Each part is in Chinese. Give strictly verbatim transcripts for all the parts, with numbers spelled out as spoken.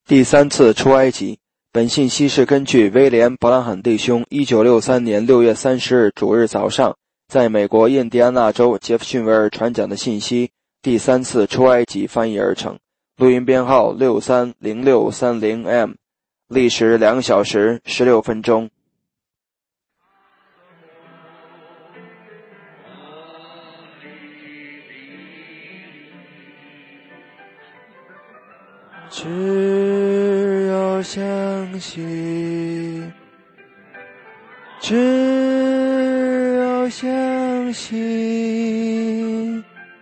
第三次出埃及。本信息是根据威廉·伯兰罕弟兄一九六三年六月三十日主日早上在美国印第安纳州杰弗逊维尔传讲的信息第三次出埃及翻译而成，录音编号六三零六三零 M， 历时两小时十六分钟。只要相信，只要相信，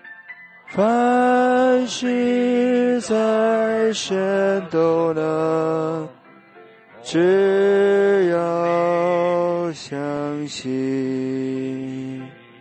凡事在神都能，只要相信。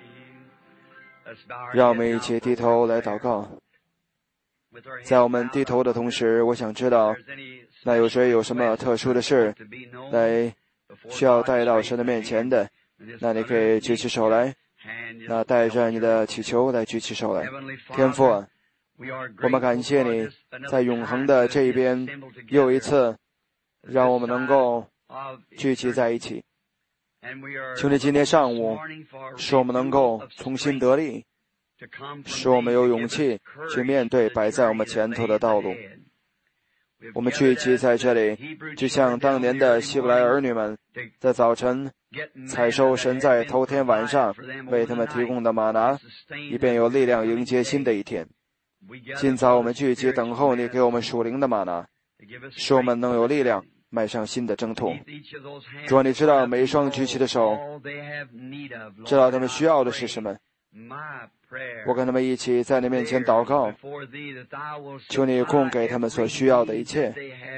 让我们一起低头来祷告。在我们低头的同时，我想知道，那有谁有什么特殊的事来需要带到神的面前的，那你可以举起手来，那带着你的祈求来举起手来。天父啊，我们感谢你在永恒的这一边又一次让我们能够聚集在一起，求你今天上午使我们能够重新得力，使我们有勇气去面对摆在我们前头的道路。我们聚集在这里，就像当年的希伯来儿女们在早晨采收神在头天晚上为他们提供的玛拿，以便有力量迎接新的一天。今早我们聚集等候你给我们属灵的玛拿，使我们能有力量迈上新的征途。主啊，你知道每一双举起的手，知道他们需要的是什么。我跟他们一起在你面前祷告，求你供给他们所需要的一切。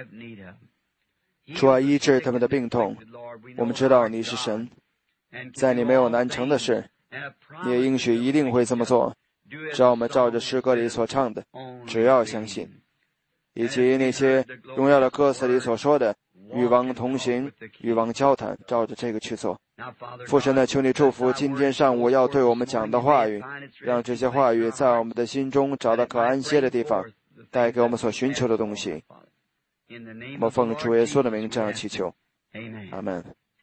主啊，医治他们的病痛。我们知道你是神，在你没有难成的事，你也应许一定会这么做。只要我们照着诗歌里所唱的，只要相信，以及那些荣耀的歌词里所说的，与王同行，与王交谈，照着这个去做。父神的，求你祝福今天上午要对我们讲的话语，让这些话语在我们的心中找到可安歇的地方，带给我们所寻求的东西。我们奉主耶稣的名这样祈求，阿们。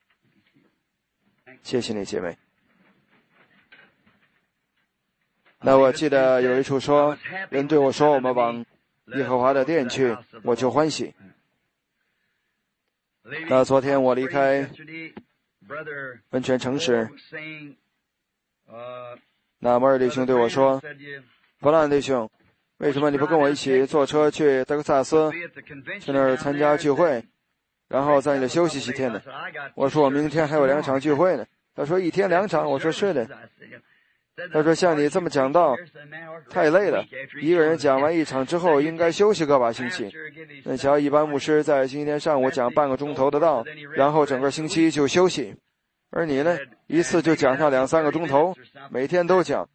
谢谢你姐妹。那我记得有一处说，人对我说我们往耶和华的殿去，我就欢喜。那昨天我离开温泉城市，那摩尔弟兄对我说，伯兰弟兄，为什么你不跟我一起坐车去德克萨斯，去那儿参加聚会，然后在那里休息几天呢？我说我明天还有两场聚会呢。他说一天两场，我说是的。他说像你这么讲道太累了，一个人讲完一场之后应该休息个把星期。那瞧，一般牧师在星期天上午讲半个钟头的道，然后整个星期就休息，而你呢，一次就讲上两三个钟头，每天都讲，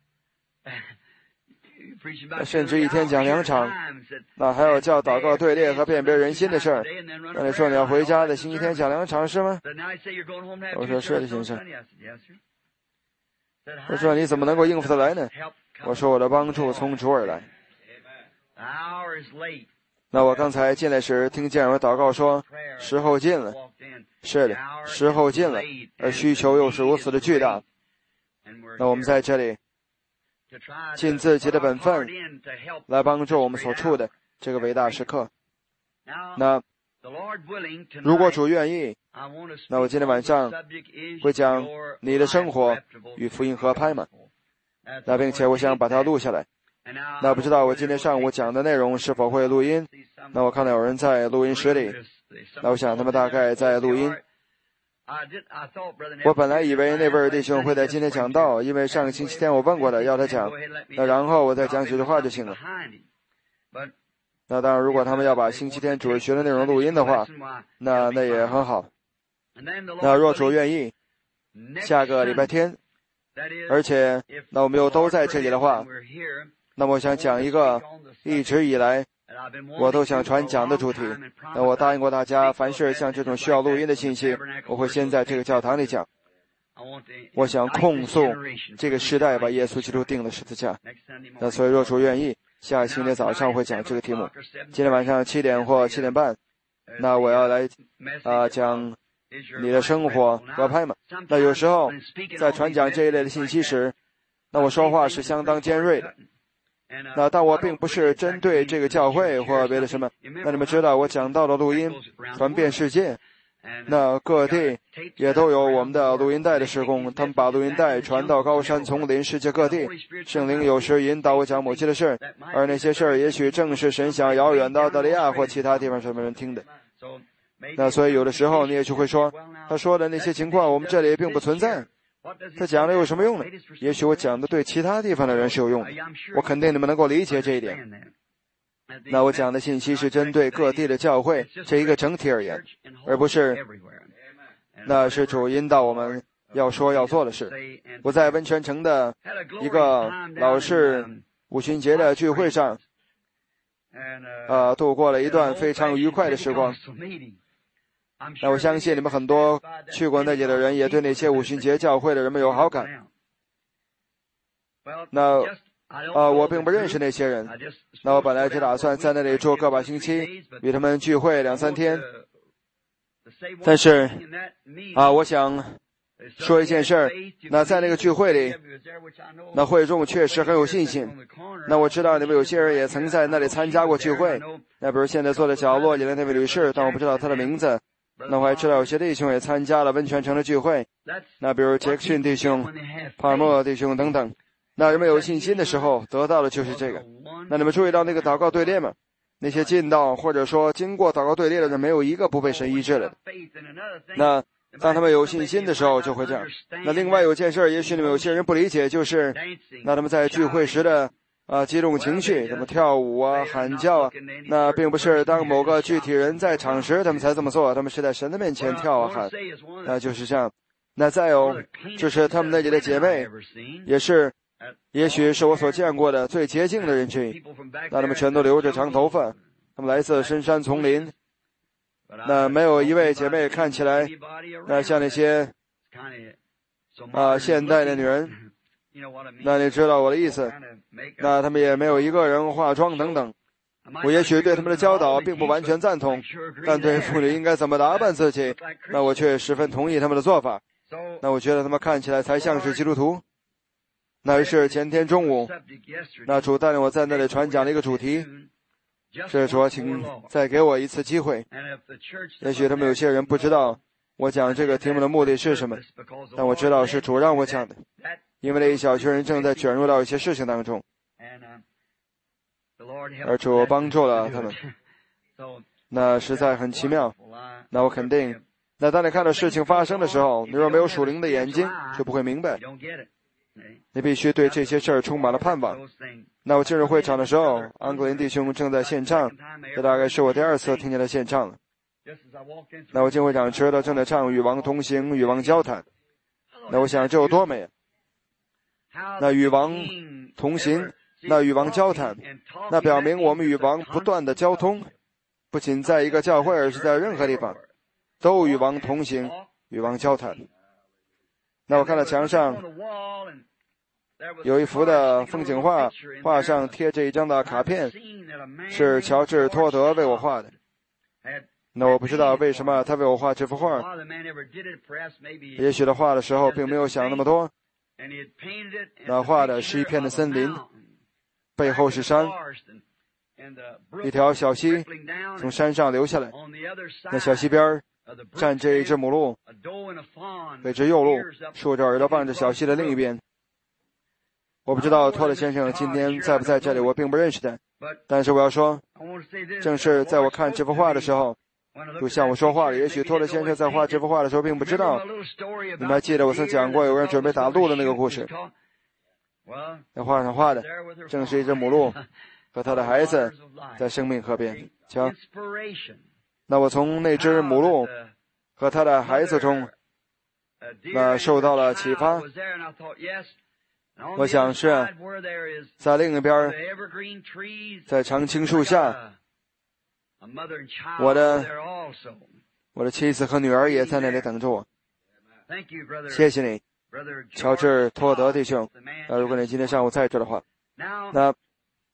甚至一天讲两场，那还要叫祷告队列和辨别人心的事儿。那你说你要回家的星期天讲两场是吗？我说是的，先生。他说你怎么能够应付得来呢？我说我的帮助从主而来。那我刚才进来时听见有人祷告说时候近了，是的，时候近了，而需求又是如此的巨大。那我们在这里尽自己的本分来帮助我们所处的这个伟大时刻。那如果主愿意，那我今天晚上会讲你的生活与福音合拍嘛？那并且我想把它录下来。那不知道我今天上午讲的内容是否会录音？那我看到有人在录音室里，那我想他们大概在录音。我本来以为那位弟兄会在今天讲道，因为上个星期天我问过他要他讲，那然后我再讲几句话就行了。那当然，如果他们要把星期天主日学的内容录音的话，那那也很好。那若主愿意，下个礼拜天，而且那我们又都在这里的话，那么我想讲一个一直以来我都想传讲的主题。那我答应过大家，凡是像这种需要录音的信息，我会先在这个教堂里讲。我想控诉这个时代把耶稣基督钉了十字架。那所以若主愿意， 下星期早上会讲这个题目。今天晚上七点或七点半，那我要来啊、呃、讲你的生活合拍嘛。那有时候在传讲这一类的信息时，那我说话是相当尖锐的。那但我并不是针对这个教会或别的什么。那你们知道我讲到的录音传遍世界，那各地也都有我们的录音带的施工，他们把录音带传到高山丛林世界各地。圣灵有时引导我讲某些的事儿，而那些事儿也许正是神想遥远的澳大利亚或其他地方什么人听的。那所以有的时候你也许会说，他说的那些情况我们这里并不存在，他讲的有什么用呢？也许我讲的对其他地方的人是有用的，我肯定你们能够理解这一点。那我讲的信息是针对各地的教会这一个整体而言，而不是那是主引导我们要说要做的事。我在温泉城的一个老式五旬节的聚会上呃，度过了一段非常愉快的时光。那我相信你们很多去过那里的人也对那些五旬节教会的人们有好感。那呃，我并不认识那些人。那我本来就打算在那里住个把星期，与他们聚会两三天。但是啊，我想说一件事儿。那在那个聚会里，那会众确实很有信心。那我知道你们有些人也曾在那里参加过聚会。那比如现在坐在角落里的那位女士，但我不知道她的名字。那我还知道有些弟兄也参加了温泉城的聚会。那比如杰克逊弟兄、帕尔默弟兄等等。那人们有信心的时候得到的就是这个。那你们注意到那个祷告队列吗？那些进到或者说经过祷告队列的人没有一个不被神医治了的。那当他们有信心的时候就会这样。那另外有件事也许你们有些人不理解，就是那他们在聚会时的啊激动情绪，他们跳舞啊喊叫啊，那并不是当某个具体人在场时他们才这么做，他们是在神的面前跳啊喊，那就是这样。那再有就是他们那里的姐妹也是也许是我所见过的最洁净的人之一。那他们全都留着长头发，他们来自深山丛林。那没有一位姐妹看起来那像那些啊、呃、现代的女人。那你知道我的意思。那他们也没有一个人化妆等等。我也许对他们的教导并不完全赞同，但对妇女应该怎么打扮自己，那我却十分同意他们的做法。那我觉得他们看起来才像是基督徒。那于是前天中午，那主带领我在那里传讲了一个主题，是说请再给我一次机会。也许他们有些人不知道我讲这个题目的目的是什么，但我知道是主让我讲的，因为那一小群人正在卷入到一些事情当中，而主帮助了他们。那实在很奇妙。那我肯定，那当你看到事情发生的时候，你若没有属灵的眼睛就不会明白。你必须对这些事儿充满了盼望。那我进入会场的时候，安格林弟兄正在献唱，这大概是我第二次听见他献唱了。那我进会场时，他正在唱《与王同行，与王交谈》。那我想这有多美啊！那与王同行，那与王交谈，那表明我们与王不断的交通，不仅在一个教会，而是在任何地方都与王同行，与王交谈。那我看到墙上有一幅的风景画，画上贴着一张的卡片，是乔治·托德为我画的。那我不知道为什么他为我画这幅画，也许他画的时候并没有想那么多。那画的是一片的森林，背后是山，一条小溪从山上流下来，那小溪边站着一只母鹿，一只幼鹿竖着耳朵望着小溪的另一边。我不知道托德先生今天在不在这里，我并不认识他，但是我要说，正是在我看这幅画的时候，就向我说话了。也许托德先生在画这幅画的时候并不知道。你们还记得我曾讲过有人准备打鹿的那个故事？那画上画的正是一只母鹿和他的孩子在生命河边。瞧，那我从那只母鹿和他的孩子中那受到了启发。我想是在另一边，在常青树下，我的我的妻子和女儿也在那里等着我。谢谢你，乔治·托德弟兄。那如果你今天上午在这的话，那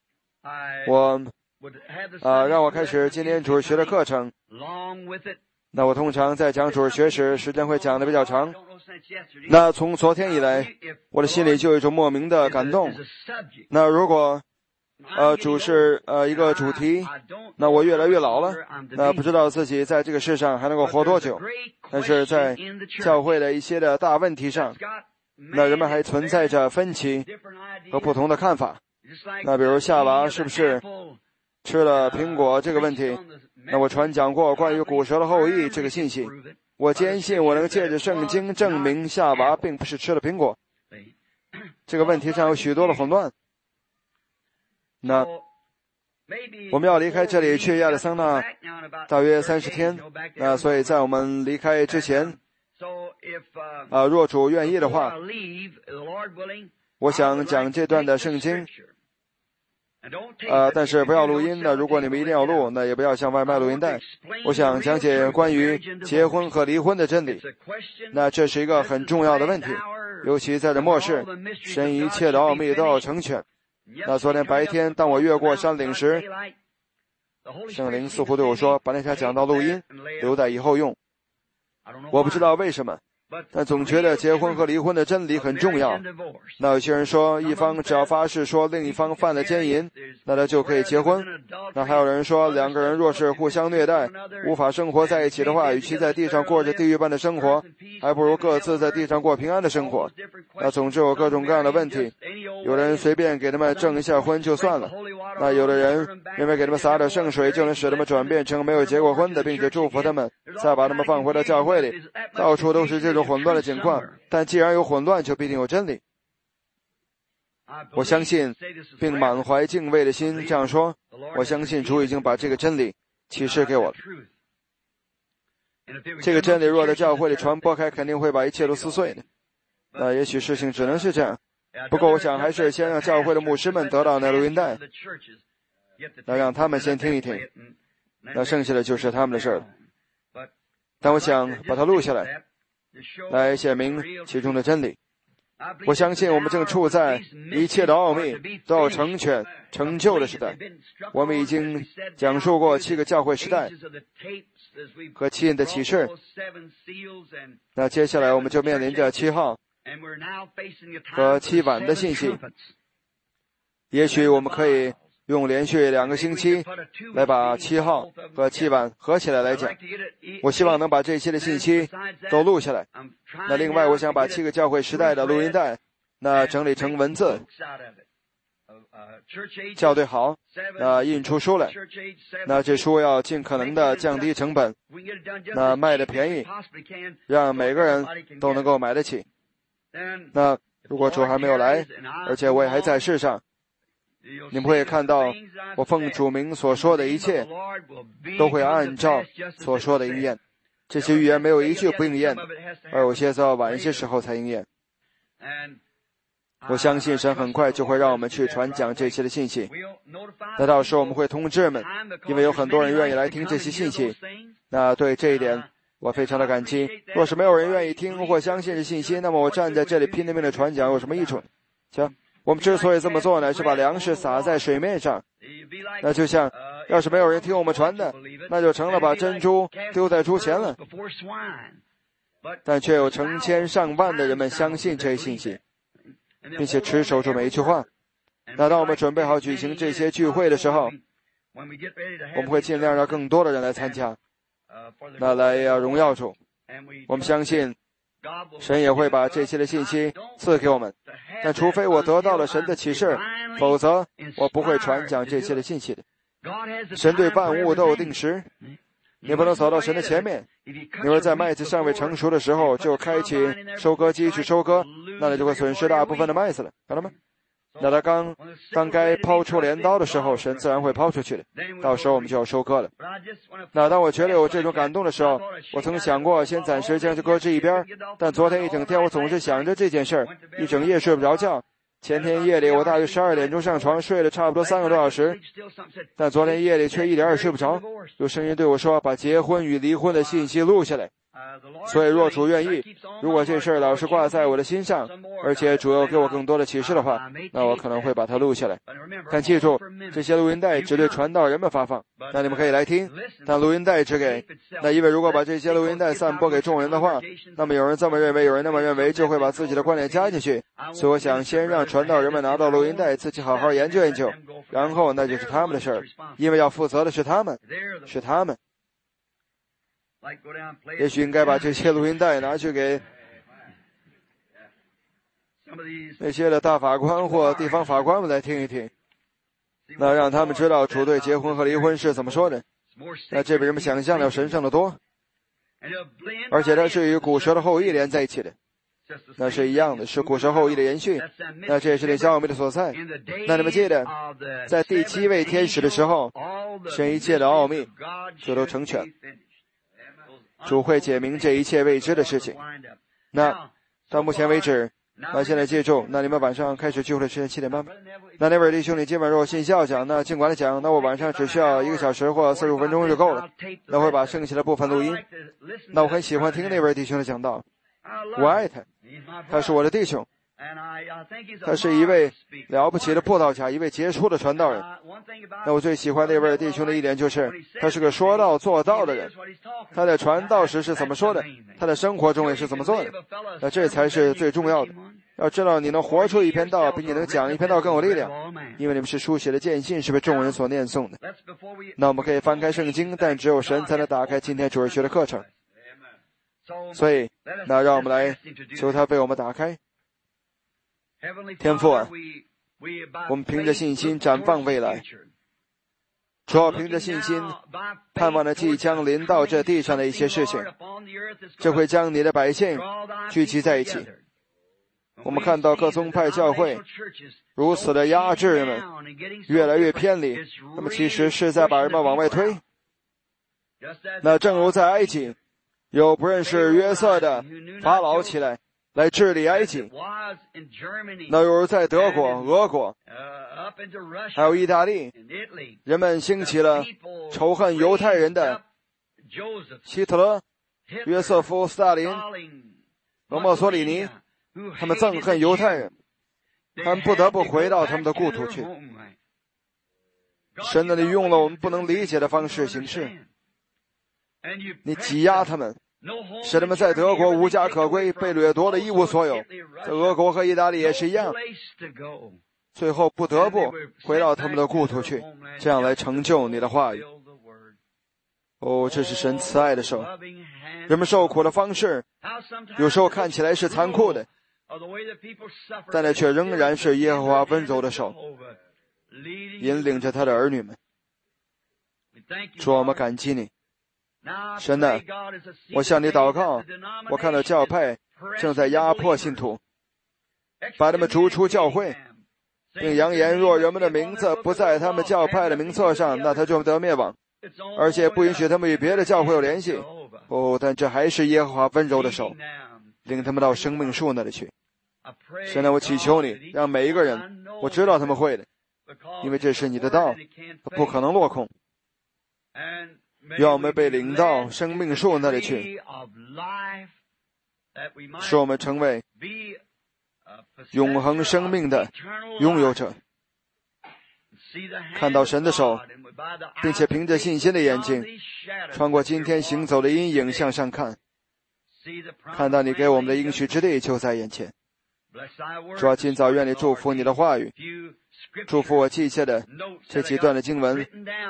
我啊、呃、让我开始今天主日学的课程。那我通常在讲主日学时，时间会讲得比较长。那从昨天以来，我的心里就有一种莫名的感动。那如果呃主是呃一个主题，那我越来越老了，那不知道自己在这个世上还能够活多久。但是在教会的一些的大问题上，那人们还存在着分歧和不同的看法。那比如夏娃是不是吃了苹果这个问题，那我传讲过关于古蛇的后裔这个信息。我坚信我能借着圣经证明夏娃并不是吃了苹果。这个问题上有许多的混乱。那我们要离开这里去亚利桑那大约三十天，那所以在我们离开之前，啊，若主愿意的话，我想讲这段的圣经。呃，但是不要录音的，如果你们一定要录，那也不要向外卖录音带。我想讲解关于结婚和离婚的真理。那这是一个很重要的问题，尤其在这末世，神一切的奥秘都要成全。那昨天白天当我越过山岭时，圣灵似乎对我说，把那条讲道录音留在以后用。我不知道为什么，但总觉得结婚和离婚的真理很重要。那有些人说，一方只要发誓说另一方犯了奸淫，那他就可以结婚。那还有人说，两个人若是互相虐待，无法生活在一起的话，与其在地上过着地狱般的生活，还不如各自在地上过平安的生活。那总之有各种各样的问题。有人随便给他们证一下婚就算了，那有的人认为给他们洒点圣水就能使他们转变成没有结过婚的，并且祝福他们，再把他们放回到教会里。到处都是这种混乱的情况，但既然有混乱，就必定有真理。我相信，并满怀敬畏的心这样说，我相信主已经把这个真理启示给我了。这个真理若在教会里传播开，肯定会把一切都撕碎的。那也许事情只能是这样。不过我想还是先让教会的牧师们得到那录音带，那让他们先听一听，那剩下的就是他们的事了。但我想把它录下来，来显明其中的真理。我相信我们正处在一切的奥秘都要成全成就的时代。我们已经讲述过七个教会时代和七印的启示，那接下来我们就面临着七号和七晚的信息。也许我们可以用连续两个星期来把七号和七晚合起来来讲。我希望能把这些的信息都录下来。那另外我想把七个教会时代的录音带那整理成文字，校对好，那印出书来。那这书要尽可能的降低成本，那卖的便宜，让每个人都能够买得起。那如果主还没有来，而且我也还在世上，你们会看到我奉主名所说的一切都会按照所说的应验。这些预言没有一句不应验，而有些则要晚一些时候才应验。我相信神很快就会让我们去传讲这些的信息。那到时候我们会通知们，因为有很多人愿意来听这些信息。那对这一点我非常的感激。若是没有人愿意听或相信这信息，那么我站在这里拼了命的传讲有什么益处？行，我们之所以这么做呢，是把粮食撒在水面上。那就像要是没有人听我们传的，那就成了把珍珠丢在猪前了。但却有成千上万的人们相信这些信息，并且持守住每一句话。那当我们准备好举行这些聚会的时候，我们会尽量让更多的人来参加，那来荣耀主。我们相信神也会把这些的信息赐给我们，但除非我得到了神的启示，否则我不会传讲这些的信息的。神对万物都有定时，你不能走到神的前面。你若在麦子尚未成熟的时候就开启收割机去收割，那你就会损失大部分的麦子了，看到吗？那他刚刚该抛出镰刀的时候，神自然会抛出去的，到时候我们就要收割了。那当我觉得有这种感动的时候，我曾想过先暂时将这搁置一边，但昨天一整天我总是想着这件事儿，一整夜睡不着觉。前天夜里我大约十二点钟上床，睡了差不多三个多小时，但昨天夜里却一点也睡不着。有声音对我说，把结婚与离婚的信息录下来。 所以若主愿意，如果这事儿老是挂在我的心上，而且主要给我更多的启示的话，那我可能会把它录下来。但记住，这些录音带只对传道人们发放，那你们可以来听，但录音带只给那因为如果把这些录音带散播给众人的话，那么有人这么认为，有人那么认为，就会把自己的观点加进去。所以我想先让传道人们拿到录音带，自己好好研究研究，然后那就是他们的事儿，因为要负责的是他们，是他们。也许应该把这些录音带拿去给那些的大法官或地方法官们来听一听，那让他们知道主对结婚和离婚是怎么说的。那这比人们想象的要神圣的多，而且它是与古蛇的后裔连在一起的，那是一样的，是古蛇后裔的延续。那这也是那小奥秘的所在。那你们记得，在第七位天使的时候，神一切的奥秘就都成全。主会解明这一切未知的事情。那到目前为止，那现在记住，那你们晚上开始聚会的时间七点半。那那位弟兄，你今晚如果信孝讲，那尽管来讲，那我晚上只需要一个小时或四十五分钟就够了。那会把剩下的部分录音。那我很喜欢听那位弟兄的讲道，我爱他，他是我的弟兄。他是一位了不起的布道家，一位杰出的传道人。那我最喜欢那位弟兄的一点就是，他是个说道做道的人。他在传道时是怎么说的，他的生活中也是怎么做的。那这才是最重要的。要知道你能活出一篇道，比你能讲一篇道更有力量，因为你们是书写的见信，是被众人所念诵的。那我们可以翻开圣经，但只有神才能打开今天主日学的课程。所以，那让我们来求他为我们打开。天父啊，我们凭着信心展望未来，主要凭着信心盼望着即将临到这地上的一些事情，这会将你的百姓聚集在一起。我们看到各宗派教会如此的压制人们，越来越偏离，那么其实是在把人们往外推。那正如在埃及有不认识约瑟的法老起来来治理埃及，那又如在德国、俄国还有意大利，人们兴起了仇恨犹太人的希特勒、约瑟夫、斯大林和墨索里尼，他们憎恨犹太人，他们不得不回到他们的故土去。神的，你用了我们不能理解的方式行事，你挤压他们，使他们在德国无家可归，被掠夺的一无所有。在俄国和意大利也是一样，最后不得不回到他们的故土去，这样来成就你的话语。哦，这是神慈爱的手。人们受苦的方式有时候看起来是残酷的，但那却仍然是耶和华温柔的手，引领着他的儿女们。主，我们感激你。神啊，我向你祷告，我看到教派正在压迫信徒，把他们逐出教会，并扬言若人们的名字不在他们教派的名册上，那他就得灭亡，而且不允许他们与别的教会有联系。哦，但这还是耶和华温柔的手，领他们到生命树那里去。神啊，我祈求你，让每一个人，我知道他们会的，因为这是你的道，不可能落空。让我们被领到生命树那里去，使我们成为永恒生命的拥有者，看到神的手，并且凭着信心的眼睛穿过今天行走的阴影向上看，看到你给我们的应许之地就在眼前。主啊，今早愿你祝福你的话语，祝福我记下的这几段的经文，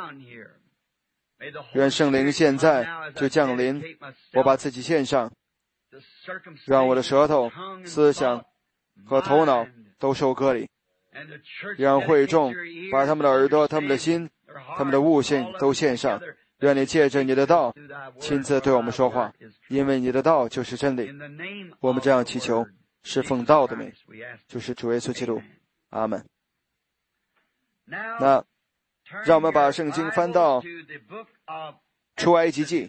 愿圣灵现在就降临，我把自己献上，让我的舌头、思想和头脑都受割礼，让会众把他们的耳朵、他们的心、他们的悟性都献上。愿你借着你的道亲自对我们说话，因为你的道就是真理。我们这样祈求，是奉道的名，就是主耶稣基督。阿门。那让我们把圣经翻到出埃及记。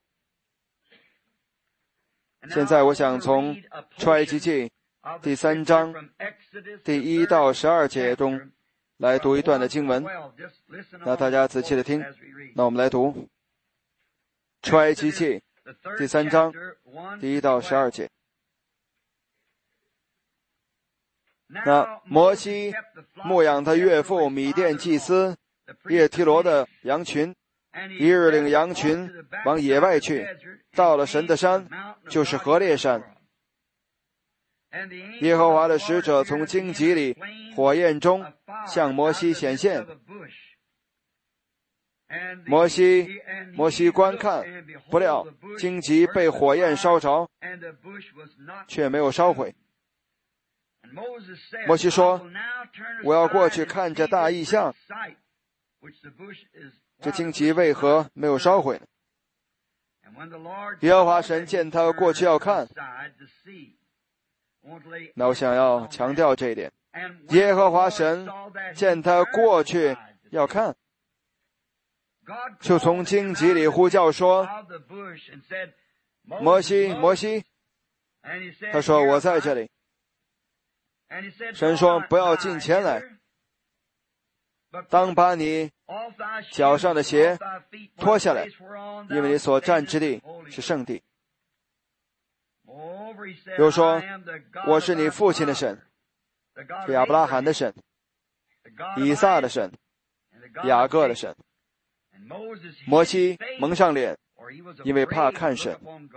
现在我想从出埃及记第三章第一到十二节中来读一段的经文，那大家仔细的听。那我们来读出埃及记第三章第一到十二节。那摩西牧养他岳父米甸祭司叶提罗的羊群，一日领羊群往野外去，到了神的山，就是何烈山。耶和华的使者从荆棘里火焰中向摩西显现。摩西摩西观看，不料荆棘被火焰烧着，却没有烧毁。摩西说，我要过去看这大异象，这荆棘为何没有烧毁呢？耶和华神见他过去要看，那我想要强调这一点，耶和华神见他过去要看，就从荆棘里呼叫说，摩西摩西。他说，我在这里。神说，不要近前来，当把你脚上的鞋脱下来，因为你所站之地是圣地。又说，我是你父亲的神，是亚伯拉罕的神，以撒的神，雅各的神。摩西蒙上脸，因为怕看神。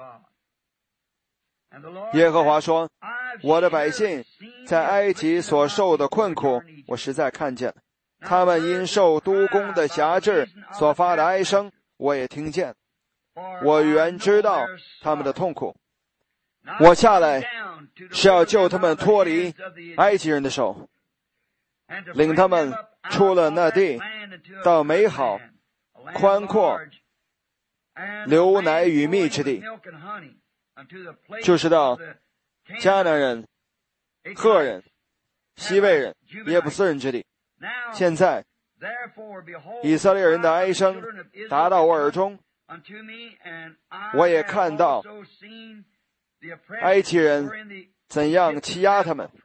耶和华说，我的百姓在埃及所受的困苦，我实在看见了，他们因受督工的辖制所发的哀声，我也听见，我原知道他们的痛苦。我下来是要救他们脱离埃及人的手，领他们出了那地，到美好宽阔流奶与蜜之地，就是到迦南人、赫人、西魏人、耶布斯人之地。现在以色列人的哀声达到我耳中，我也看到埃及人怎样欺压他们，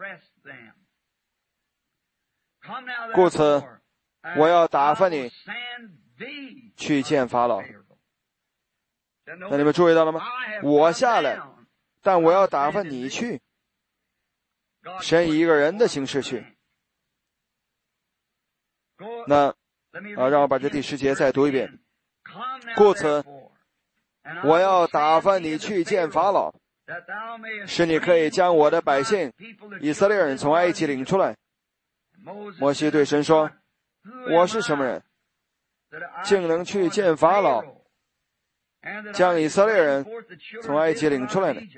故此我要打发你去见法老。那你们注意到了吗？我下来，但我要打发你去。神以一个人的形式去。那啊，让我把这第十节再读一遍。故此我要打发你去见法老，使你可以将我的百姓以色列人从埃及领出来。摩西对神说，我是什么人，竟能去见法老，将以色列人从埃及领出来呢？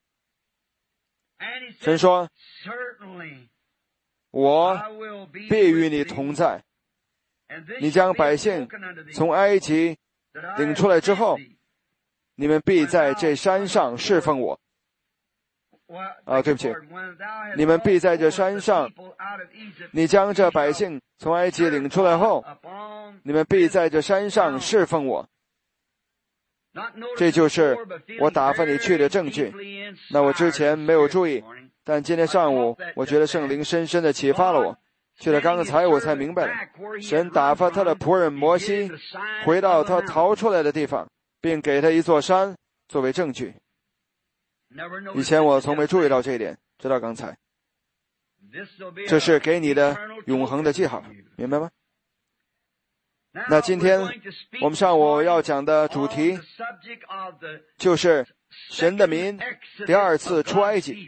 神说，我必与你同在，你将百姓从埃及领出来之后，你们必在这山上侍奉我。啊，对不起，你们必在这山上，你将这百姓从埃及领出来后，你们必在这山上侍奉我。这就是我打发你去的证据。那我之前没有注意，但今天上午我觉得圣灵深深地启发了我，去了刚才我才明白了，神打发他的仆人摩西回到他逃出来的地方，并给他一座山作为证据。以前我从没注意到这一点，直到刚才。这是给你的永恒的记号，明白吗？那今天我们上午要讲的主题就是神的民第二次出埃及，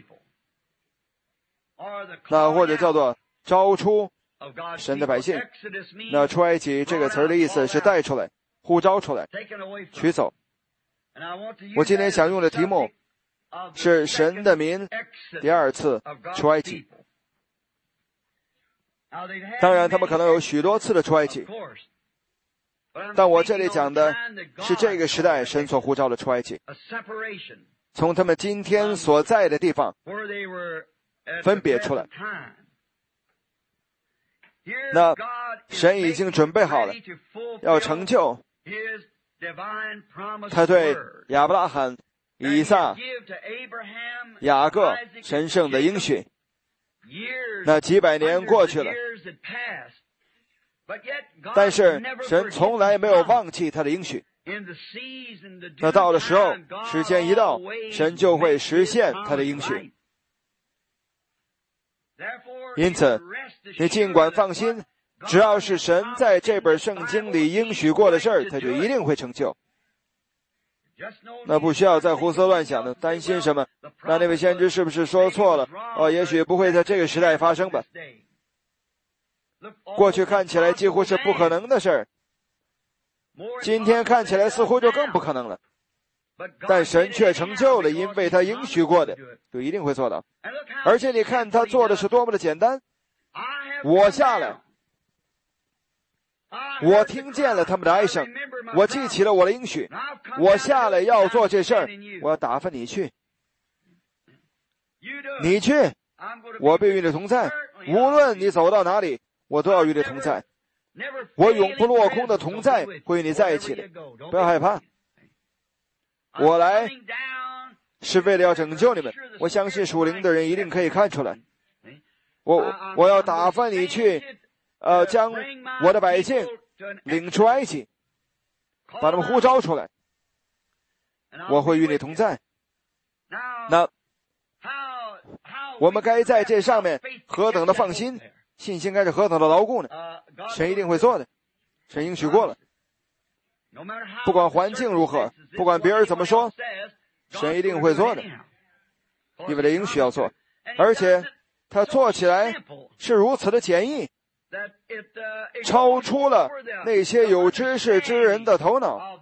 那或者叫做招出神的百姓。那出埃及这个词儿的意思是带出来、呼召出来、取走。我今天想用的题目是神的民第二次出埃及。当然他们可能有许多次的出埃及，但我这里讲的是这个时代神所呼召的出埃及，从他们今天所在的地方分别出来。那神已经准备好了，要成就他对亚伯拉罕、以撒、雅各神圣的应许。那几百年过去了，但是神从来没有忘记他的应许， 那到的时候，时间一到，神就会实现他的应许。因此，你尽管放心，只要是神在这本圣经里应许过的事儿，他就一定会成就。那不需要再胡思乱想的，担心什么？那那位先知是不是说错了？哦，也许不会在这个时代发生吧。过去看起来几乎是不可能的事儿，今天看起来似乎就更不可能了。但神却成就了，因为他应许过的，就一定会做到。而且你看他做的是多么的简单。我下来，我听见了他们的哀声，我记起了我的应许，我下来要做这事儿，我要打发你去，你去，我必与你同在，无论你走到哪里，我都要与你同在，我永不落空的同在会与你在一起的，不要害怕。我来是为了要拯救你们，我相信属灵的人一定可以看出来。我我要打发你去，呃，将我的百姓领出埃及，把他们呼召出来，我会与你同在。那我们该在这上面何等的放心，信心该是何等的牢固呢？神一定会做的，神应许过了。不管环境如何，不管别人怎么说，神一定会做的，因为他应许要做，而且他做起来是如此的简易，超出了那些有知识之人的头脑。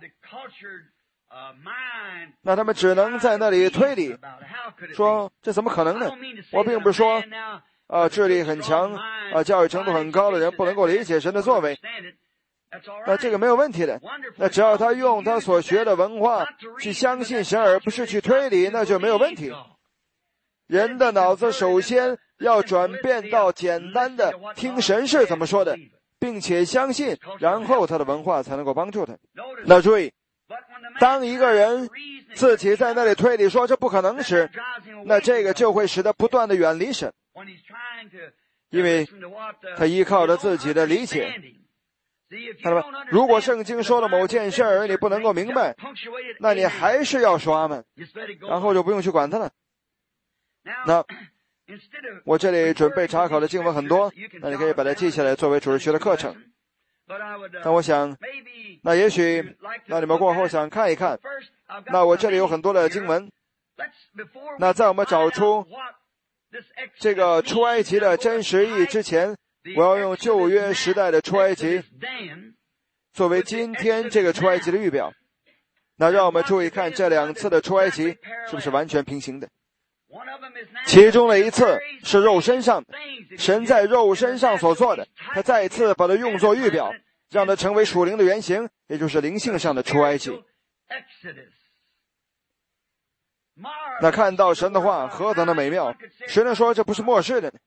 那他们只能在那里推理，说这怎么可能呢？我并不是说啊，智力很强啊，教育程度很高的人不能够理解神的作为，那这个没有问题的。那只要他用他所学的文化去相信神，而不是去推理，那就没有问题。人的脑子首先要转变到简单的听神是怎么说的，并且相信，然后他的文化才能够帮助他。那注意，当一个人自己在那里推理说这不可能时，那这个就会使他不断的远离神，因为他依靠着自己的理解。看到吗？如果圣经说了某件事而你不能够明白，那你还是要说阿们，然后就不用去管它了。那我这里准备查考的经文很多，那你可以把它记下来作为主日学的课程。但我想，那也许那你们过后想看一看，那我这里有很多的经文。那在我们找出这个出埃及的真实意义之前，我要用旧约时代的出埃及作为今天这个出埃及的预表。那让我们注意看这两次的出埃及是不是完全平行的。其中的一次是肉身上的，神在肉身上所做的，他再一次把它用作预表，让它成为属灵的原型，也就是灵性上的出埃及。那看到神的话何等的美妙，谁能说这不是末世的呢？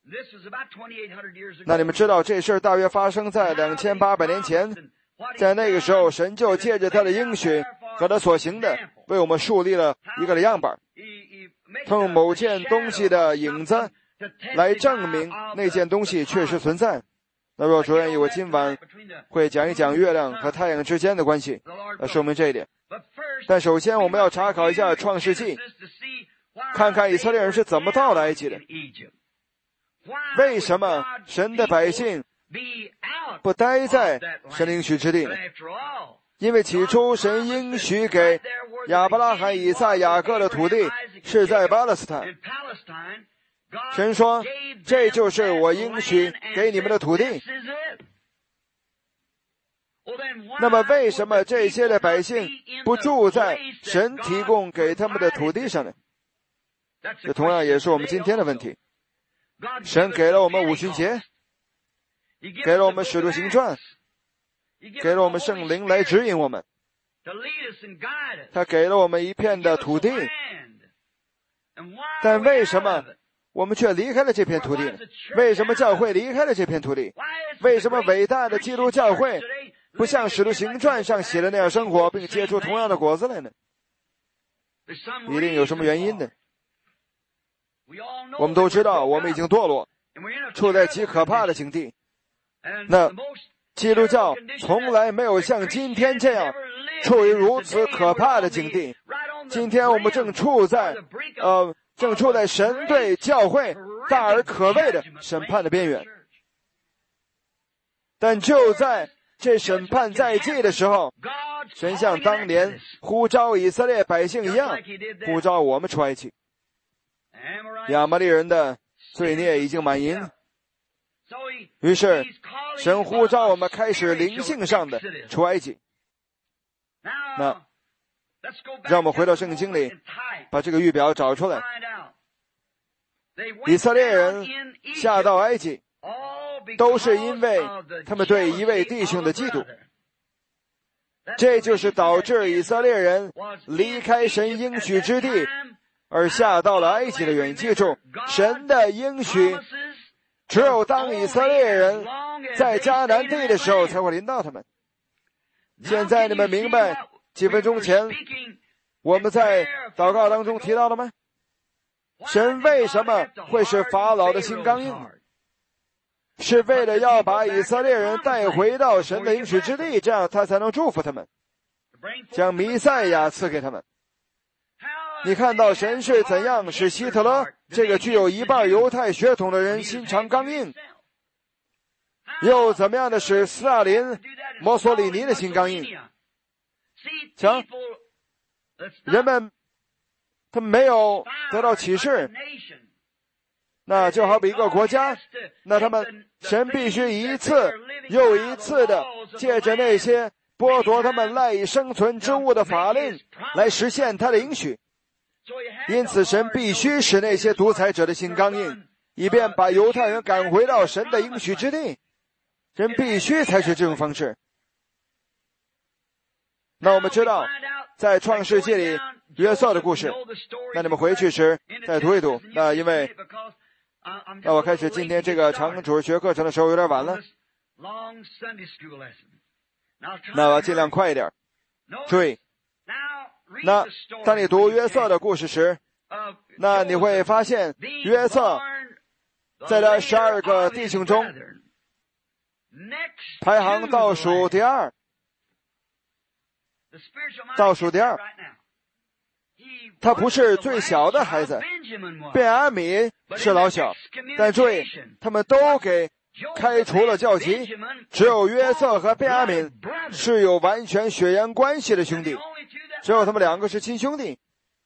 那你们知道这事大约发生在两千八百年前，在那个时候神就借着他的应许和他所行的为我们树立了一个的样板，他用某件东西的影子来证明那件东西确实存在。那若主愿意，我今晚会讲一讲月亮和太阳之间的关系，来说明这一点。但首先我们要查考一下创世纪，看看以色列人是怎么到了埃及的。为什么神的百姓不待在神的应许之地呢？因为起初神应许给亚伯拉罕、以撒、雅各的土地是在巴勒斯坦。神说，这就是我应许给你们的土地。那么为什么这些的百姓不住在神提供给他们的土地上呢？这同样也是我们今天的问题。神给了我们五旬节，给了我们使徒行传，给了我们圣灵来指引我们，他给了我们一片的土地，但为什么我们却离开了这片土地呢？为什么教会离开了这片土地？为什么伟大的基督教会不像使徒行传上写的那样生活，并结出同样的果子来呢？一定有什么原因的。我们都知道，我们已经堕落，处在极可怕的境地。那基督教从来没有像今天这样处于如此可怕的境地。今天我们正处在，呃，正处在神对教会大而可畏的审判的边缘。但就在这审判在即的时候，神像当年呼召以色列百姓一样，呼召我们出埃及。亚玛力人的罪孽已经满盈，于是神呼召我们开始灵性上的出埃及。那让我们回到圣经里，把这个预表找出来。以色列人下到埃及，都是因为他们对一位弟兄的嫉妒。这就是导致以色列人离开神应许之地而下到了埃及的原因。记住，神的应许只有当以色列人在迦南地的时候才会临到他们。现在你们明白几分钟前我们在祷告当中提到了吗？神为什么会使法老的心刚硬？是为了要把以色列人带回到神的应许之地，这样他才能祝福他们，将弥赛亚赐给他们。你看到神是怎样使希特勒这个具有一半犹太血统的人心肠刚硬，又怎么样的使斯大林、墨索里尼的心刚硬。瞧，人们他们没有得到启示，那就好比一个国家，那他们神必须一次又一次的借着那些剥夺他们赖以生存之物的法令来实现他的应许。因此神必须使那些独裁者的心刚硬，以便把犹太人赶回到神的应许之地。神必须采取这种方式。那我们知道在创世纪里约瑟的故事，那你们回去时再读一读。那因为那我开始今天这个长主日学课程的时候有点晚了，那我要尽量快一点。注意，那当你读约瑟的故事时，那你会发现约瑟在他十二个弟兄中排行倒数第二，倒数第二。他不是最小的孩子，便雅悯是老小，但注意，他们都给开除了教籍，只有约瑟和便雅悯是有完全血缘关系的兄弟，只有他们两个是亲兄弟。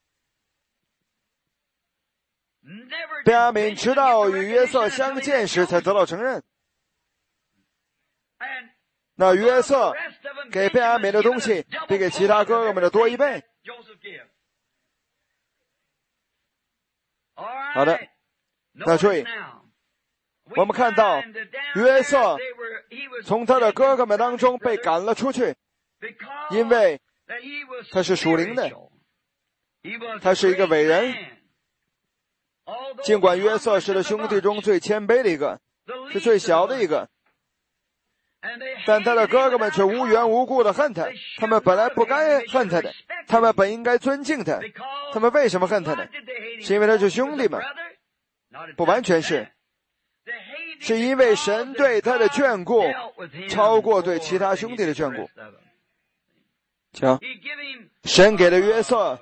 便雅悯直到与约瑟相见时才得到承认。那约瑟给便雅悯的东西比给其他哥哥们的多一倍。好的，那注意，我们看到约瑟从他的哥哥们当中被赶了出去，因为他是属灵的，他是一个伟人。尽管约瑟是他兄弟中最谦卑的一个，是最小的一个，但他的哥哥们却无缘无故的恨他。他们本来不该恨他的，他们本应该尊敬他。他们为什么恨他呢？是因为他是兄弟吗？不完全是，是因为神对他的眷顾超过对其他兄弟的眷顾。瞧，神给了约瑟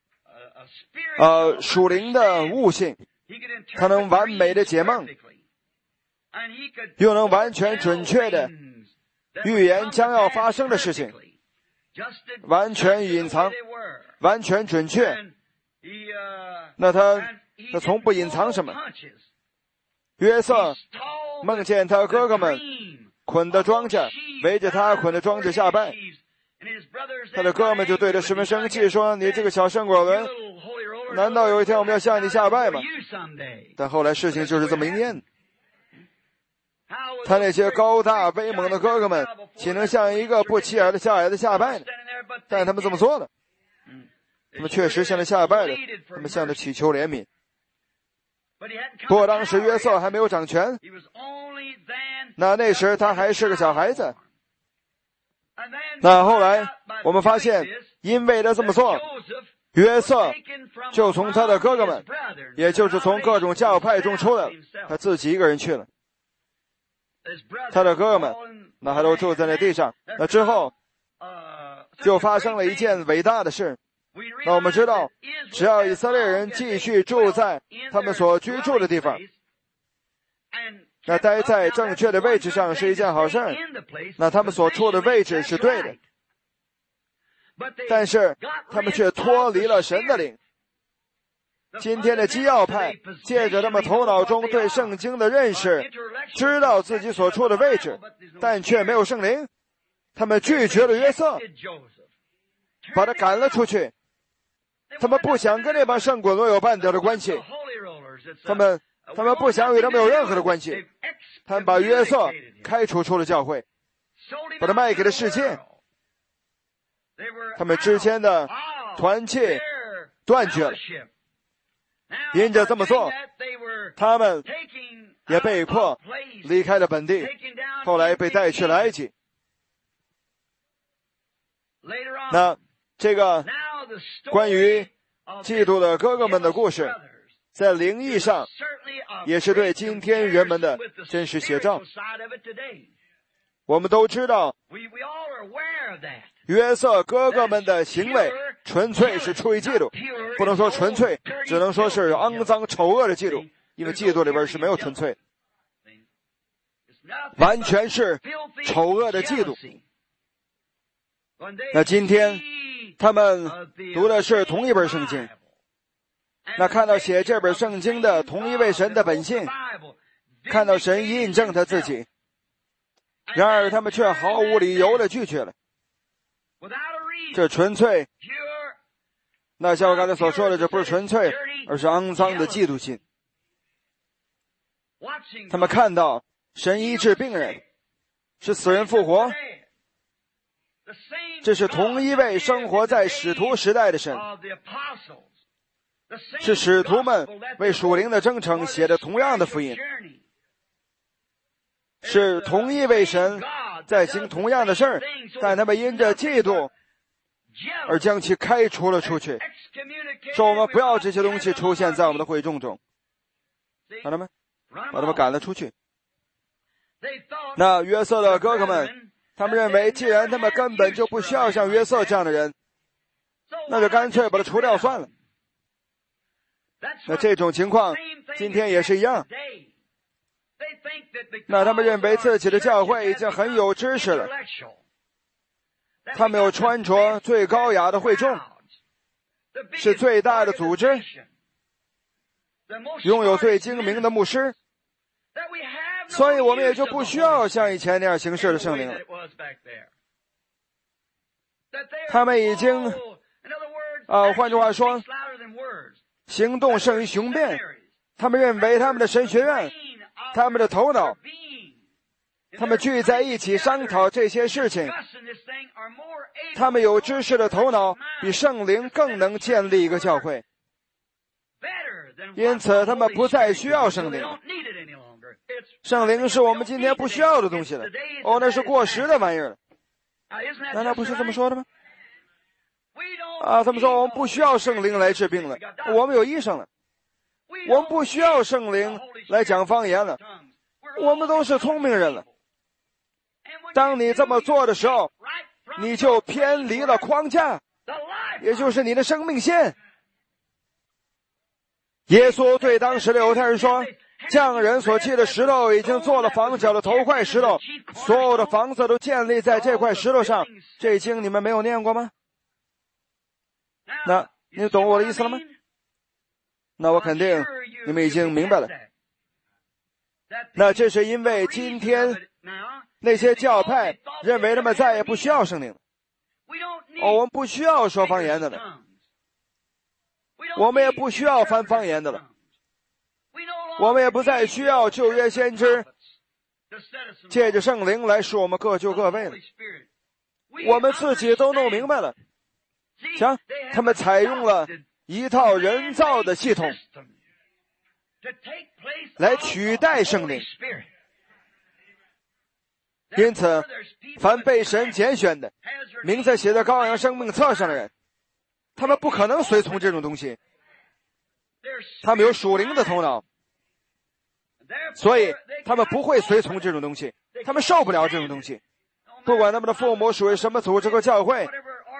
呃属灵的悟性，他能完美的解梦，又能完全准确的预言将要发生的事情，完全隐藏，完全准确。那他他从不隐藏什么。约瑟梦见他哥哥们捆的庄稼围着他捆的庄稼下拜，他的哥哥们就对他十分生气，说：你这个小圣果人，难道有一天我们要向你下拜吗？但后来事情就是这么应验。他那些高大威猛的哥哥们岂能像一个不起眼的小矮子下拜呢？但他们这么做了，他们确实向他下拜了，他们向他祈求怜悯。不过当时约瑟还没有掌权，那那时他还是个小孩子。那后来我们发现，因为他这么做，约瑟就从他的哥哥们，也就是从各种教派中出来，他自己一个人去了。他的哥哥们那还都住在那地上。那之后就发生了一件伟大的事。那我们知道，只要以色列人继续住在他们所居住的地方，那待在正确的位置上是一件好事，那他们所处的位置是对的。但是他们却脱离了神的灵。今天的基要派借着他们头脑中对圣经的认识，知道自己所处的位置，但却没有圣灵。他们拒绝了约瑟，把他赶了出去。他们不想跟那帮圣滚罗有半点的关系，他们他们不想与他们有任何的关系。他们把约瑟开除出了教会，把他卖给了世界。他们之间的团契断绝了。因着这么做，他们也被迫离开了本地，后来被带去了埃及。那这个关于嫉妒的哥哥们的故事，在灵意上也是对今天人们的真实写照。我们都知道，约瑟哥哥们的行为纯粹是出于嫉妒，不能说纯粹，只能说是肮脏丑恶的嫉妒，因为嫉妒里边是没有纯粹，完全是丑恶的嫉妒。那今天他们读的是同一本圣经，那看到写这本圣经的同一位神的本性，看到神印证他自己，然而他们却毫无理由的拒绝了。这纯粹，那像我刚才所说的，这不是纯粹，而是肮脏的嫉妒心。他们看到神医治病人，是死人复活，这是同一位生活在使徒时代的神，是使徒们为属灵的征程写的同样的福音，是同一位神在行同样的事儿，但他们因着嫉妒而将其开除了出去，说我们不要这些东西出现在我们的会众中，看到没？把他们赶了出去。那约瑟的哥哥们，他们认为既然他们根本就不需要像约瑟这样的人，那就干脆把他除掉算了。那这种情况今天也是一样。那他们认为自己的教会已经很有知识了，他们有穿着最高雅的会众，是最大的组织，拥有最精明的牧师，所以我们也就不需要像以前那样行事的圣灵了。他们已经呃，换句话说，行动胜于雄辩。他们认为他们的神学院，他们的头脑，他们聚在一起商讨这些事情，他们有知识的头脑比圣灵更能建立一个教会，因此他们不再需要圣灵。圣灵是我们今天不需要的东西了，哦，那是过时的玩意儿了。难道不是这么说的吗？啊，他们说我们不需要圣灵来治病了，我们有医生了。我们不需要圣灵来讲方言了，我们都是聪明人了。当你这么做的时候，你就偏离了框架，也就是你的生命线。耶稣对当时的犹太人说，匠人所砌的石头已经做了房角的头块石头，所有的房子都建立在这块石头上。这经你们没有念过吗？那你懂我的意思了吗？那我肯定你们已经明白了。那这是因为今天那些教派认为他们再也不需要圣灵了。哦，我们不需要说方言的了，我们也不需要翻方言的了，我们也不再需要旧约先知借着圣灵来使我们各就各位了。我们自己都弄明白了，瞧，他们采用了一套人造的系统来取代圣灵。因此，凡被神拣选的，名字写在羔羊生命册上的人，他们不可能随从这种东西，他们有属灵的头脑，所以他们不会随从这种东西，他们受不了这种东西。不管他们的父母属于什么组织和教会，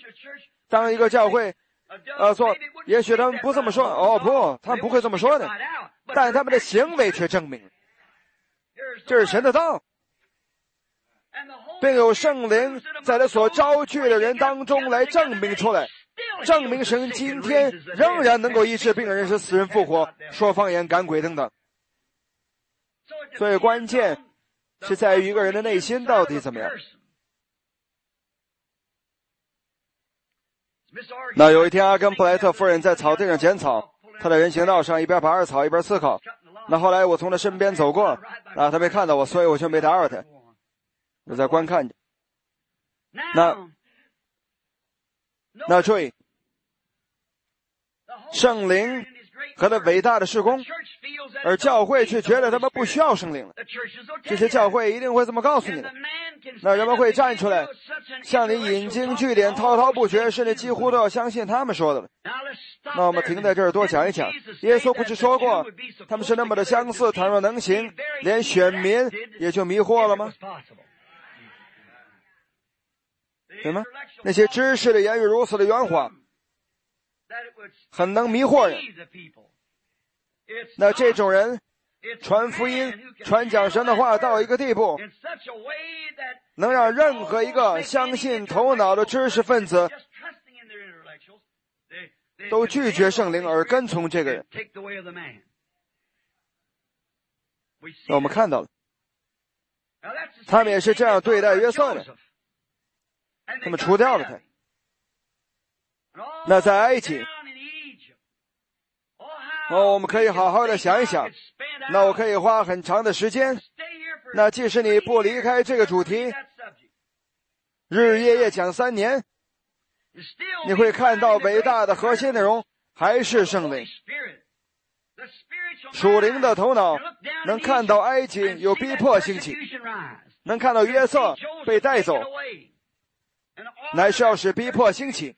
当一个教会呃说，也许他们不这么说，哦不，他们不会这么说的，但他们的行为却证明这是神的道，并有圣灵在他所招聚的人当中来证明出来，证明神今天仍然能够医治病人，使死人复活，说方言，赶鬼等等。所以关键是在于一个人的内心到底怎么样。那有一天，阿根布莱特夫人在草地上剪草，她在人行道上一边拔着草一边思考。那后来我从她身边走过，啊，她没看到我，所以我就没打扰她，我在观看着。那那注意，圣灵和他伟大的事工，而教会却觉得他们不需要圣灵了。这些教会一定会这么告诉你的。那人们会站出来向你引经据典，滔滔不绝，甚至几乎都要相信他们说的了。那我们停在这儿多讲一讲，耶稣不是说过他们是那么的相似，倘若能行，连选民也就迷惑了吗？对吗？那些知识的言语如此的圆滑，很能迷惑人。那这种人传福音、传讲神的话到一个地步，能让任何一个相信头脑的知识分子都拒绝圣灵而跟从这个人。那我们看到了，他们也是这样对待约瑟的，他们除掉了他。那在埃及，哦，我们可以好好的想一想，那我可以花很长的时间，那即使你不离开这个主题，日日夜夜讲三年，你会看到伟大的核心内容还是圣灵。属灵的头脑能看到埃及有逼迫兴起，能看到约瑟被带走，乃是要使逼迫兴起。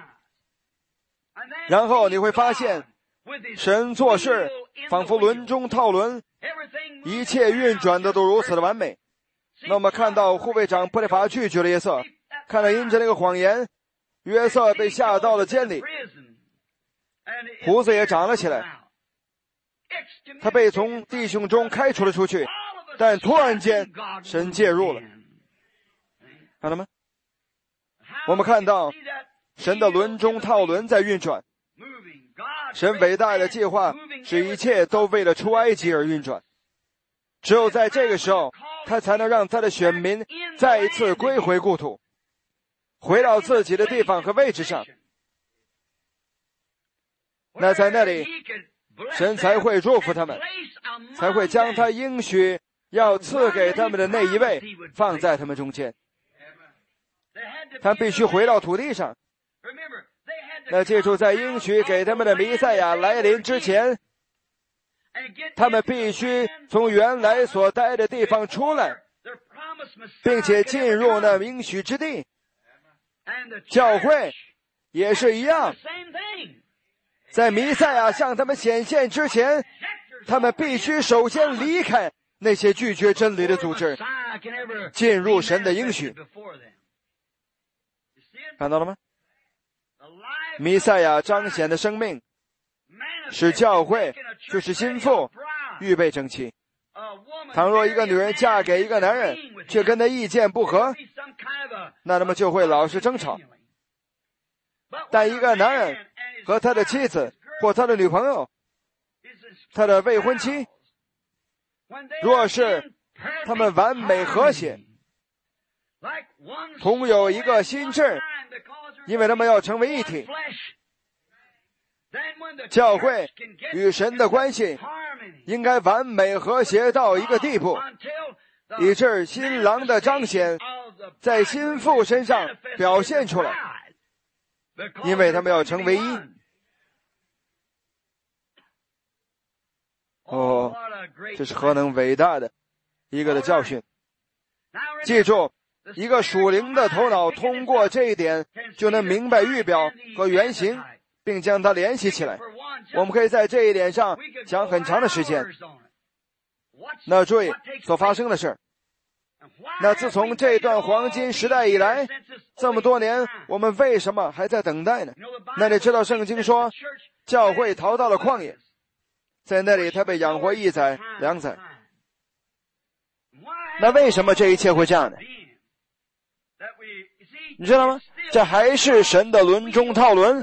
然后你会发现神做事仿佛轮中套轮，一切运转的都如此的完美。那我们看到护卫长波提乏拒绝了约瑟，看到因着那个谎言，约瑟被下到了监里，胡子也长了起来，他被从弟兄中开除了出去。但突然间神介入了，看到吗？我们看到神的轮中套轮在运转，神伟大的计划使一切都为了出埃及而运转。只有在这个时候，他才能让他的选民再一次归回故土，回到自己的地方和位置上。那在那里，神才会祝福他们，才会将他应许要赐给他们的那一位放在他们中间。他必须回到土地上。那记住，在应许给他们的弥赛亚来临之前，他们必须从原来所待的地方出来，并且进入那应许之地。教会也是一样，在弥赛亚向他们显现之前，他们必须首先离开那些拒绝真理的组织，进入神的应许。看到了吗？弥赛亚彰显的生命使教会就是心腹预备整齐。倘若一个女人嫁给一个男人却跟他意见不合，那他们就会老是争吵。但一个男人和他的妻子或他的女朋友，他的未婚妻，若是他们完美和谐，同有一个心智，因为他们要成为一体，教会与神的关系应该完美和谐到一个地步，以致新郎的彰显在新妇身上表现出来，因为他们要成为一。哦，这是何等伟大的一个的教训！记住，一个属灵的头脑通过这一点就能明白预表和原型，并将它联系起来。我们可以在这一点上讲很长的时间。那注意所发生的事， 那自从这段黄金时代以来，这么多年，我们为什么还在等待呢？那你知道圣经说，教会逃到了旷野，在那里他被养活一载两载。那为什么这一切会这样呢？你知道吗？这还是神的轮中套轮。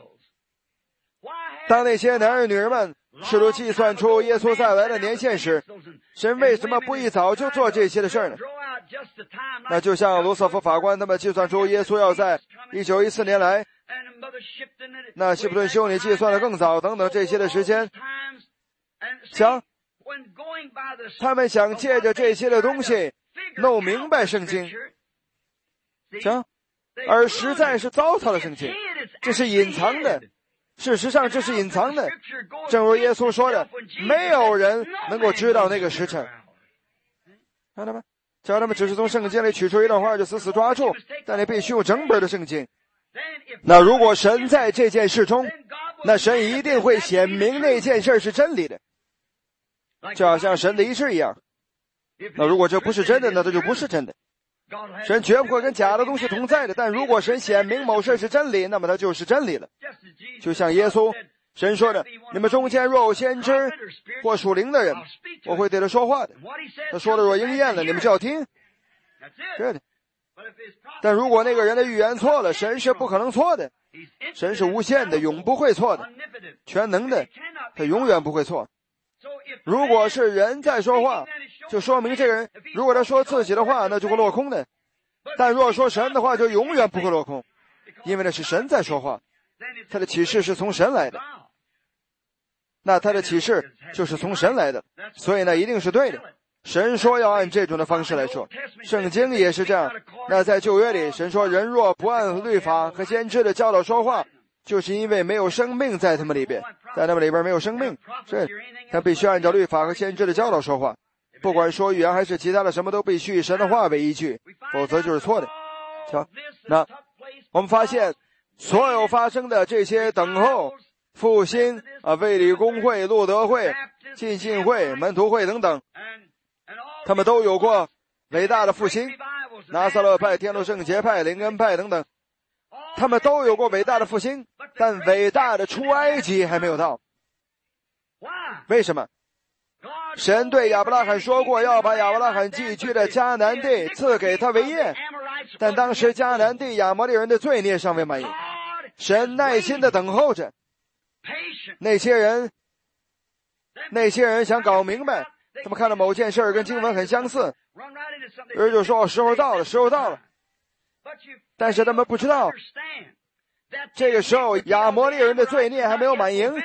当那些男人女人们试图计算出耶稣再来的年限时，神为什么不一早就做这些的事儿呢？那就像罗斯福法官他们计算出耶稣要在一九一四年来，那希普顿修女计算的更早，等等这些的时间。想，他们想借着这些的东西弄明白圣经，想，而实在是糟蹋了圣经，这是隐藏的。事实上这是隐藏的，正如耶稣说的，没有人能够知道那个时辰。看到吗？只要他们只是从圣经里取出一段话就死死抓住，但你必须用整本的圣经。那如果神在这件事中，那神一定会显明那件事是真理的，就好像神的一致一样。那如果这不是真的，那这就不是真的。神绝不会跟假的东西同在的，但如果神显明某事是真理，那么它就是真理了。就像耶稣，神说的，你们中间若有先知或属灵的人，我会对他说话的。他说的若应验了，你们就要听。对的。但如果那个人的预言错了，神是不可能错的。神是无限的，永不会错的，全能的，他永远不会错。如果是人在说话，就说明这个人如果他说自己的话，那就会落空的。但若说神的话，就永远不会落空，因为那是神在说话，他的启示是从神来的。那他的启示就是从神来的，所以那一定是对的。神说要按这种的方式来说，圣经也是这样。那在旧约里，神说人若不按律法和先知的教导说话，就是因为没有生命在他们里边，在他们里边没有生命，是他必须按照律法和先知的教导说话，不管说语言还是其他的什么，都必须以神的话为依据，否则就是错的。瞧，那我们发现所有发生的这些等候、复兴啊、卫理公会、路德会、浸信会、门徒会等等，他们都有过伟大的复兴，拿撒勒派、天路圣洁派、灵恩派等等，他们都有过伟大的复兴，但伟大的出埃及还没有到。为什么？神对亚伯拉罕说过要把亚伯拉罕寄居的迦南地赐给他为业，但当时迦南地亚摩利人的罪孽尚未满盈，神耐心地等候着。那些人那些人想搞明白，他们看到某件事跟经文很相似，人就说时候到了，时候到了。但是他们不知道，这个时候亚摩利人的罪孽还没有满盈。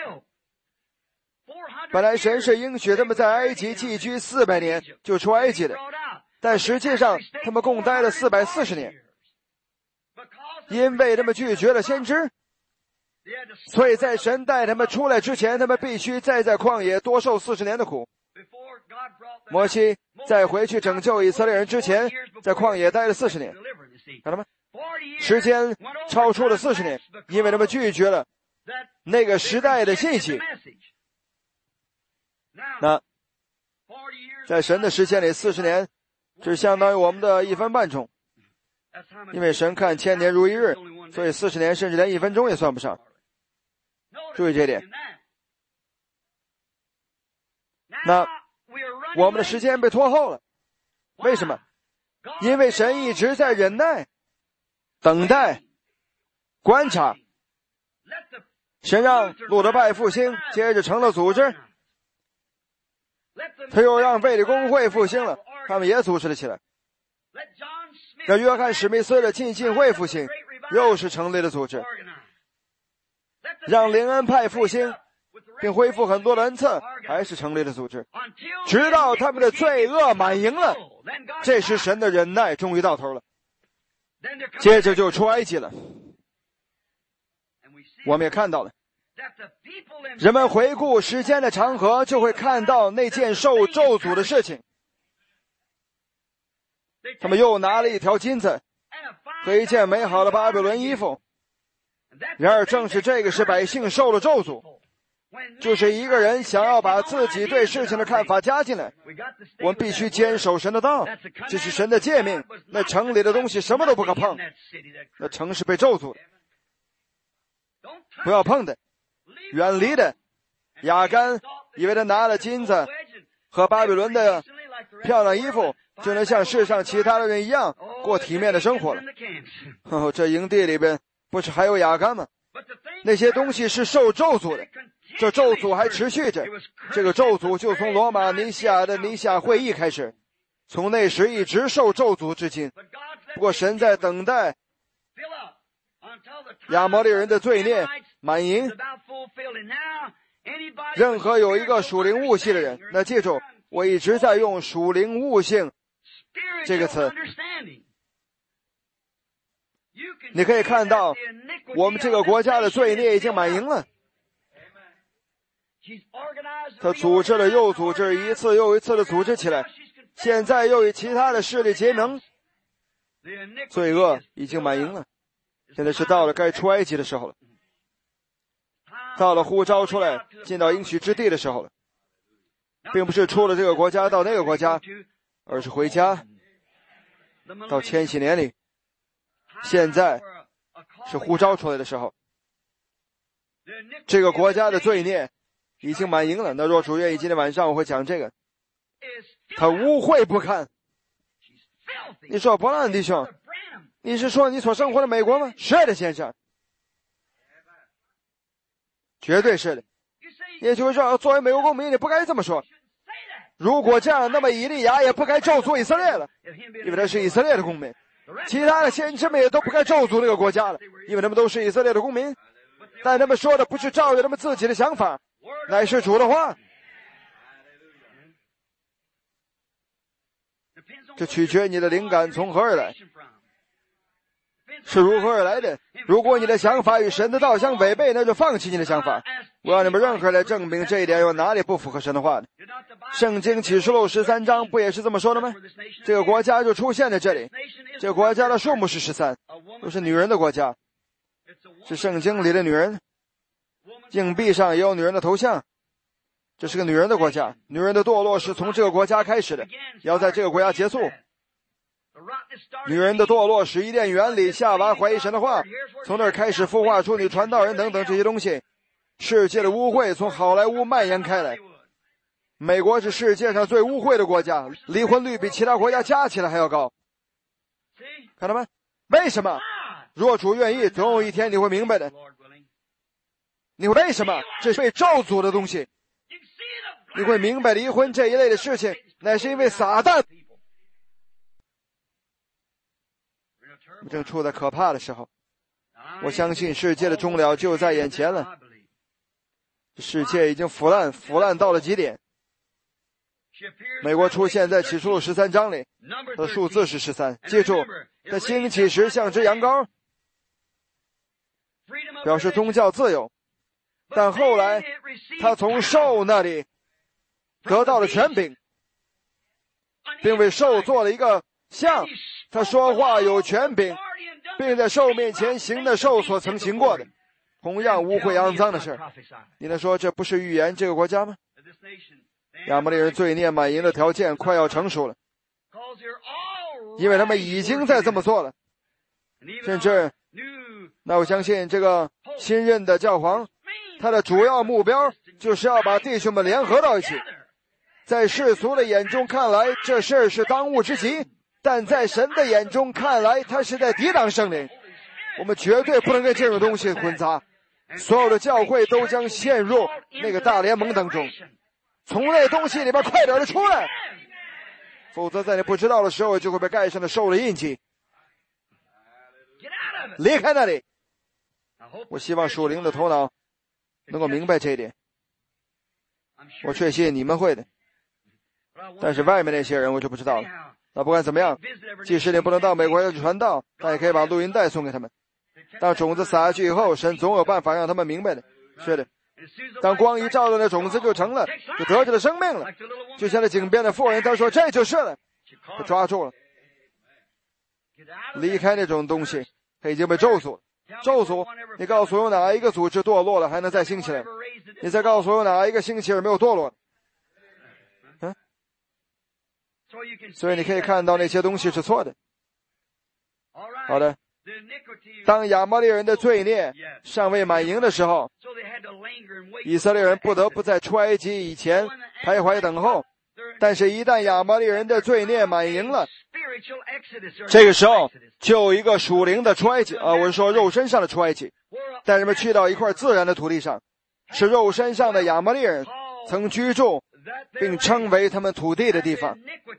本来神是应许他们在埃及寄居四百年就出埃及的，但实际上他们共待了四百四十年，因为他们拒绝了先知，所以在神带他们出来之前，他们必须再在旷野多受四十年的苦。摩西在回去拯救以色列人之前，在旷野待了四十年，看到吗？时间超出了四十年，因为他们拒绝了那个时代的信息。那在神的时间里，四十年是相当于我们的一分半钟，因为神看千年如一日，所以四十年甚至连一分钟也算不上。注意这点。那我们的时间被拖后了，为什么？因为神一直在忍耐、等待、观察。神让路德派复兴，接着成了组织，他又让卫理公会复兴了，他们也组织了起来。让约翰史密斯的浸信会复兴，又是成立了组织。让灵恩派复兴并恢复很多的恩赐，还是成立了组织，直到他们的罪恶满盈了，这时神的忍耐终于到头了，接着就出埃及了。我们也看到了，人们回顾时间的长河，就会看到那件受咒诅的事情。他们又拿了一条金子和一件美好的巴比伦衣服，然而正是这个使百姓受了咒诅， 就是一个人想要把自己对事情的看法加进来。我们必须坚守神的道，这是神的诫命。那城里的东西什么都不可碰，那城是被咒诅的，不要碰的，远离的。亚干以为他拿了金子和巴比伦的漂亮衣服，就能像世上其他的人一样过体面的生活了。哦，这营地里边不是还有亚干吗？那些东西是受咒诅的，这咒诅还持续着。这个咒诅就从罗马尼西亚的尼西亚会议开始，从那时一直受咒诅至今。不过神在等待亚摩利人的罪孽满盈。任何有一个属灵悟性的人，那记住，我一直在用属灵悟性这个词。你可以看到我们这个国家的罪孽已经满盈了。他组织了又组织，一次又一次的组织起来，现在又与其他的势力结盟，罪恶已经满盈了。现在是到了该出埃及的时候了，到了呼召出来进到应许之地的时候了，并不是出了这个国家到那个国家，而是回家到千禧年里。现在是呼召出来的时候，这个国家的罪孽已经满盈了。那若主愿意，今天晚上我会讲这个。他污秽不堪。你说伯兰弟兄，你是说你所生活的美国吗？是的，先生，绝对是的。也就是说，作为美国公民，你不该这么说。如果这样，那么以利亚也不该咒诅以色列了，因为他是以色列的公民。其他的先知们也都不该咒诅这个国家了，因为他们都是以色列的公民。但他们说的不是照着他们自己的想法，乃是主的话。这取决你的灵感从何而来，是如何而来的。如果你的想法与神的道相违背，那就放弃你的想法。我让你们任何人来证明这一点有哪里不符合神的话的。圣经启示录十三章不也是这么说的吗？这个国家就出现在这里，这个国家的数目是十三，都是女人的国家，是圣经里的女人。硬币上也有女人的头像，这是个女人的国家。女人的堕落是从这个国家开始的，要在这个国家结束。女人的堕落使伊甸园里夏娃怀疑神的话，从那儿开始孵化出女传道人等等这些东西。世界的污秽从好莱坞蔓延开来。美国是世界上最污秽的国家，离婚率比其他国家加起来还要高。看到吗？为什么？若主愿意，总有一天你会明白的。你为什么？这是被咒诅的东西。你会明白离婚这一类的事情，乃是因为撒旦。我们正处在可怕的时候，我相信世界的终了就在眼前了。世界已经腐烂，腐烂到了极点。美国出现在启示录十三章里，它的数字是十三。记住，它兴起时像只羊羔，表示宗教自由。但后来，他从兽那里得到了权柄，并为兽做了一个像。他说话有权柄，并在兽面前行的兽所曾行过的，同样污秽肮脏的事。你能说这不是预言这个国家吗？亚摩利人罪孽满盈的条件快要成熟了，因为他们已经在这么做了。甚至，那我相信这个新任的教皇，他的主要目标就是要把弟兄们联合到一起。在世俗的眼中看来，这事儿是当务之急，但在神的眼中看来，他是在抵挡圣灵。我们绝对不能跟这种东西混杂，所有的教会都将陷入那个大联盟当中。从那东西里边快点的出来，否则在你不知道的时候就会被盖上的兽的印记。离开那里。我希望属灵的头脑能够明白这一点，我确信你们会的。但是外面那些人我就不知道了。那不管怎么样，即使你不能到美国去传道，但也可以把录音带送给他们。当种子撒下去以后，神总有办法让他们明白的。是的，当光一照到那种子就成了，就得着了生命了。就像那井边的妇人，他说这就是了，他抓住了。离开那种东西，他已经被咒诅了。 咒诅，你告诉我有哪一个组织堕落了还能再兴起来？你再告诉我有哪一个兴起而没有堕落？嗯，所以你可以看到那些东西是错的。好的，当亚摩利人的罪孽尚未满盈的时候，以色列人不得不在出埃及以前徘徊等候。但是一旦亚摩利人的罪孽满盈了，这个时候就有一个属灵的出埃及啊，我是说肉身上的出埃及，带人们去到一块自然的土地上，是肉身上的亚摩利人曾居住并称为他们土地的地方。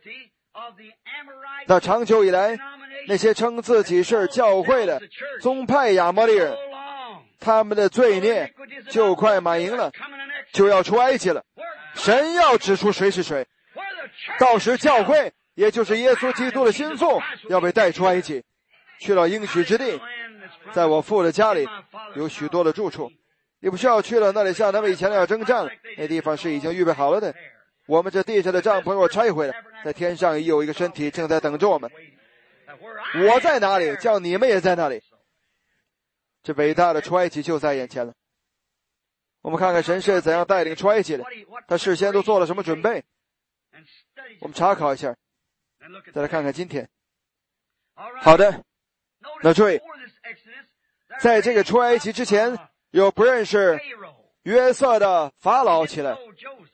那长久以来，那些称自己是教会的宗派亚摩利人，他们的罪孽就快满盈了，就要出埃及了。神要指出谁是谁，到时教会也就是耶稣基督的心腹要被带出埃及，去到应许之地。在我父的家里有许多的住处，你不需要去了那里像他们以前那样征战，那地方是已经预备好了的。我们这地下的帐篷若拆毁了，在天上已有一个身体正在等着我们。我在哪里，叫你们也在那里。这伟大的出埃及就在眼前了。我们看看神是怎样带领出埃及的，他事先都做了什么准备。我们查考一下，再来看看今天。好的，那注意，在这个出埃及之前，有不认识约瑟的法老起来，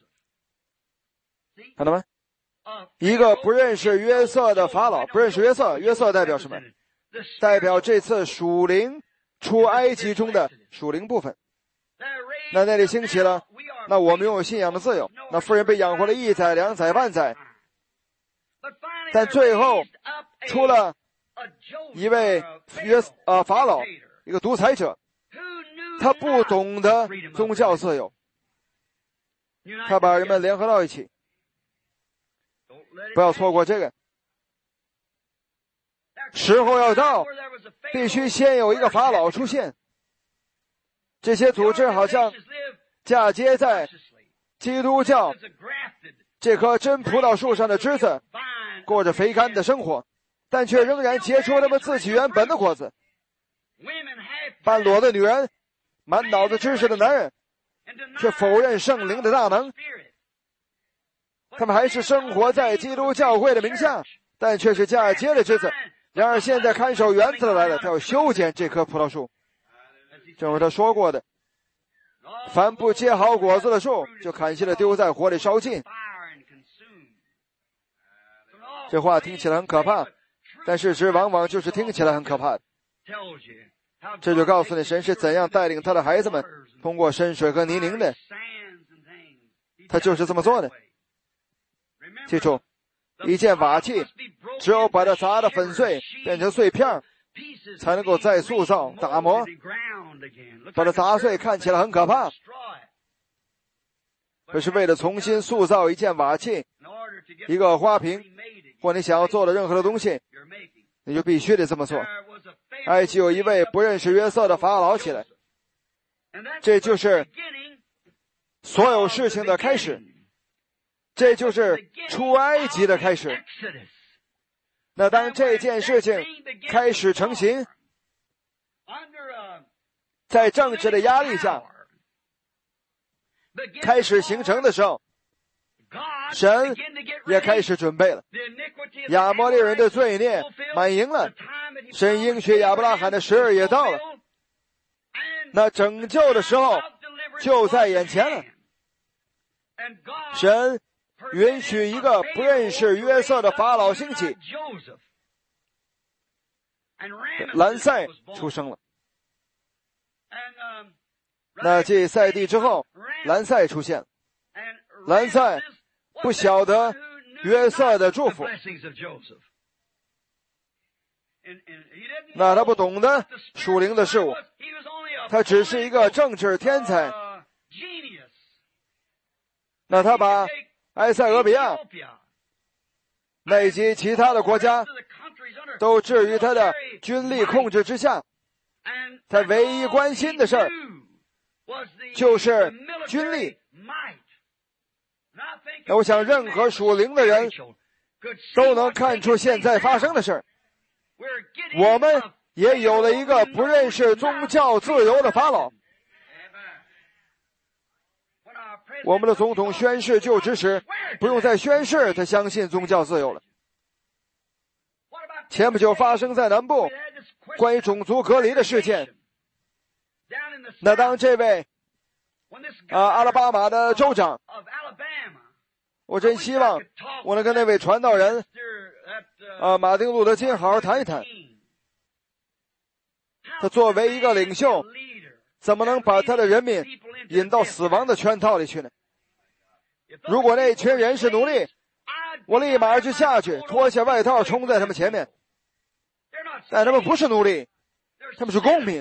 看到吗？一个不认识约瑟的法老，不认识约瑟，约瑟代表什么？代表这次属灵出埃及中的属灵部分。那那里兴起了，那我们拥有信仰的自由。那妇人被养活了一载、两载、万载，但最后出了一位约啊法老，一个独裁者，他不懂得宗教自由，他把人们联合到一起。不要错过这个时候要到，必须先有一个法老出现。这些组织好像嫁接在基督教这棵真葡萄树上的枝子，过着肥甘的生活，但却仍然结出他们自己原本的果子。半裸的女人，满脑子知识的男人，却否认圣灵的大能。他们还是生活在基督教会的名下，但却是嫁接的枝子。然而现在看守园子的来了，他要修剪这棵葡萄树。正如他说过的，凡不结好果子的树，就砍下来丢在火里烧尽。这话听起来很可怕，但事实往往就是听起来很可怕的。这就告诉你神是怎样带领他的孩子们通过深水和泥泞的，他就是这么做的。记住，一件瓦器只有把它砸得粉碎变成碎片，才能够再塑造打磨。把它砸碎看起来很可怕，可是为了重新塑造一件瓦器、一个花瓶，或你想要做的任何的东西，你就必须得这么做。埃及有一位不认识约瑟的法老起来，这就是所有事情的开始，这就是出埃及的开始。那当这件事情开始成型，在政治的压力下开始形成的时候，神也开始准备了。亚摩利人的罪孽满盈了，神应许亚伯拉罕的时日也到了，那拯救的时候就在眼前了。神允许一个不认识约瑟的法老兴起，兰塞出生了。那继赛地之后，兰塞出现。兰塞不晓得约瑟的祝福，那他不懂得属灵的事物，他只是一个政治天才。那他把埃塞俄比亚那以及其他的国家都置于他的军力控制之下，他唯一关心的事儿就是军力。那我想任何属灵的人都能看出现在发生的事儿，我们也有了一个不认识宗教自由的法老。我们的总统宣誓就职时，不用再宣誓他相信宗教自由了。前不久发生在南部关于种族隔离的事件，那当这位啊阿拉巴马的州长，我真希望我能跟那位传道人啊马丁路德金好好谈一谈，他作为一个领袖，怎么能把他的人民引到死亡的圈套里去呢？如果那群人是奴隶，我立马就下去脱下外套冲在他们前面，但他们不是奴隶，他们是公民，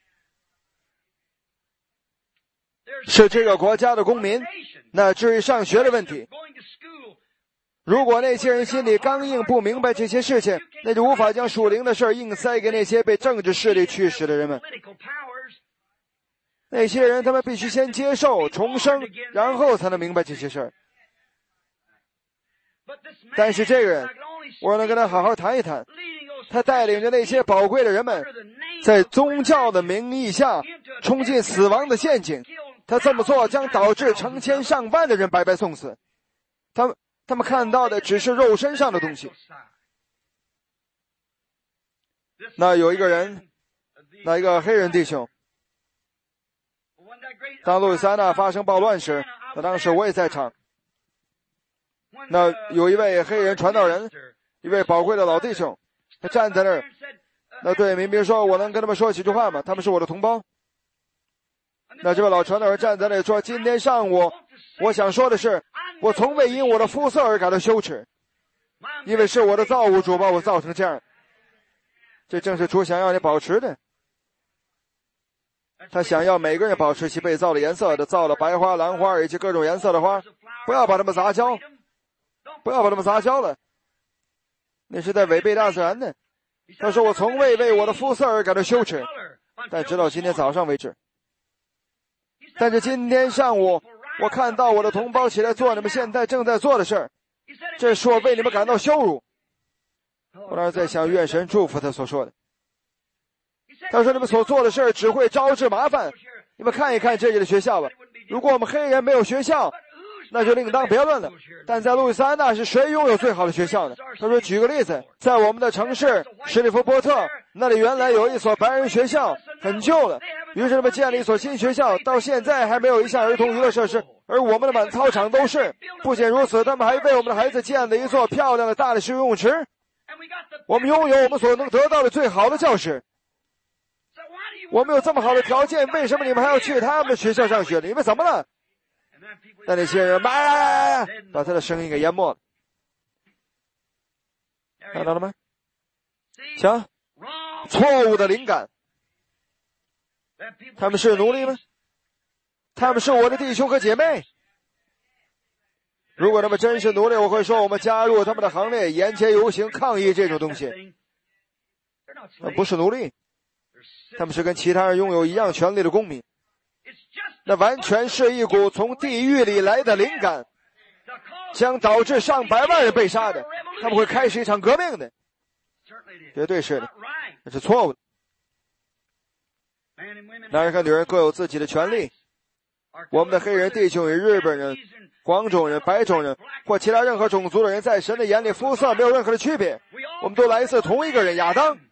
是这个国家的公民。那至于上学的问题，如果那些人心里刚硬，不明白这些事情，那就无法将属灵的事硬塞给那些被政治势力驱使的人们。那些人他们必须先接受重生，然后才能明白这些事儿。但是这个人，我能跟他好好谈一谈，他带领着那些宝贵的人们在宗教的名义下冲进死亡的陷阱，他这么做将导致成千上万的人白白送死。他们他们看到的只是肉身上的东西。那有一个人，那一个黑人弟兄，当路易斯安那发生暴乱时，那当时我也在场。那有一位黑人传道人，一位宝贵的老弟兄，他站在那儿，那对民兵说：“我能跟他们说几句话吗？他们是我的同胞。”那这位老传道人站在那里说：“今天上午，我想说的是，我从未因我的肤色而感到羞耻，因为是我的造物主把我造成这样。这正是主想要你保持的。他想要每个人保持其被造的颜色，他造了白花、兰花以及各种颜色的花，不要把它们杂交，不要把它们杂交了，那是在违背大自然的。他说我从未为我的肤色而感到羞耻，但直到今天早上为止。但是今天上午，我看到我的同胞起来做你们现在正在做的事儿，这是我为你们感到羞辱。我当时在想，愿神祝福他所说的。他说你们所做的事儿只会招致麻烦，你们看一看这里的学校吧。如果我们黑人没有学校，那就另当别论了。但在路易斯安那是谁拥有最好的学校呢？他说举个例子，在我们的城市史蒂夫波特，那里原来有一所白人学校，很旧了，于是他们建了一所新学校，到现在还没有一项儿童娱乐设施，而我们的满操场都是。不仅如此，他们还为我们的孩子建了一座漂亮的大理石游泳池。我们拥有我们所能得到的最好的教室。我们有这么好的条件，为什么你们还要去他们的学校上学？你们怎么了？但那些人把把他的声音给淹没了。看到了吗？瞧，错误的灵感。他们是奴隶吗？他们是我的弟兄和姐妹。如果他们真是奴隶，我会说我们加入他们的行列，沿街游行抗议这种东西。那不是奴隶，他们是跟其他人拥有一样权利的公民。那完全是一股从地狱里来的灵感，将导致上百万人被杀的。他们会开始一场革命的，绝对是的，那是错误的。男人和女人各有自己的权利。我们的黑人弟兄与日本人、黄种人、白种人或其他任何种族的人，在神的眼里肤色没有任何的区别，我们都来自同一个人亚当。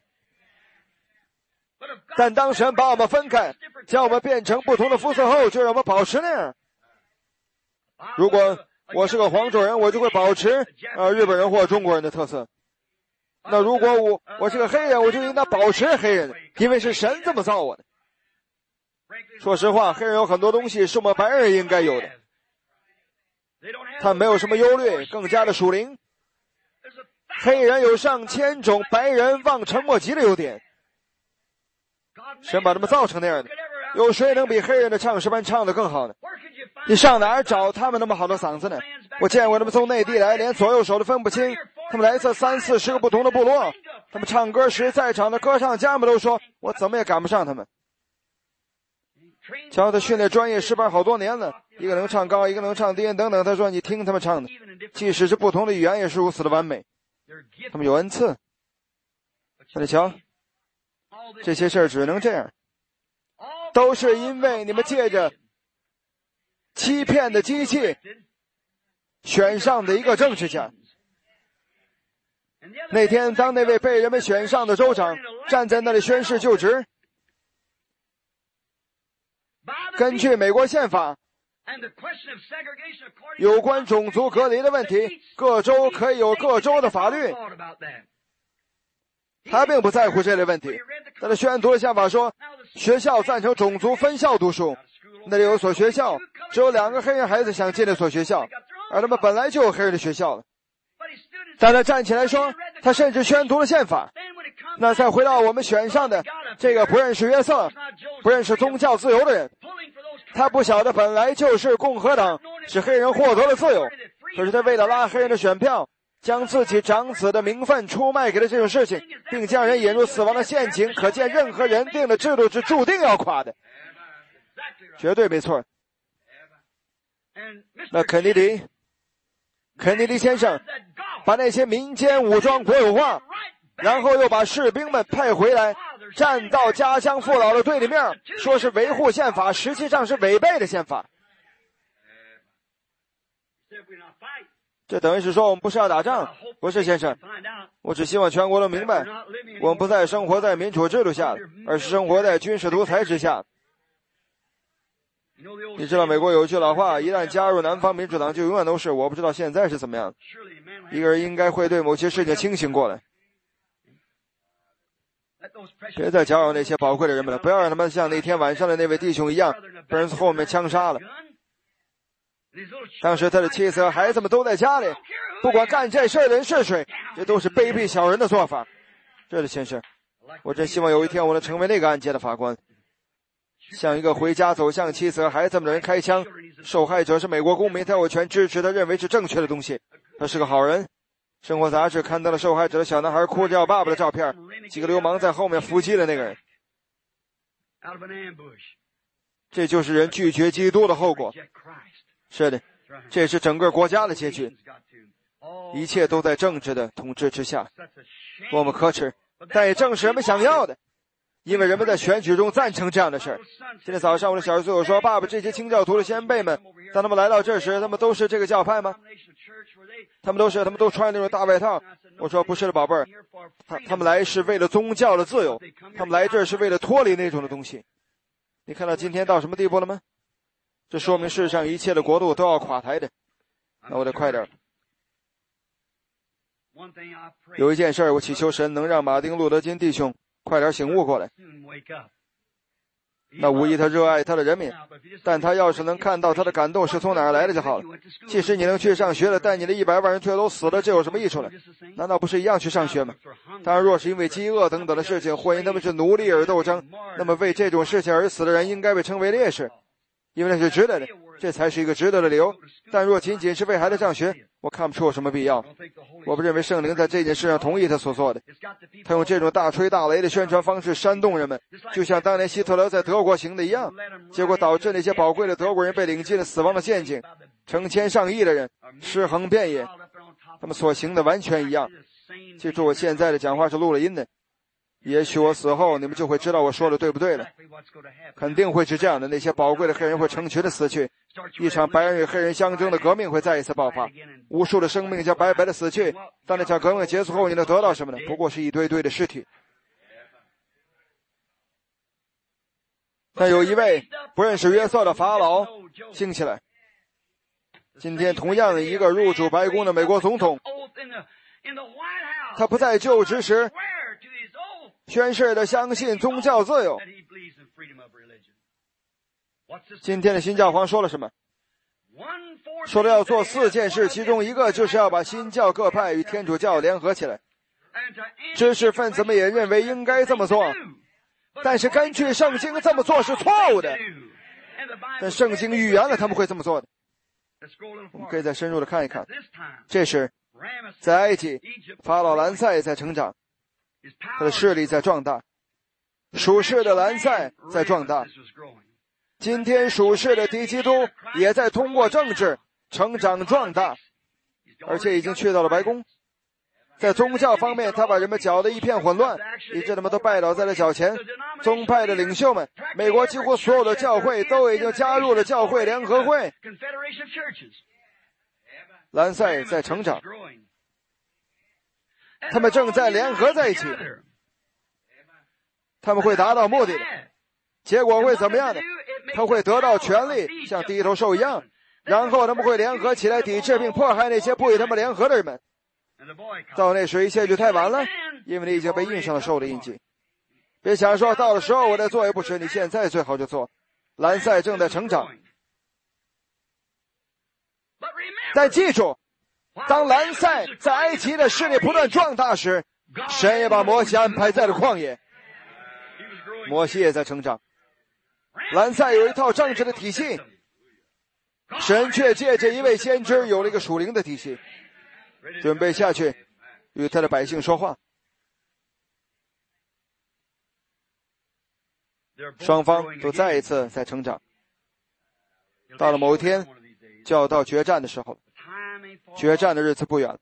但当神把我们分开，将我们变成不同的肤色后，就让我们保持那样。如果我是个黄种人，我就会保持呃日本人或中国人的特色。那如果我我是个黑人，我就应当保持黑人，因为是神这么造我的。说实话，黑人有很多东西是我们白人应该有的。他们没有什么忧虑，更加的属灵。黑人有上千种白人望尘莫及的优点。神把他们造成那样的，有谁能比黑人的唱诗班唱得更好呢？你上哪儿找他们那么好的嗓子呢？我见过他们从内地来，连左右手都分不清。他们来自三四十个不同的部落，他们唱歌时，在场的歌唱家们都说，我怎么也赶不上他们。瞧，他训练专业诗班好多年了，一个能唱高，一个能唱低音等等。他说你听他们唱的，即使是不同的语言也是如此的完美。他们有恩赐。那你瞧， 这些事儿只能这样，都是因为你们借着欺骗的机器选上的一个政治家。那天当那位被人们选上的州长站在那里宣誓就职，根据美国宪法，有关种族隔离的问题，各州可以有各州的法律。他并不在乎这类问题，但是宣读的宪法说，学校赞成种族分校读书。那里有所学校，只有两个黑人孩子想进那所学校，而他们本来就有黑人的学校了。但他站起来说，他甚至宣读了宪法。那再回到我们选上的这个不认识约瑟、不认识宗教自由的人，他不晓得本来就是共和党使黑人获得了自由，可是他为了拉黑人的选票，将自己长子的名分出卖给了这种事情，并将人引入死亡的陷阱，可见任何人定的制度是注定要垮的，绝对没错。那肯尼迪肯尼迪先生把那些民间武装国有化，然后又把士兵们派回来，站到家乡父老的对立面，说是维护宪法，实际上是违背了宪法。这等于是说我们不是要打仗。不是先生，我只希望全国都明白，我们不再生活在民主制度下，而是生活在军事独裁之下。你知道美国有一句老话，一旦加入南方民主党就永远都是，我不知道现在是怎么样。一个人应该会对某些事情清醒过来。别再搅扰那些宝贵的人们了，不要让他们像那天晚上的那位弟兄一样被人从后面枪杀了。当时他的妻子和孩子们都在家里，不管干这事的人是谁，这都是卑鄙小人的做法。这位先生，我真希望有一天我能成为那个案件的法官，向一个回家走向妻子和孩子们的人开枪，受害者是美国公民，他有权支持他认为是正确的东西，他是个好人。生活杂志看到了受害者的小男孩哭着要爸爸的照片，几个流氓在后面伏击了那个人。这就是人拒绝基督的后果。是的，这是整个国家的结局，一切都在政治的统治之下，多么可耻，但也正是人们想要的，因为人们在选举中赞成这样的事儿。今天早上我的小儿子我说，爸爸，这些清教徒的先辈们，当他们来到这时，他们都是这个教派吗？他们都是，他们都穿那种大外套。我说不是的，宝贝儿，他他们来是为了宗教的自由，他们来这儿是为了脱离那种的东西。你看到今天到什么地步了吗？这说明世上一切的国度都要垮台的。那我得快点。有一件事我祈求神能让马丁路德金弟兄快点醒悟过来。那无疑他热爱他的人民，但他要是能看到他的感动是从哪儿来的就好了。即使你能去上学了，但你的一百万人却都死了，这有什么益处呢？难道不是一样去上学吗？当然，若是因为饥饿等等的事情，或因他们是奴隶而斗争，那么为这种事情而死的人应该被称为烈士，因为那是值得的，这才是一个值得的理由。但若仅仅是为孩子上学，我看不出有什么必要。我不认为圣灵在这件事上同意他所做的。他用这种大吹大擂的宣传方式煽动人们，就像当年希特勒在德国行的一样，结果导致那些宝贵的德国人被领进了死亡的陷阱，成千上亿的人尸横遍野，他们所行的完全一样。记住，我现在的讲话是录了音的，也许我死后你们就会知道我说的对不对了。肯定会是这样的，那些宝贵的黑人会成群的死去，一场白人与黑人相争的革命会再一次爆发，无数的生命将白白的死去。当那场革命结束后，你能得到什么呢？不过是一堆堆的尸体。但有一位不认识约瑟的法老兴起来，今天同样一个入主白宫的美国总统，他不在就职时宣誓的相信宗教自由。今天的新教皇说了什么？说了要做四件事，其中一个就是要把新教各派与天主教联合起来。知识分子们也认为应该这么做，但是根据圣经这么做是错误的，但圣经预言了他们会这么做的。我们可以再深入的看一看。这时在埃及，法老兰塞在成长，他的势力在壮大，属世的兰塞在壮大。今天属世的敌基督也在通过政治成长壮大，而且已经去到了白宫。 在宗教方面，他把人们搅得一片混乱，以致他们都拜倒在了脚前。宗派的领袖们，美国几乎所有的教会都已经加入了教会联合会。兰塞在成长，他们正在联合在一起，他们会达到目的的。结果会怎么样呢？他会得到权力，像第一头兽一样，然后他们会联合起来抵制并迫害那些不与他们联合的人们。到那时一切就太晚了，因为你已经被印上了兽的印记。别想说到了时候我再做也不迟，你现在最好就做。兰塞正在成长，但记住，当兰塞在埃及的势力不断壮大时，神也把摩西安排在了旷野。摩西也在成长，兰塞有一套政治的体系，神却借着一位先知有了一个属灵的体系，准备下去与他的百姓说话。双方都再一次在成长，到了某一天就要到决战的时候，决战的日子不远。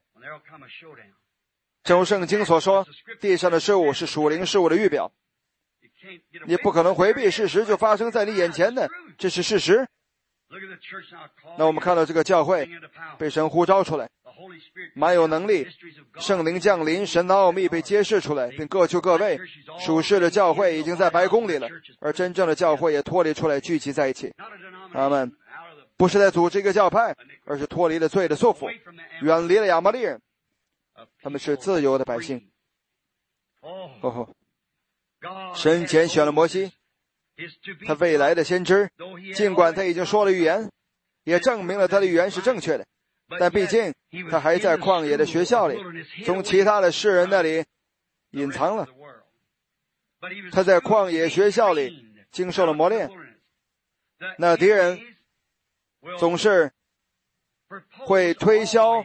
正如圣经所说，地上的事物是属灵事物的预表，你不可能回避事实就发生在你眼前的，这是事实。那我们看到这个教会被神呼召出来，满有能力，圣灵降临，神的奥秘被揭示出来，并各就各位。属世的教会已经在白宫里了，而真正的教会也脱离出来，聚集在一起。他们不是在组织一个教派，而是脱离了罪的束缚，远离了亚玛力人，他们是自由的百姓。哦，神拣选了摩西，他未来的先知，尽管他已经说了预言，也证明了他的预言是正确的，但毕竟他还在旷野的学校里，从其他的世人那里隐藏了。他在旷野学校里经受了磨练，那敌人总是会推销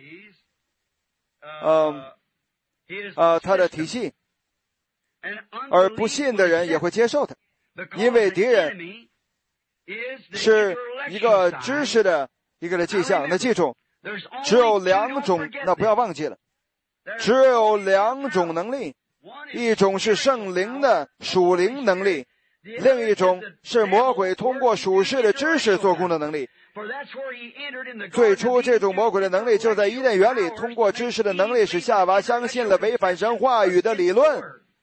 呃呃他的体系，而不信的人也会接受他，因为敌人是一个知识的一个的迹象。那记住，只有两种，那不要忘记了，只有两种能力，一种是圣灵的属灵能力，另一种是魔鬼通过属世的知识做工的能力。最初这种魔鬼的能力就在伊甸园里，通过知识的能力使夏娃相信了违反神话语的理论。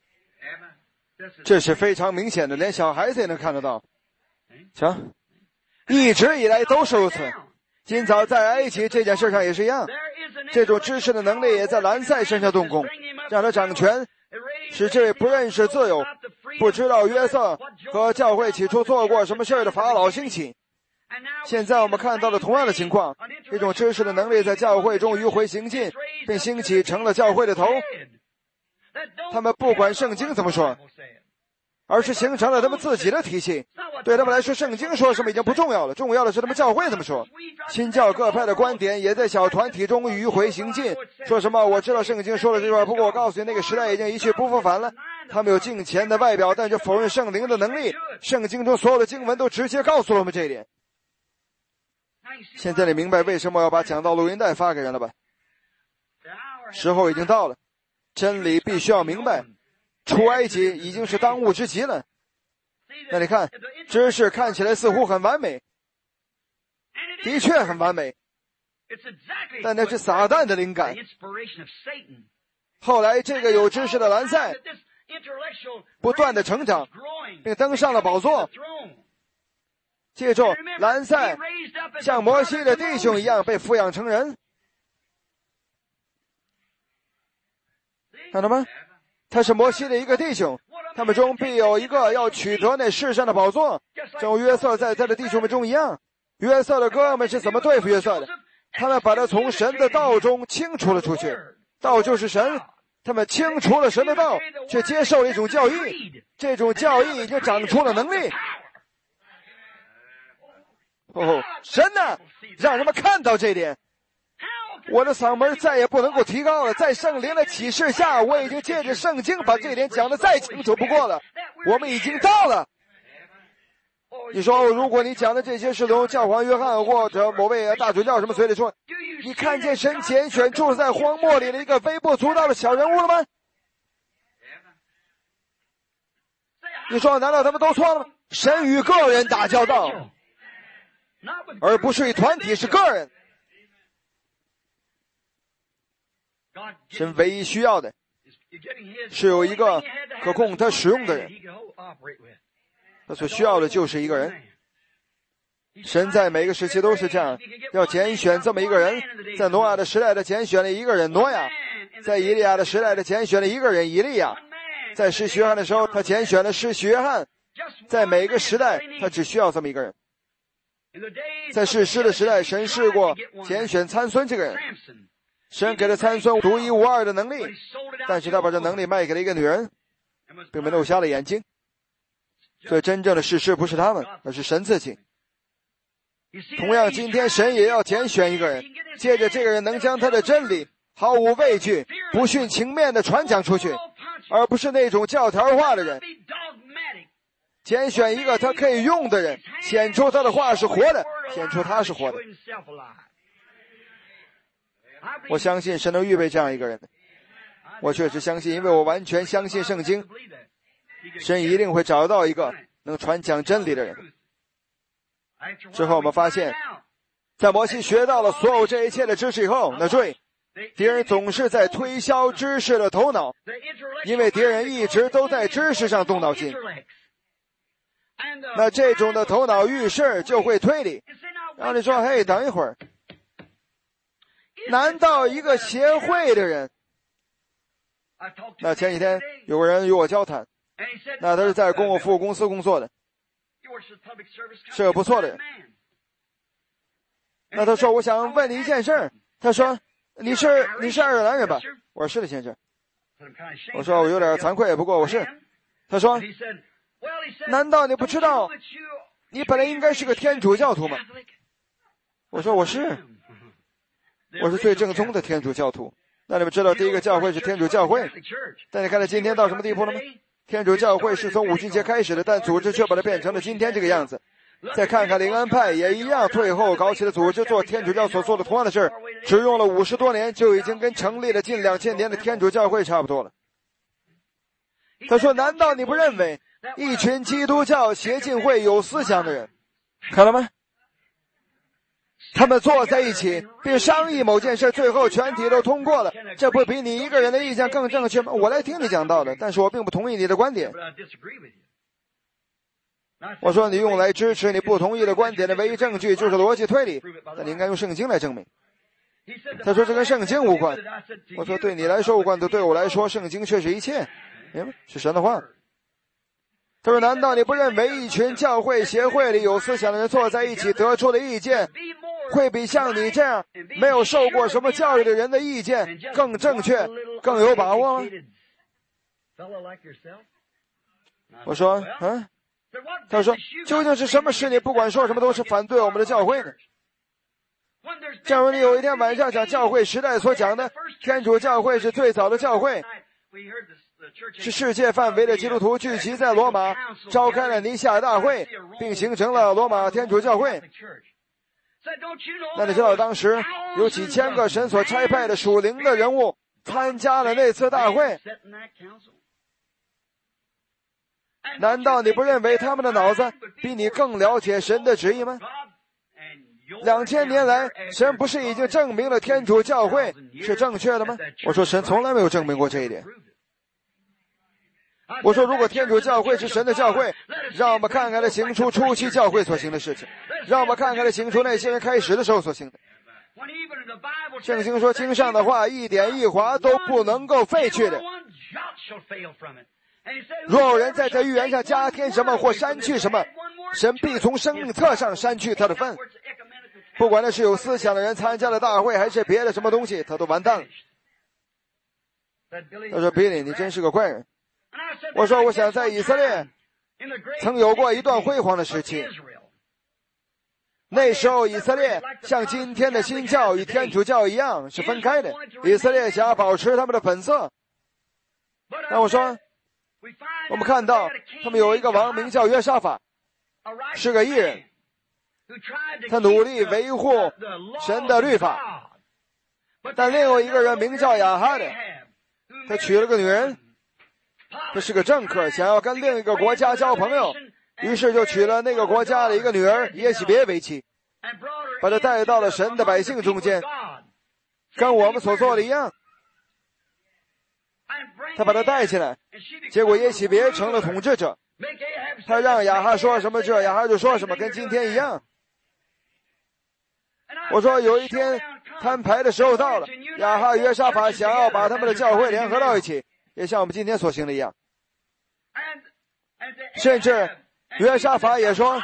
这是非常明显的，连小孩子也能看得到。瞧，一直以来都是如此。今早在埃及这件事上也是一样，这种知识的能力也在兰塞身上动工，让他掌权，使这位不认识自由、不知道约瑟和教会起初做过什么事的法老兴起。现在我们看到了同样的情况，这种知识的能力在教会中迂回行进，并兴起成了教会的头。他们不管圣经怎么说，而是形成了他们自己的体系。对他们来说，圣经说什么已经不重要了，重要的是他们教会怎么说。新教各派的观点也在小团体中迂回行进，说什么我知道圣经说了这句话，不过我告诉你那个时代已经一去不复返了。他们有敬虔的外表，但却否认圣灵的能力。圣经中所有的经文都直接告诉了我们这一点。现在你明白为什么要把讲道录音带发给人了吧？时候已经到了，真理必须要明白，出埃及已经是当务之急了。那你看，知识看起来似乎很完美，的确很完美，但那是撒旦的灵感。后来这个有知识的兰塞不断的成长，并登上了宝座。记住，兰塞像摩西的弟兄一样被抚养成人，看到吗？他是摩西的一个弟兄，他们中必有一个要取得那世上的宝座，正如约瑟在他的弟兄们中一样。约瑟的哥们是怎么对付约瑟的？他们把他从神的道中清除了出去，道就是神，他们清除了神的道，却接受了一种教义，这种教义已经长出了能力。哦，神呐，让人们看到这一点。我的嗓门再也不能够提高了，在圣灵的启示下，我已经借着圣经把这一点讲得再清楚不过了。我们已经到了。你说，如果你讲的这些是从教皇约翰或者某位大主教什么嘴里说， 你看见神拣选住在荒漠里的一个微不足道的小人物了吗？你说难道他们都错了吗？神与个人打交道，而不是与团体，是个人。神唯一需要的是有一个可供他使用的人，他所需要的就是一个人。神在每个时期都是这样，要拣选这么一个人。在挪亚的时代，他拣选了一个人挪亚；在以利亚的时代，他拣选了一个人以利亚；在施洗约翰的时候，他拣选了施洗约翰。在每个时代，他只需要这么一个人。在士师的时代，神试过拣选参孙这个人，神给了参孙独一无二的能力，但是他把这能力卖给了一个女人，并没弄瞎了眼睛。所以真正的士师不是他们，而是神自己。同样，今天神也要拣选一个人，借着这个人能将他的真理毫无畏惧、不徇情面地传讲出去，而不是那种教条化的人。拣选一个他可以用的人，显出他的话是活的，显出他是活的。我相信神能预备这样一个人。我确实相信，因为我完全相信圣经，神一定会找到一个能传讲真理的人。之后我们发现，在摩西学到了所有这一切的知识以后，那注意，敌人总是在推销知识的头脑，因为敌人一直都在知识上动脑筋。那这种的头脑遇事就会推理，让你说，嘿，等一会儿，难道一个协会的人？那前几天有个人与我交谈，那他是在公共服务公司工作的，是个不错的人。那他说，我想问你一件事儿。他说，你是你是爱尔兰人吧？我说是的，先生。我说我有点惭愧，不过我是。他说，难道你不知道你本来应该是个天主教徒吗？我说我是，我是最正宗的天主教徒。那你们知道第一个教会是天主教会，但你看到今天到什么地步了吗？天主教会是从五旬节开始的，但组织却把它变成了今天这个样子。再看看灵恩派也一样，退后搞起了组织，做天主教所做的同样的事，只用了五十多年就已经跟成立了近两千年的天主教会差不多了。他说，难道你不认为一群基督教协进会有思想的人，看了吗？他们坐在一起并商议某件事，最后全体都通过了，这不比你一个人的意见更正确吗？我来听你讲道的，但是我并不同意你的观点。我说，你用来支持你不同意的观点的唯一证据就是逻辑推理，那你应该用圣经来证明。他说这跟圣经无关。我说对你来说无关，对我来说圣经却是一切，明白？是神的话。他说，难道你不认为一群教会协会里有思想的人坐在一起得出的意见，会比像你这样没有受过什么教育的人的意见更正确、更有把握吗？我说，嗯。他说，究竟是什么使你不管说什么都是反对我们的教会呢？正如你有一天晚上讲教会时代所讲的，天主教会是最早的教会，是世界范围的基督徒聚集在罗马，召开了尼西亚大会，并形成了罗马天主教会。那你知道当时有几千个神所差派的属灵的人物参加了那次大会？难道你不认为他们的脑子比你更了解神的旨意吗？两千年来，神不是已经证明了天主教会是正确的吗？我说神从来没有证明过这一点。我说如果天主教会是神的教会，让我们看看它行出初期教会所行的事情，让我们看看它行出那些人开始的时候所行的。圣经说，经上的话一点一划都不能够废去的。若有人在这预言上加添什么或删去什么，神必从生命册上删去他的份。不管那是有思想的人参加了大会，还是别的什么东西，他都完蛋了。他说，比利，你真是个怪人。我说，我想在以色列曾有过一段辉煌的时期，那时候以色列像今天的新教与天主教一样是分开的，以色列想要保持他们的本色。那我说，我们看到他们有一个王名叫约沙法，是个义人，他努力维护神的律法， 但另有一个人名叫亚哈的，他娶了个女人，他是个政客，想要跟另一个国家交朋友，于是就娶了那个国家的一个女儿耶洗别为妻，把她带到了神的百姓中间，跟我们所做的一样。他把她带进来，结果耶洗别成了统治者，他让亚哈说什么这，亚哈就说什么，跟今天一样。我说有一天摊牌的时候到了，亚哈约沙法想要把他们的教会联合到一起，也像我们今天所行的一样，甚至约沙法也说，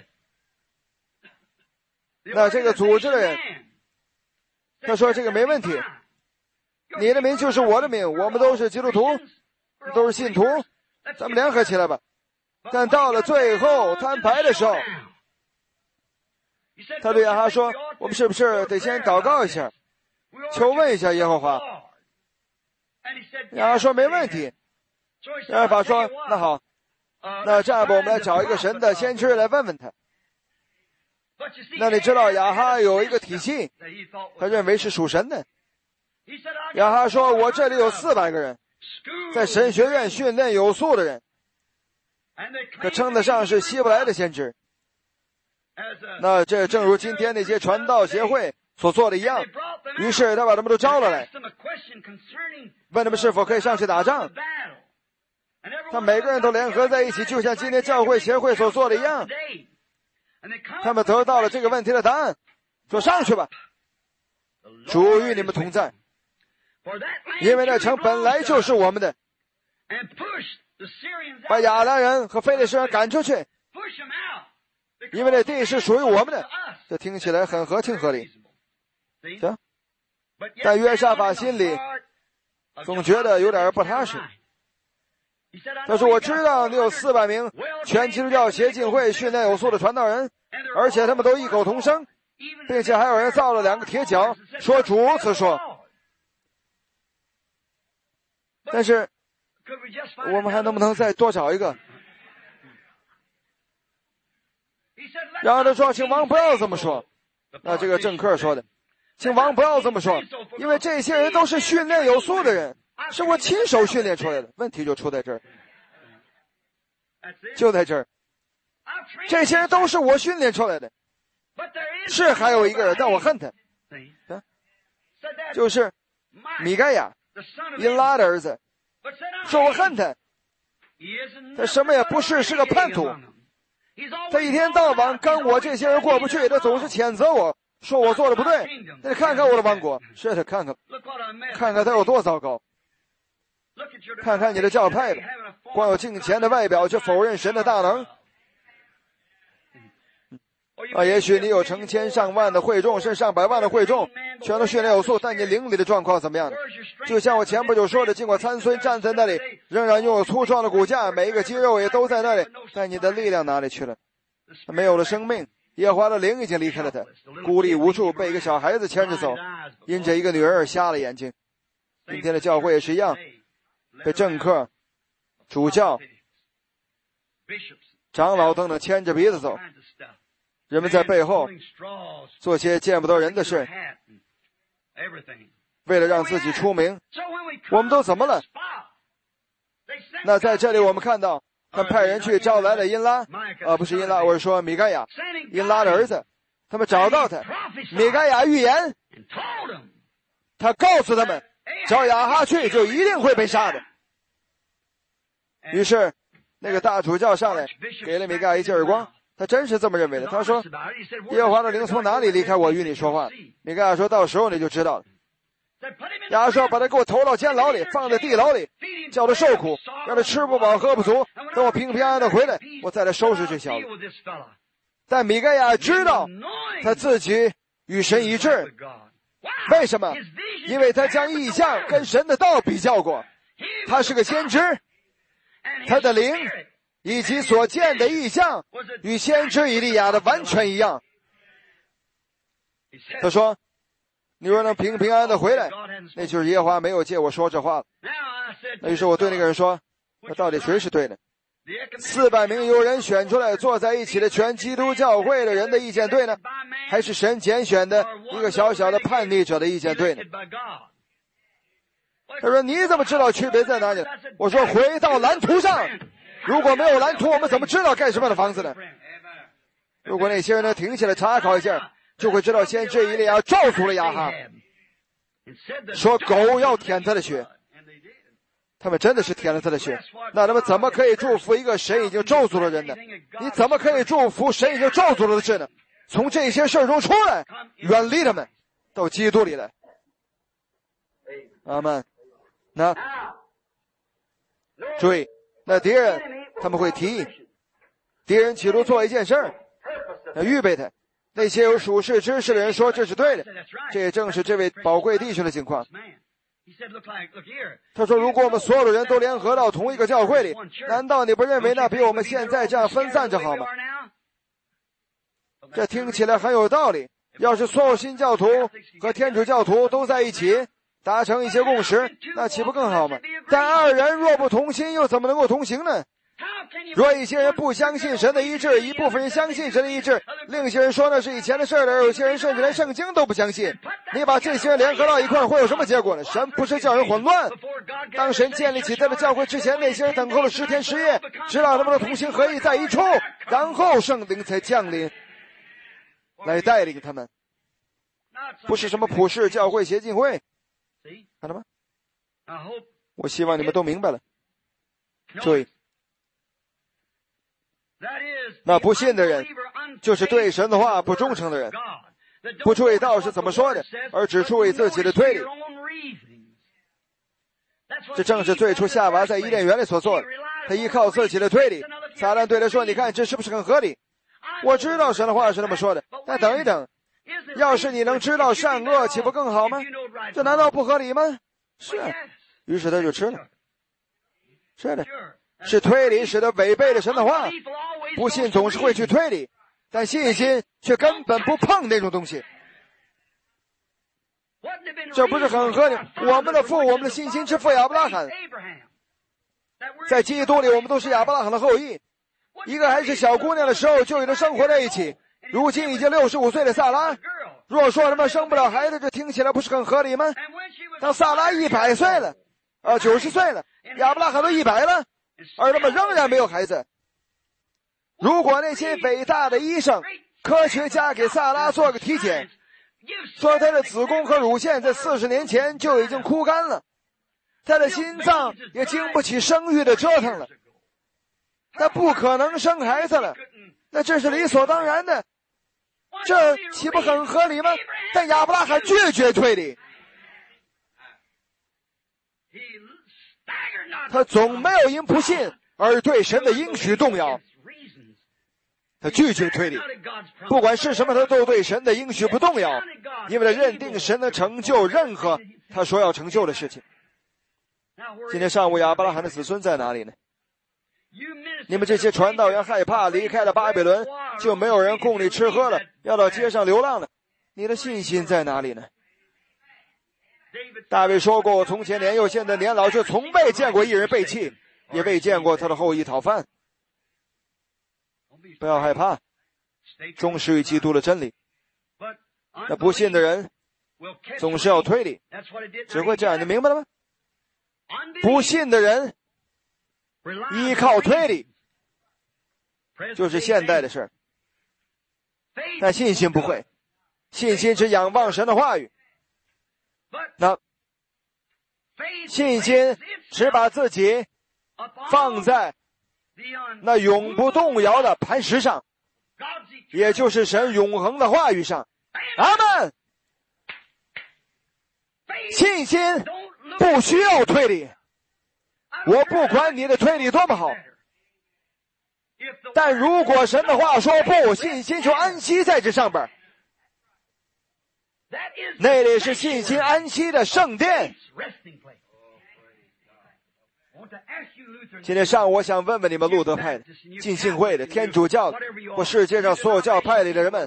那这个组织的人，他说这个没问题，你的名就是我的名，我们都是基督徒，都是信徒，咱们联合起来吧。但到了最后摊牌的时候，他对亚哈说，我们是不是得先祷告一下，求问一下耶和华？亚哈说没问题。耶和华说，那好，那这样吧，我们来找一个神的先知来问问他。那你知道亚哈有一个体系，他认为是属神的。亚哈说，我这里有四百个人，在神学院训练有素的人，可称得上是希伯来的先知。那这正如今天那些传道协会所做的一样，于是他把他们都招了来，问他们是否可以上去打仗。他每个人都联合在一起，就像今天教会协会所做的一样。他们得到了这个问题的答案，说上去吧，主与你们同在，因为那城本来就是我们的，把亚兰人和非利士人赶出去，因为那地是属于我们的。这听起来很合情合理，行。但约沙法心里总觉得有点不踏实。他说，我知道你有四百名全基督教协进会训练有素的传道人，而且他们都异口同声，并且还有人造了两个铁脚，说主如此说。但是我们还能不能再多找一个？然后他说，请王不要这么说。那这个政客说的，请王不要这么说，因为这些人都是训练有素的人，是我亲手训练出来的。问题就出在这儿，就在这儿，这些人都是我训练出来的。是还有一个人，但我恨他，啊、就是米该亚，因拉的儿子，说我恨他，他什么也不是，是个叛徒。他一天到晚跟我这些人过不去，他总是谴责我，说我做的不对。那你看看我的王国，是他看看，看看他有多糟糕。看看你的教派吧，光有敬虔的外表，却否认神的大能。啊，也许你有成千上万的会众，甚至上百万的会众，全都训练有素，但你灵里的状况怎么样呢？就像我前不久说的，尽管参孙站在那里，仍然拥有粗壮的骨架，每一个肌肉也都在那里，但你的力量哪里去了？他没有了生命，耶和华的灵已经离开了他，孤立无助，被一个小孩子牵着走，因着一个女儿而瞎了眼睛。今天的教会也是一样，被政客、主教、长老等等牵着鼻子走，人们在背后做些见不得人的事，为了让自己出名。我们都怎么了？那在这里我们看到，他派人去招来了因拉，啊，不是因拉，我是说米该亚，因拉的儿子。他们找到他，米该亚预言，他告诉他们，叫亚哈去就一定会被杀的。于是那个大主教上来给了米该亚一记耳光，他真是这么认为的。他说，耶和华的灵从哪里离开我与你说话？米该亚说，到时候你就知道了。亚哈说，把他给我投到监牢里，放在地牢里，叫他受苦，让他吃不饱喝不足，等我平平安安的回来，我再来收拾这小子。但米该亚知道他自己与神一致，为什么？因为他将异象跟神的道比较过，他是个先知，他的灵以及所见的异象与先知以利亚的完全一样。他说，你若能平平安安的回来，那就是耶和华没有借我说这话了。那于是我对那个人说，那到底谁是对的？ 四百名由人选出来坐在一起的全基督教会的人的意见队呢？还是神拣选的一个小小的叛逆者的意见队呢？他说你怎么知道区别在哪里？我说回到蓝图上，如果没有蓝图，我们怎么知道盖什么样的房子呢？如果那些人能停下来查考一下，就会知道先知以利亚咒诅了亚哈，说狗要舔他的血。他们真的是舔了他的血，那他们怎么可以祝福一个神已经咒诅的人呢？你怎么可以祝福神已经咒诅了的事呢？从这些事中出来，远离他们，到基督里来。阿们。那注意，那敌人他们会提议，敌人企图做一件事儿，要预备他。那些有属世知识的人说这是对的，这也正是这位宝贵弟兄的情况。他说如果我们所有的人都联合到同一个教会里，难道你不认为那比我们现在这样分散着好吗？这听起来很有道理。要是所有新教徒和天主教徒都在一起达成一些共识，那岂不更好吗？但二人若不同心，又怎么能够同行呢？若一些人不相信神的医治，一部分人相信神的医治，另一些人说那是以前的事了，有些人甚至连圣经都不相信。你把这些人联合到一块会有什么结果呢？神不是叫人混乱。当神建立起他的教会之前，那些人等候了十天十夜，直到他们的同心合意在一处，然后圣灵才降临来带领他们，不是什么普世教会协进会。看到吗？我希望你们都明白了。注意，那不信的人就是对神的话不忠诚的人，不注意道是怎么说的，而只注意自己的推理。这正是最初夏娃在伊甸园里所做的，他依靠自己的推理。撒旦对他说，你看这是不是很合理？我知道神的话是那么说的，但等一等，要是你能知道善恶，岂不更好吗？这难道不合理吗？是。于是他就吃了。是的，是推理使得违背了神的话。不信总是会去推理，但信心却根本不碰那种东西。这不是很合理？我们的父，我们的信心之父亚伯拉罕，在基督里我们都是亚伯拉罕的后裔。一个还是小姑娘的时候就与他生活在一起，如今已经六十五岁的萨拉，若说他们生不了孩子，这听起来不是很合理吗？当萨拉一百岁了，啊，九十岁了，亚伯拉罕都一百了，而他们仍然没有孩子。如果那些伟大的医生、科学家给萨拉做个体检，说他的子宫和乳腺在四十年前就已经枯干了，他的心脏也经不起生育的折腾了，他不可能生孩子了，那这是理所当然的，这岂不很合理吗？但亚伯拉罕拒绝推理，他总没有因不信而对神的应许动摇，他拒绝推理，不管是什么，他都对神的应许不动摇，因为他认定神能成就任何他所要成就的事情。今天上午亚伯拉罕的子孙在哪里呢？你们这些传道人害怕离开了巴比伦，就没有人供你吃喝了，要到街上流浪了，你的信心在哪里呢？大卫说过，我从前年幼，现在年老，就从未见过一人背弃，也未见过他的后裔讨饭。不要害怕，忠实于基督的真理。那不信的人总是要推理，只会这样，你明白了吗？不信的人依靠推理，就是现代的事儿。但信心不会，信心只仰望神的话语。那信心只把自己放在那永不动摇的磐石上，也就是神永恒的话语上。阿们。信心不需要推理，我不管你的推理多么好，但如果神的话说不，信心就安息在这上边，那里是信心安息的圣殿。今天上午我想问问你们路德派的、浸信会的、天主教的或世界上所有教派里的人们，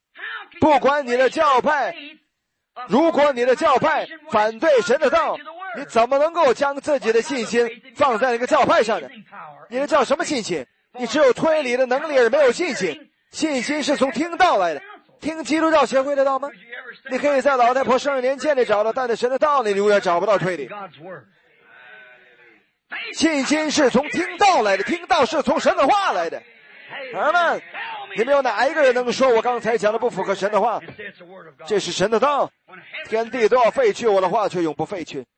不管你的教派，如果你的教派反对神的道， 你怎么能够将自己的信心放在那个教派上呢？你那叫什么信心？你只有推理的能力而没有信心。信心是从听道来的。听基督教协会的道吗？你可以在老太婆生日年鉴里找到，但在神的道里你永远找不到推理。信心是从听道来的，听道是从神的话来的。儿们，你们有哪一个人能说我刚才讲的不符合神的话？这是神的道，天地都要废去，我的话却永不废去。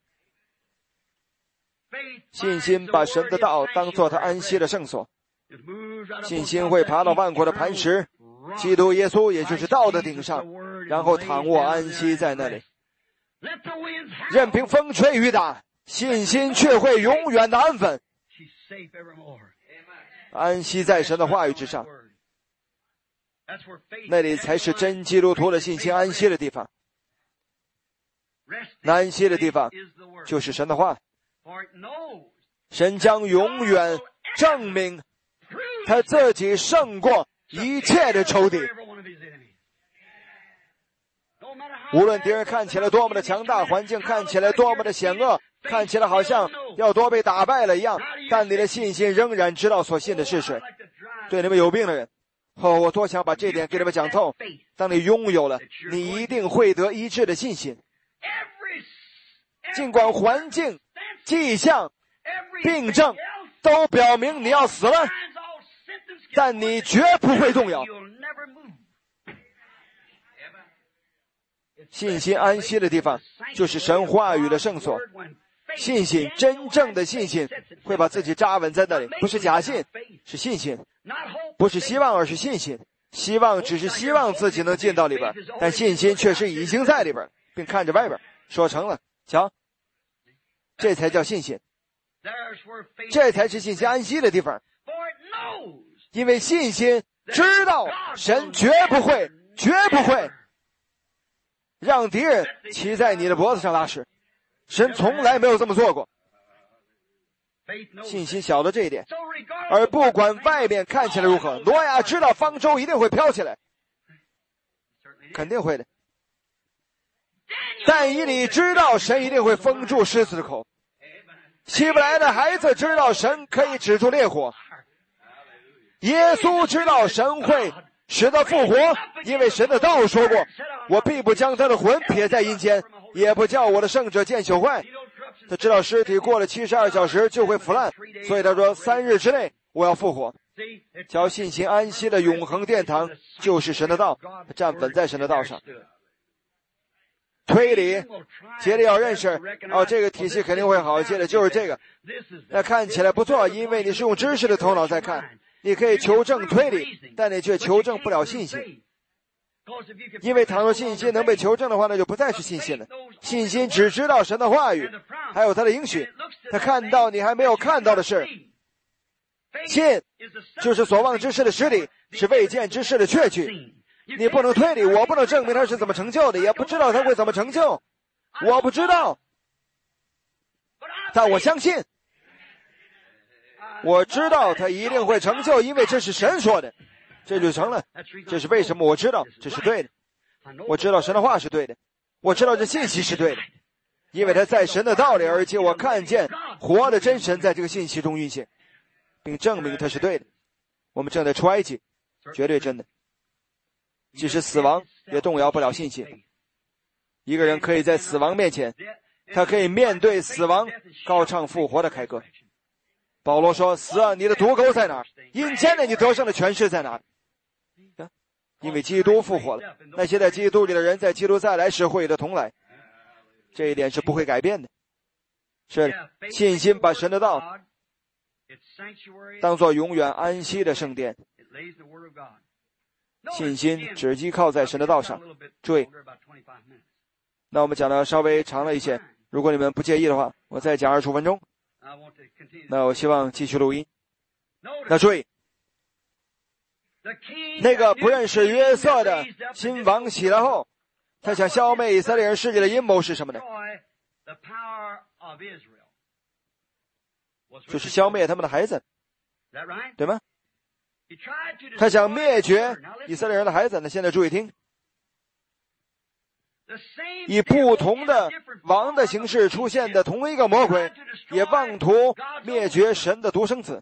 信心把神的道当作他安息的圣所，信心会爬到万国的磐石，基督耶稣也就是道的顶上，然后躺卧安息在那里。任凭风吹雨打，信心却会永远的安稳，安息在神的话语之上。那里才是真基督徒的信心安息的地方。那安息的地方就是神的话。神将永远证明他自己胜过一切的仇敌。无论敌人看起来多么的强大，环境看起来多么的险恶，看起来好像要多被打败了一样，但你的信心仍然知道所信的是谁。对你们有病的人，哦，我多想把这点给你们讲透。当你拥有了你一定会得医治的信心，尽管环境、迹象、病症都表明你要死了，但你绝不会动摇。信心安息的地方就是神话语的圣所。信心，真正的信心会把自己扎稳在那里，不是假信，是信心。不是希望，而是信心。希望只是希望自己能进到里边，但信心确实已经在里边，并看着外边说成了。瞧，这才叫信心，这才是信心安息的地方。因为信心知道神绝不会绝不会让敌人骑在你的脖子上拉屎，神从来没有这么做过。信心晓得这一点，而不管外面看起来如何，挪亚知道方舟一定会飘起来，肯定会的。但以理知道神一定会封住狮子的口，希伯来的孩子知道神可以止住烈火，耶稣知道神会使他复活，因为神的道说过，我必不将他的魂撇在阴间，也不叫我的圣者见朽坏。他知道尸体过了七十二小时就会腐烂，所以他说三日之内我要复活。叫信心安息的永恒殿堂就是神的道，他站稳在神的道上。推理接着要认识哦，这个体系肯定会好，接着就是这个，那看起来不错，因为你是用知识的头脑在看，你可以求证推理，但你却求证不了信心。因为倘若信心能被求证的话，那就不再是信心了。信心只知道神的话语还有他的应许，他看到你还没有看到的事。信就是所望之事的实底，是未见之事的确据。你不能推理，我不能证明他是怎么成就的，也不知道他会怎么成就，我不知道，但我相信，我知道他一定会成就，因为这是神说的，这就成了。这是为什么我知道这是对的，我知道神的话是对的，我知道这信息是对的，因为他在神的道里，而且我看见活的真神在这个信息中运行，并证明他是对的。我们正在出埃及，绝对真的。即使死亡也动摇不了信心。一个人可以在死亡面前，他可以面对死亡高唱复活的凯歌。保罗说，死啊，你的毒钩在哪儿？阴间的你得胜的权势在哪儿？因为基督复活了，那些在基督里的人在基督再来时会与他同来，这一点是不会改变的。是信心把神的道当作永远安息的圣殿，信心只依靠在神的道上。注意，那我们讲的稍微长了一些，如果你们不介意的话，我再讲二十五分钟。那我希望继续录音。那注意，那个不认识约瑟的新王起来后，他想消灭以色列人世界的阴谋是什么呢？就是消灭他们的孩子，对吗？他想灭绝以色列人的孩子。那现在注意听， 以不同的王的形式出现的同一个魔鬼，也妄图灭绝神的独生子。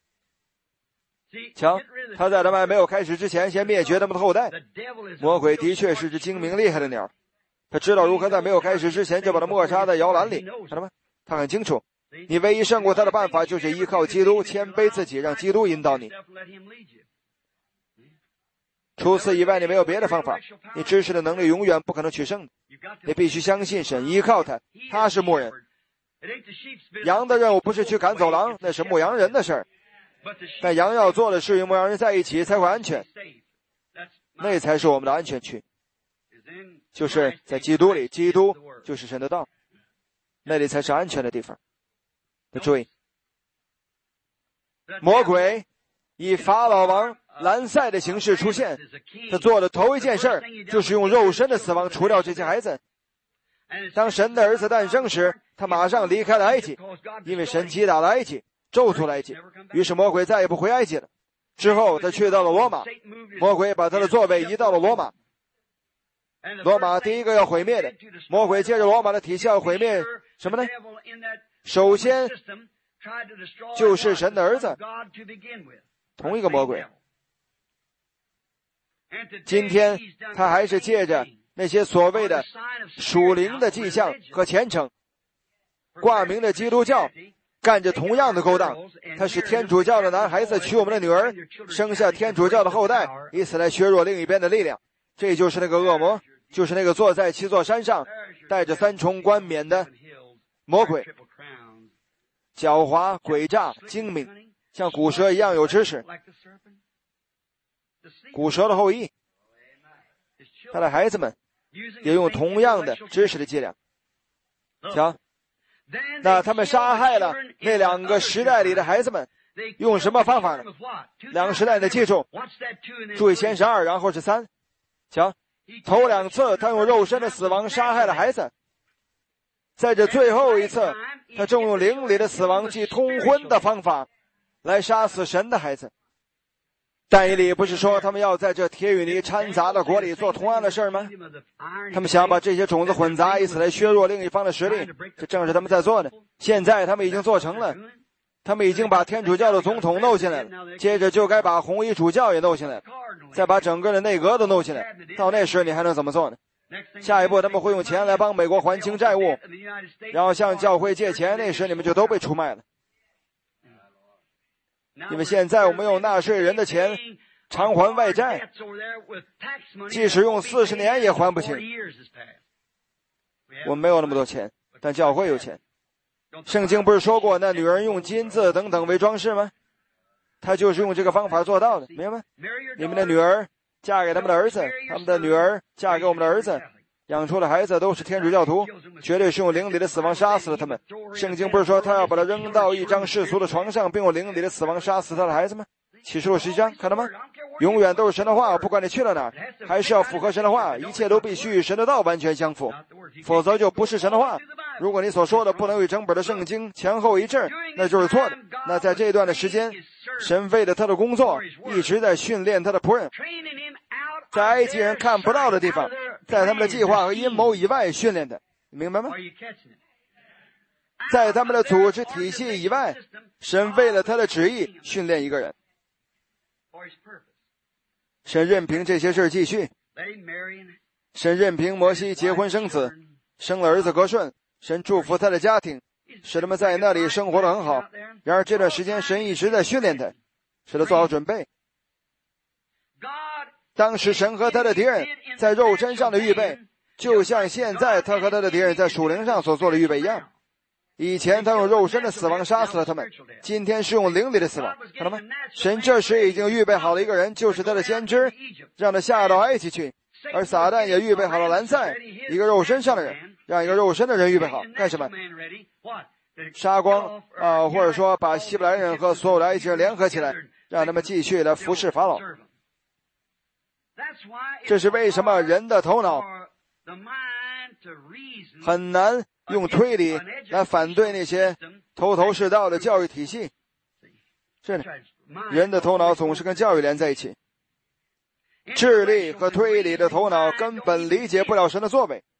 瞧，他在他们还没有开始之前，先灭绝他们的后代。魔鬼的确是只精明厉害的鸟，他知道如何在没有开始之前就把他抹杀在摇篮里，看到吗？他很清楚，你唯一胜过他的办法就是依靠基督，谦卑自己，让基督引导你。除此以外，你没有别的方法。你知识的能力永远不可能取胜的。你必须相信神，依靠他，他是牧人。羊的任务不是去赶走狼，那是牧羊人的事儿。但羊要做的是与牧羊人在一起才会安全，那才是我们的安全区，就是在基督里，基督就是神的道，那里才是安全的地方。注意，魔鬼以法老王兰塞的形式出现，他做的头一件事就是用肉身的死亡除掉这些孩子。当神的儿子诞生时，他马上离开了埃及，因为神击打了埃及，咒诅了埃及，于是魔鬼再也不回埃及了。之后他去到了罗马，魔鬼把他的座位移到了罗马，罗马第一个要毁灭的，魔鬼借着罗马的体系要毁灭什么呢？首先就是神的儿子，同一个魔鬼。今天他还是借着那些所谓的属灵的迹象和虔诚，挂名的基督教干着同样的勾当。他使天主教的男孩子娶我们的女儿，生下天主教的后代，以此来削弱另一边的力量。这就是那个恶魔，就是那个坐在七座山上带着三重冠冕的魔鬼，狡猾诡诈精明，像古蛇一样有知识，古蛇的后裔。他的孩子们也用同样的知识的伎俩。瞧，那他们杀害了那两个时代里的孩子们，用什么方法呢？两个时代的记住，注意先是二，然后是三。瞧，头两次他用肉身的死亡杀害了孩子，在这最后一次，他正用灵里的死亡即通婚的方法来杀死神的孩子。但以理不是说他们要在这铁与泥掺杂的国里做同样的事吗？他们想把这些种子混杂，以此来削弱另一方的实力，这正是他们在做的。现在他们已经做成了，他们已经把天主教的总统弄进来了，接着就该把红衣主教也弄进来了，再把整个的内阁都弄进来。到那时你还能怎么做呢？下一步他们会用钱来帮美国还清债务，然后向教会借钱，那时你们就都被出卖了。因为现在我们用纳税人的钱偿还外债，即使用四十年也还不清。我们没有那么多钱，但教会有钱。圣经不是说过那女人用金子等等为装饰吗？她就是用这个方法做到的，明白吗？你们的女儿嫁给他们的儿子，他们的女儿嫁给我们的儿子，养出的孩子都是天主教徒，绝对是用灵里的死亡杀死了他们。圣经不是说他要把他扔到一张世俗的床上，并用灵里的死亡杀死他的孩子吗？启示录十一章，看到吗？永远都是神的话，不管你去了哪儿，还是要符合神的话，一切都必须与神的道完全相符，否则就不是神的话。如果你所说的不能与整本的圣经前后一致，那就是错的。那在这段的时间，神为了他的工作一直在训练他的仆人，在埃及人看不到的地方，在他们的计划和阴谋以外训练的，明白吗？在他们的组织体系以外，神为了他的旨意训练一个人。神任凭这些事继续，神任凭摩西结婚生子，生了儿子格顺，神祝福他的家庭，使他们在那里生活得很好。然而这段时间神一直在训练他，使他做好准备。当时神和他的敌人在肉身上的预备，就像现在他和他的敌人在属灵上所做的预备一样。以前他用肉身的死亡杀死了他们，今天是用灵里的死亡，看到吗？神这时已经预备好了一个人，就是他的先知，让他下到埃及去。而撒旦也预备好了兰塞，一个肉身上的人，让一个肉身的人预备好干什么？杀光啊、呃，或者说把希伯来人和所有的埃及人联合起来，让他们继续来服侍法老。这是为什么人的头脑很难用推理来反对那些头头是道的教育体系。是的，人的头脑总是跟教育连在一起。智力和推理的头脑根本理解不了神的作为，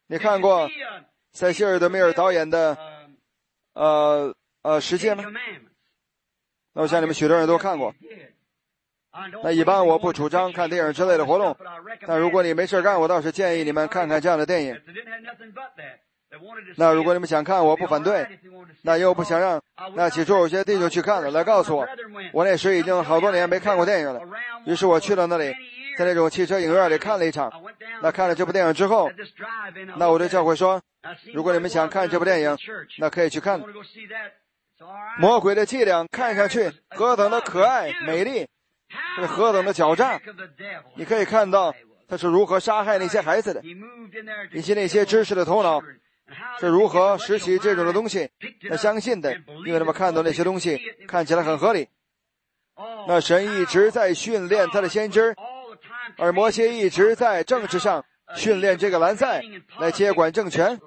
你看过塞西尔德米尔导演的呃呃十诫吗？那我想你们许多人都看过。那一般我不主张看电影之类的活动，但如果你没事干，我倒是建议你们看看这样的电影。那如果你们想看，我不反对。那又不想让，那起初有些弟兄去看了，来告诉我，我那时已经好多年没看过电影了。于是我去了那里，在那种汽车影院里看了一场。那看了这部电影之后，那我对教会说，如果你们想看这部电影，那可以去看。魔鬼的伎俩看上去何等的可爱美丽，是何等的狡诈。你可以看到他是如何杀害那些孩子的，以及那些知识的头脑是如何拾起这种的东西那相信的，因为他们看到那些东西看起来很合理。那神一直在训练他的先知，而摩西一直在政治上训练这个兰塞来接管政权。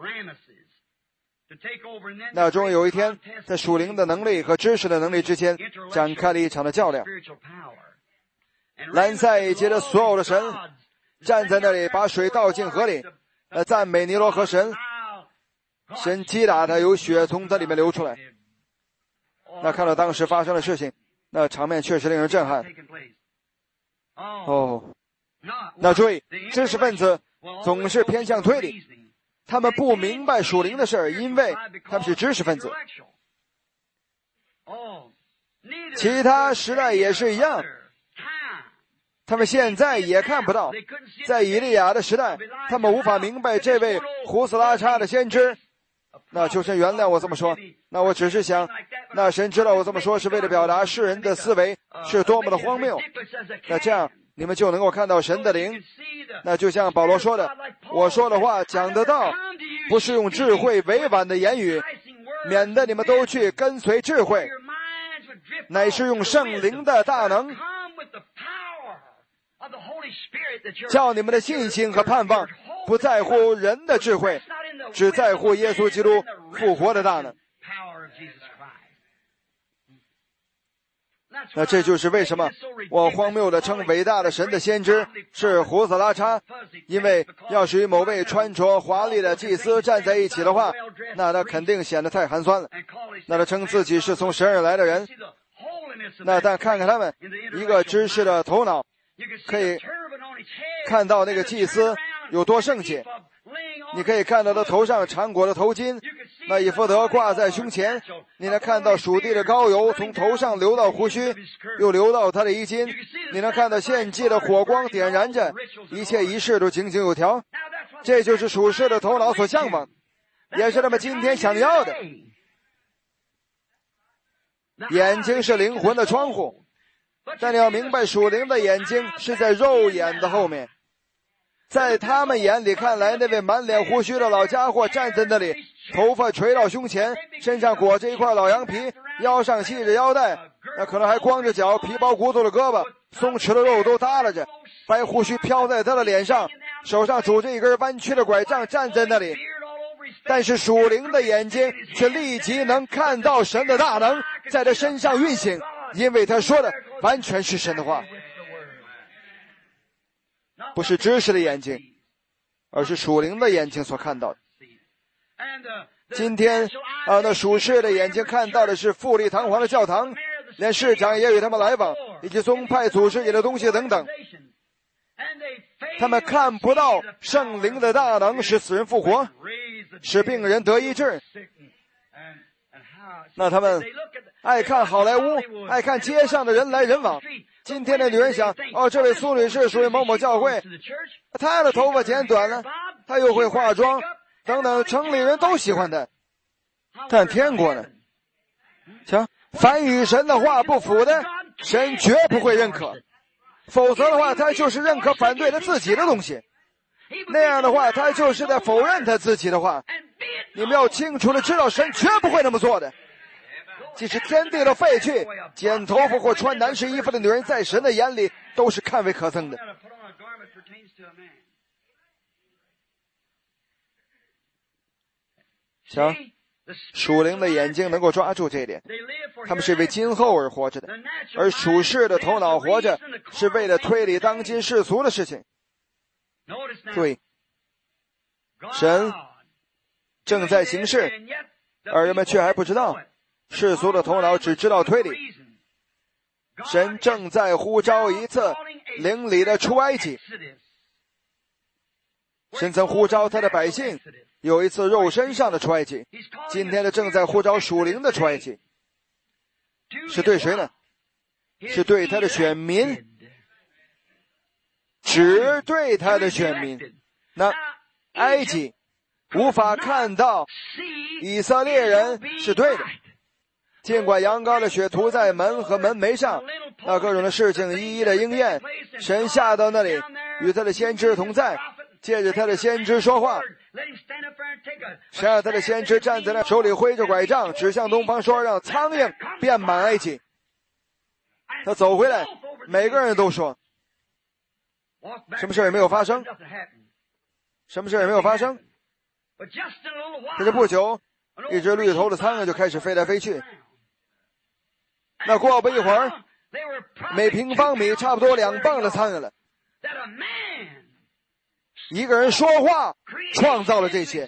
那终有一天，在属灵的能力和知识的能力之间展开了一场的较量。兰塞接着所有的神站在那里，把水倒进河里，呃，赞美尼罗河神。神击打他，有血从他里面流出来。那看到当时发生的事情，那场面确实令人震撼。哦，那注意，知识分子总是偏向推理，他们不明白属灵的事儿，因为他们是知识分子。其他时代也是一样，他们现在也看不到。在以利亚的时代，他们无法明白这位胡斯拉差的先知。那求神原谅我这么说，那我只是想，那神知道我这么说是为了表达世人的思维是多么的荒谬。那这样你们就能够看到神的灵。那就像保罗说的，我说的话讲得到，不是用智慧委婉的言语，免得你们都去跟随智慧，乃是用圣灵的大能，叫你们的信心和盼望不在乎人的智慧，只在乎耶稣基督复活的大能。那这就是为什么我荒谬地称伟大的神的先知是胡子拉碴，因为要是与某位穿着华丽的祭司站在一起的话，那他肯定显得太寒酸了。那他称自己是从神而来的人，那但看看他们一个知识的头脑，可以看到那个祭司有多圣洁。你可以看到他头上缠裹的头巾，那以弗得挂在胸前，你能看到属地的膏油从头上流到胡须，又流到他的衣襟，你能看到献祭的火光点燃着，一切仪式都井井有条。这就是属世的头脑所向往，也是他们今天想要的。眼睛是灵魂的窗户，但你要明白，属灵的眼睛是在肉眼的后面。在他们眼里看来，那位满脸胡须的老家伙站在那里，头发垂到胸前，身上裹着一块老羊皮，腰上系着腰带，那可能还光着脚，皮包骨头的胳膊，松弛的肉都耷拉着，白胡须飘在他的脸上，手上拄着一根弯曲的拐杖，站在那里。但是属灵的眼睛却立即能看到神的大能在他身上运行，因为他说的完全是神的话。不是知识的眼睛，而是属灵的眼睛所看到的。今天啊，那属世的眼睛看到的是富丽堂皇的教堂，连市长也与他们来往，以及宗派组织里的东西等等。他们看不到圣灵的大能使死人复活，使病人得医治。那他们爱看好莱坞，爱看街上的人来人往。今天的女人想，哦，这位苏女士属于某某教会，她的头发剪短了，她又会化妆，等等，城里人都喜欢她。但天国呢？瞧，凡与神的话不符的，神绝不会认可，否则的话，他就是认可反对他自己的东西。那样的话，他就是在否认他自己的话。你们要清楚的知道，神绝不会那么做的。即使天地都废去，剪头发或穿男士衣服的女人，在神的眼里都是看为可憎的。瞧，属灵的眼睛能够抓住这一点，他们是为今后而活着的，而属世的头脑活着是为了推理当今世俗的事情。注意， 神正在行事，而人们却还不知道。世俗的头脑只知道推理。神正在呼召一次灵里的出埃及。神曾呼召他的百姓有一次肉身上的出埃及，今天的正在呼召属灵的出埃及。是对谁呢？是对他的选民，只对他的选民。那埃及无法看到以色列人是对的，尽管羊羔的血涂在门和门楣上，那各种的事情一一的应验。神下到那里，与他的先知同在，借着他的先知说话。神让他的先知站在那，手里挥着拐杖，指向东方说，让苍蝇遍满埃及。他走回来，每个人都说什么事也没有发生，什么事也没有发生。可是不久，一只绿头的苍蝇就开始飞来飞去。那过不一会儿，每平方米差不多两磅的苍蝇了。一个人说话创造了这些。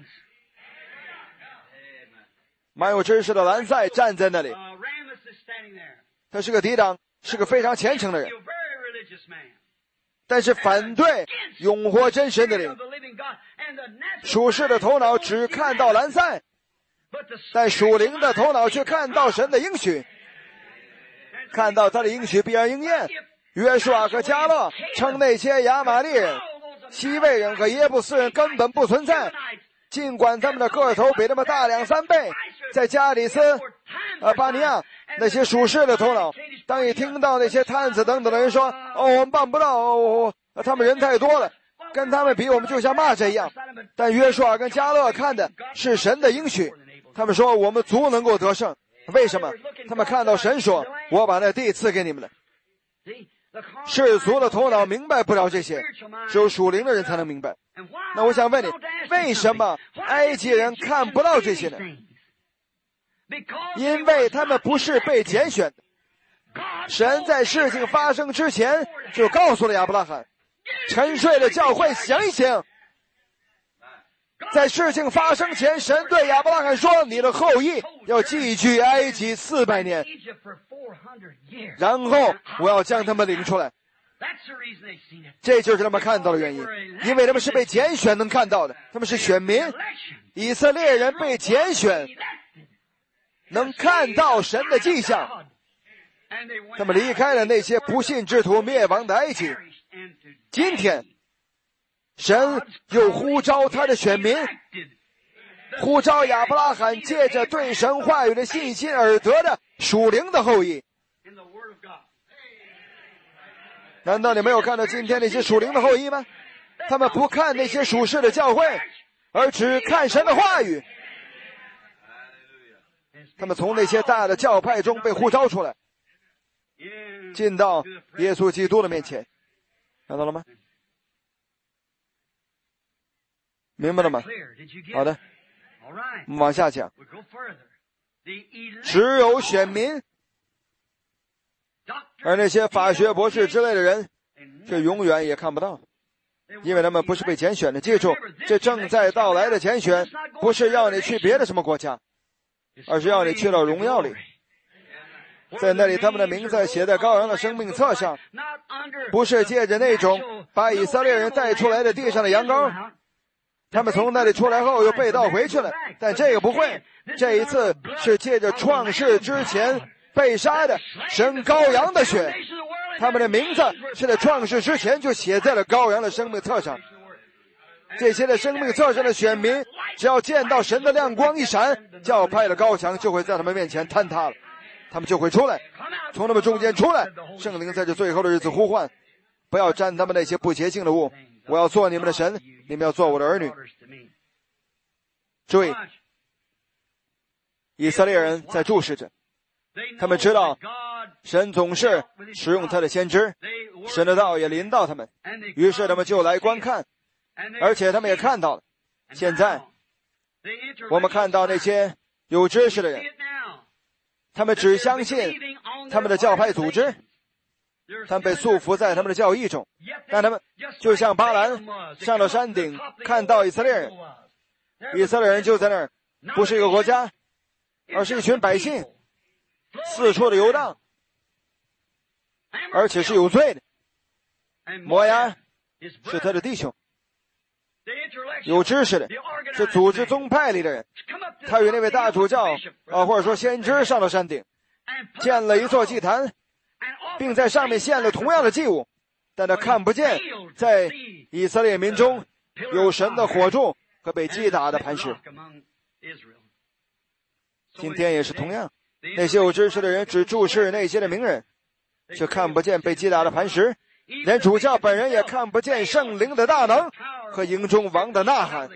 蛮有知识的兰塞站在那里，他是个抵挡，是个非常虔诚的人，但是反对永活真神的灵。属世的头脑只看到兰塞，但属灵的头脑却看到神的应许，看到他的应许必然应验。约书亚和迦勒称那些亚玛力人、西魏人和耶布斯人根本不存在，尽管他们的个头比他们大两三倍。在加里斯、呃巴尼亚那些属世的头脑，当一听到那些探子等等的人说，哦，我们办不到，哦，他们人太多了，跟他们比我们就像蚂蚱一样。但约书亚跟迦勒看的是神的应许，他们说我们足能够得胜。为什么？他们看到神说，我把那地赐给你们了。世俗的头脑明白不了这些，只有属灵的人才能明白。那我想问你，为什么埃及人看不到这些呢？因为他们不是被拣选的。神在事情发生之前就告诉了亚伯拉罕，沉睡的教会醒一醒。在事情发生前，神对亚伯拉罕说，你的后裔要寄居埃及四百年，然后我要将他们领出来。这就是他们看到的原因，因为他们是被拣选能看到的，他们是选民。以色列人被拣选，能看到神的迹象。他们离开了那些不信之徒灭亡的埃及。今天神又呼召他的选民，呼召亚伯拉罕借着对神话语的信心而得的属灵的后裔。难道你没有看到今天那些属灵的后裔吗？他们不看那些属世的教会，而只看神的话语。他们从那些大的教派中被呼召出来，进到耶稣基督的面前。看到了吗？明白了吗？好的，我们往下讲。只有选民，而那些法学博士之类的人却永远也看不到，因为他们不是被拣选的。记住，这正在到来的拣选不是要你去别的什么国家，而是要你去到荣耀里。在那里他们的名字写在羔羊的生命册上，不是借着那种把以色列人带出来的地上的羊羔，他们从那里出来后又被盗回去了。但这个不会，这一次是借着创世之前被杀的神羔羊的血，他们的名字是在创世之前就写在了羔羊的生命册上。这些的生命册上的选民，只要见到神的亮光一闪，教派的高墙就会在他们面前坍塌了，他们就会出来，从他们中间出来。圣灵在这最后的日子呼唤，不要沾他们那些不洁净的物，我要做你们的神，你们要做我的儿女。注意，以色列人在注视着，他们知道神总是使用他的先知，神的道也临到他们，于是他们就来观看，而且他们也看到了。现在我们看到那些有知识的人，他们只相信他们的教派组织， 他们被束缚在他们的教义中，但他们就像巴兰上到山顶看到以色列人，以色列人就在那儿，不是一个国家，而是一群百姓，四处的游荡，而且是有罪的。摩押是他的弟兄，有知识的，是组织宗派里的人。他与那位大主教啊，或者说先知上了山顶，建了一座祭坛，并在上面献了同样的祭物，但他看不见在以色列民中有神的火柱和被击打的磐石。今天也是同样，那些有知识的人只注视那些的名人，却看不见被击打的磐石，连主教本人也看不见圣灵的大能和营中王的呐喊，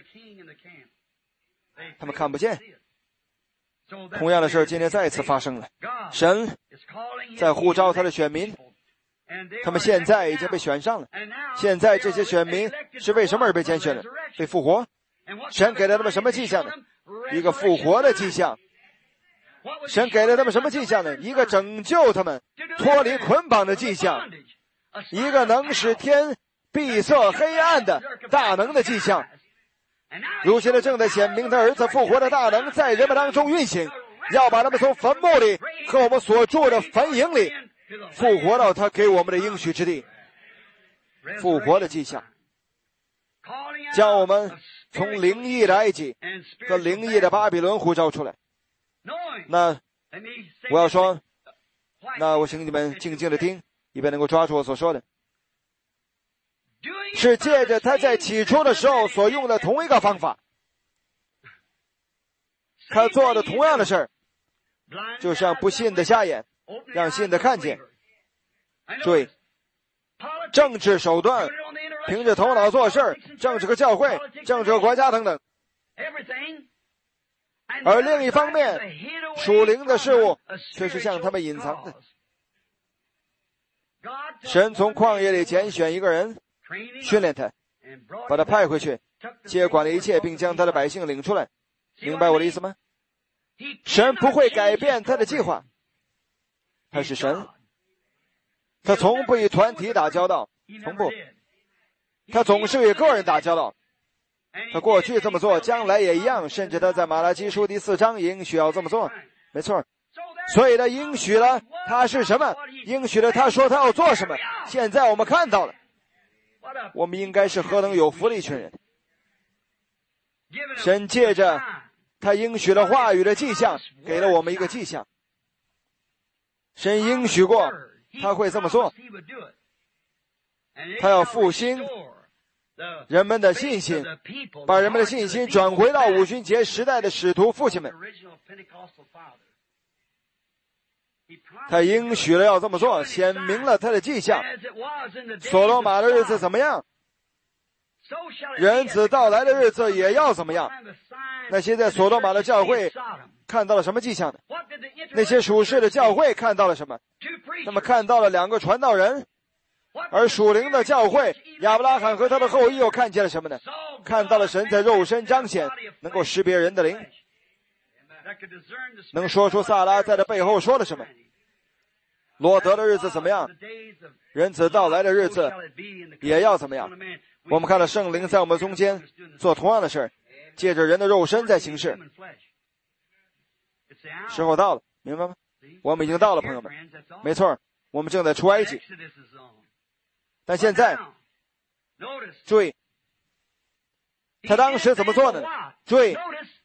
他们看不见。同样的事今天再一次发生了，神在呼召他的选民，他们现在已经被选上了。现在这些选民是为什么而被拣选的？被复活。神给了他们什么迹象呢？一个复活的迹象。神给了他们什么迹象呢？一个拯救他们脱离捆绑的迹象，一个能使天闭塞黑暗的大能的迹象。如今的正在显明他儿子复活的大能在人们当中运行，要把他们从坟墓里和我们所住的坟茔里复活到他给我们的应许之地。复活的迹象将我们从灵异的埃及和灵异的巴比伦呼召出来。那我要说，那我请你们静静的听，以便能够抓住我所说的，是借着他在起初的时候所用的同一个方法，他做的同样的事儿，就像不信的瞎眼让信的看见。注意，政治手段，凭着头脑做事，政治和教会，政治和国家等等。而另一方面，属灵的事物却是向他们隐藏的。神从旷野里拣选一个人，训练他，把他派回去，接管了一切，并将他的百姓领出来。明白我的意思吗？神不会改变他的计划，他是神，他从不与团体打交道，从不，他总是与个人打交道。他过去这么做，将来也一样，甚至他在马拉基书第四章应许要这么做。没错，所以他应许了他是什么，应许了他说他要做什么。现在我们看到了，我们应该是何等有福的一群人。神借着他应许了话语的迹象，给了我们一个迹象。神应许过他会这么做，他要复兴人们的信心，把人们的信心转回到五旬节时代的使徒父亲们。他应许了要这么做，显明了他的迹象。所罗马的日子怎么样，人子到来的日子也要怎么样。那些在所罗马的教会看到了什么迹象呢？那些属世的教会看到了什么？那么看到了两个传道人。而属灵的教会亚伯拉罕和他的后裔又看见了什么呢？看到了神在肉身彰显，能够识别人的灵，能说出撒拉在他背后说了什么。罗德的日子怎么样？人子到来的日子也要怎么样？我们看到圣灵在我们中间做同样的事，借着人的肉身在行事。时候到了，明白吗？我们已经到了，朋友们。没错，我们正在出埃及。但现在注意，他当时怎么做的呢？注意，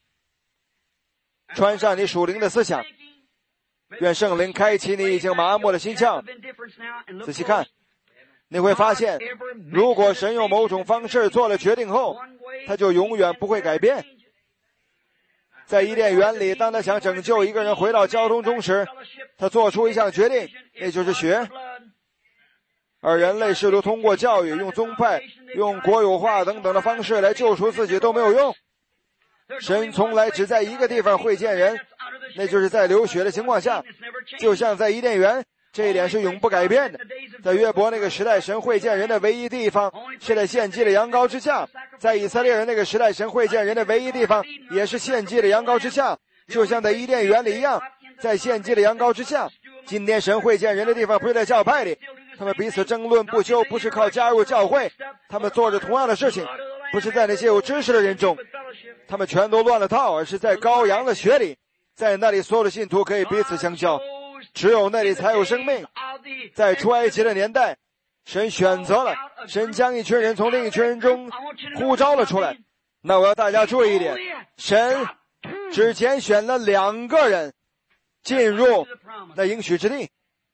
穿上你属灵的思想，愿圣灵开启你已经麻木的心窍。仔细看，你会发现，如果神用某种方式做了决定后，他就永远不会改变。在伊甸园里，当他想拯救一个人回到交通中时，他做出一项决定，那就是血。而人类试图通过教育、用宗派、用国有化等等的方式来救赎自己都没有用。神从来只在一个地方会见人，那就是在流血的情况下，就像在伊甸园，这一点是永不改变的。在约伯那个时代，神会见人的唯一地方是在献祭的羊羔之下；在以色列人那个时代，神会见人的唯一地方也是献祭的羊羔之下，就像在伊甸园里一样，在献祭的羊羔之下。今天神会见人的地方不是在教派里， 他们彼此争论不休，不是靠加入教会，他们做着同样的事情，不是在那些有知识的人中，他们全都乱了套，而是在羔羊的血里，在那里所有的信徒可以彼此相交，只有那里才有生命。在出埃及的年代，神选择了，神将一群人从另一群人中呼召了出来。那我要大家注意一点，神只拣选了两个人进入那应许之地。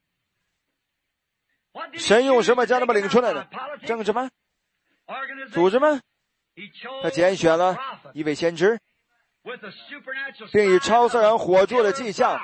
神用什么将他们领出来的？政治吗？组织吗？他拣选了一位先知，并以超自然火柱的迹象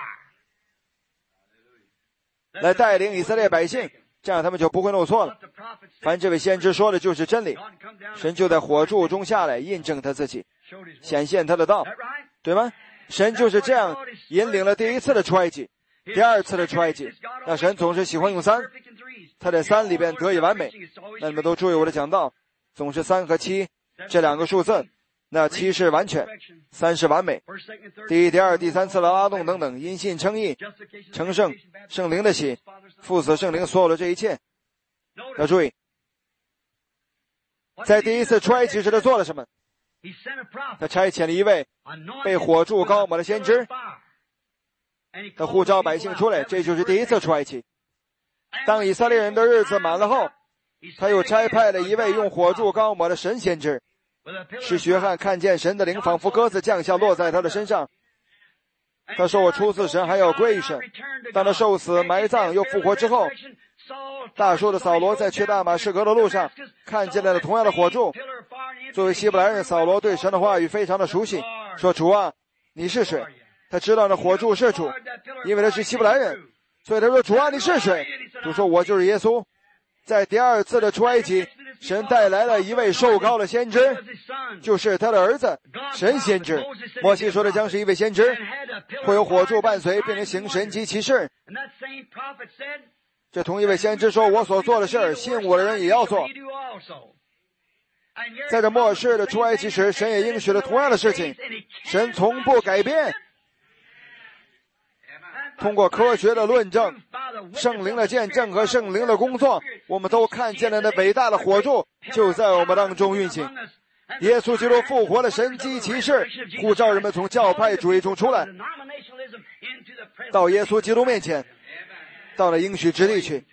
来带领以色列百姓，这样他们就不会弄错了。凡这位先知说的就是真理，神就在火柱中下来，印证他自己，显现他的道，对吗？神就是这样引领了第一次的出埃及，第二次的出埃及。那神总是喜欢用三，他在三里边得以完美。那你们都注意我的讲道，总是三和七这两个数字，那七是完全，三是完美。第一、第二、第三次的拉动等等，因信称义、成圣、圣灵的喜、父子圣灵所有的这一切。要注意，在第一次出埃及时他做了什么？他差遣了一位被火柱膏抹的先知，他呼召百姓出来，这就是第一次出埃及。当以色列人的日子满了后，他又差派了一位用火柱膏抹的神先知，使约翰看见神的灵仿佛鸽子降下落在他的身上。他说，我出自神，还要归于神。当他受死埋葬又复活之后，大叔的扫罗在去大马士革的路上看见了同样的火柱。作为希伯来人，扫罗对神的话语非常的熟悉，说，主啊，你是谁？他知道那火柱是主，因为他是希伯来人，所以他说，主啊，你是谁？主说，我就是耶稣。在第二次的出埃及，神带来了一位受膏的先知，就是他的儿子神先知。摩西说的将是一位先知，会有火柱伴随，并能行神迹奇事。这同一位先知说，我所做的事，信我的人也要做。在这末世的出埃及时，神也应许了同样的事情，神从不改变。通过科学的论证、圣灵的见证和圣灵的工作，我们都看见了那伟大的火柱就在我们当中运行。耶稣基督复活的神迹奇事，呼召人们从教派主义中出来，到耶稣基督面前，到了应许之地去。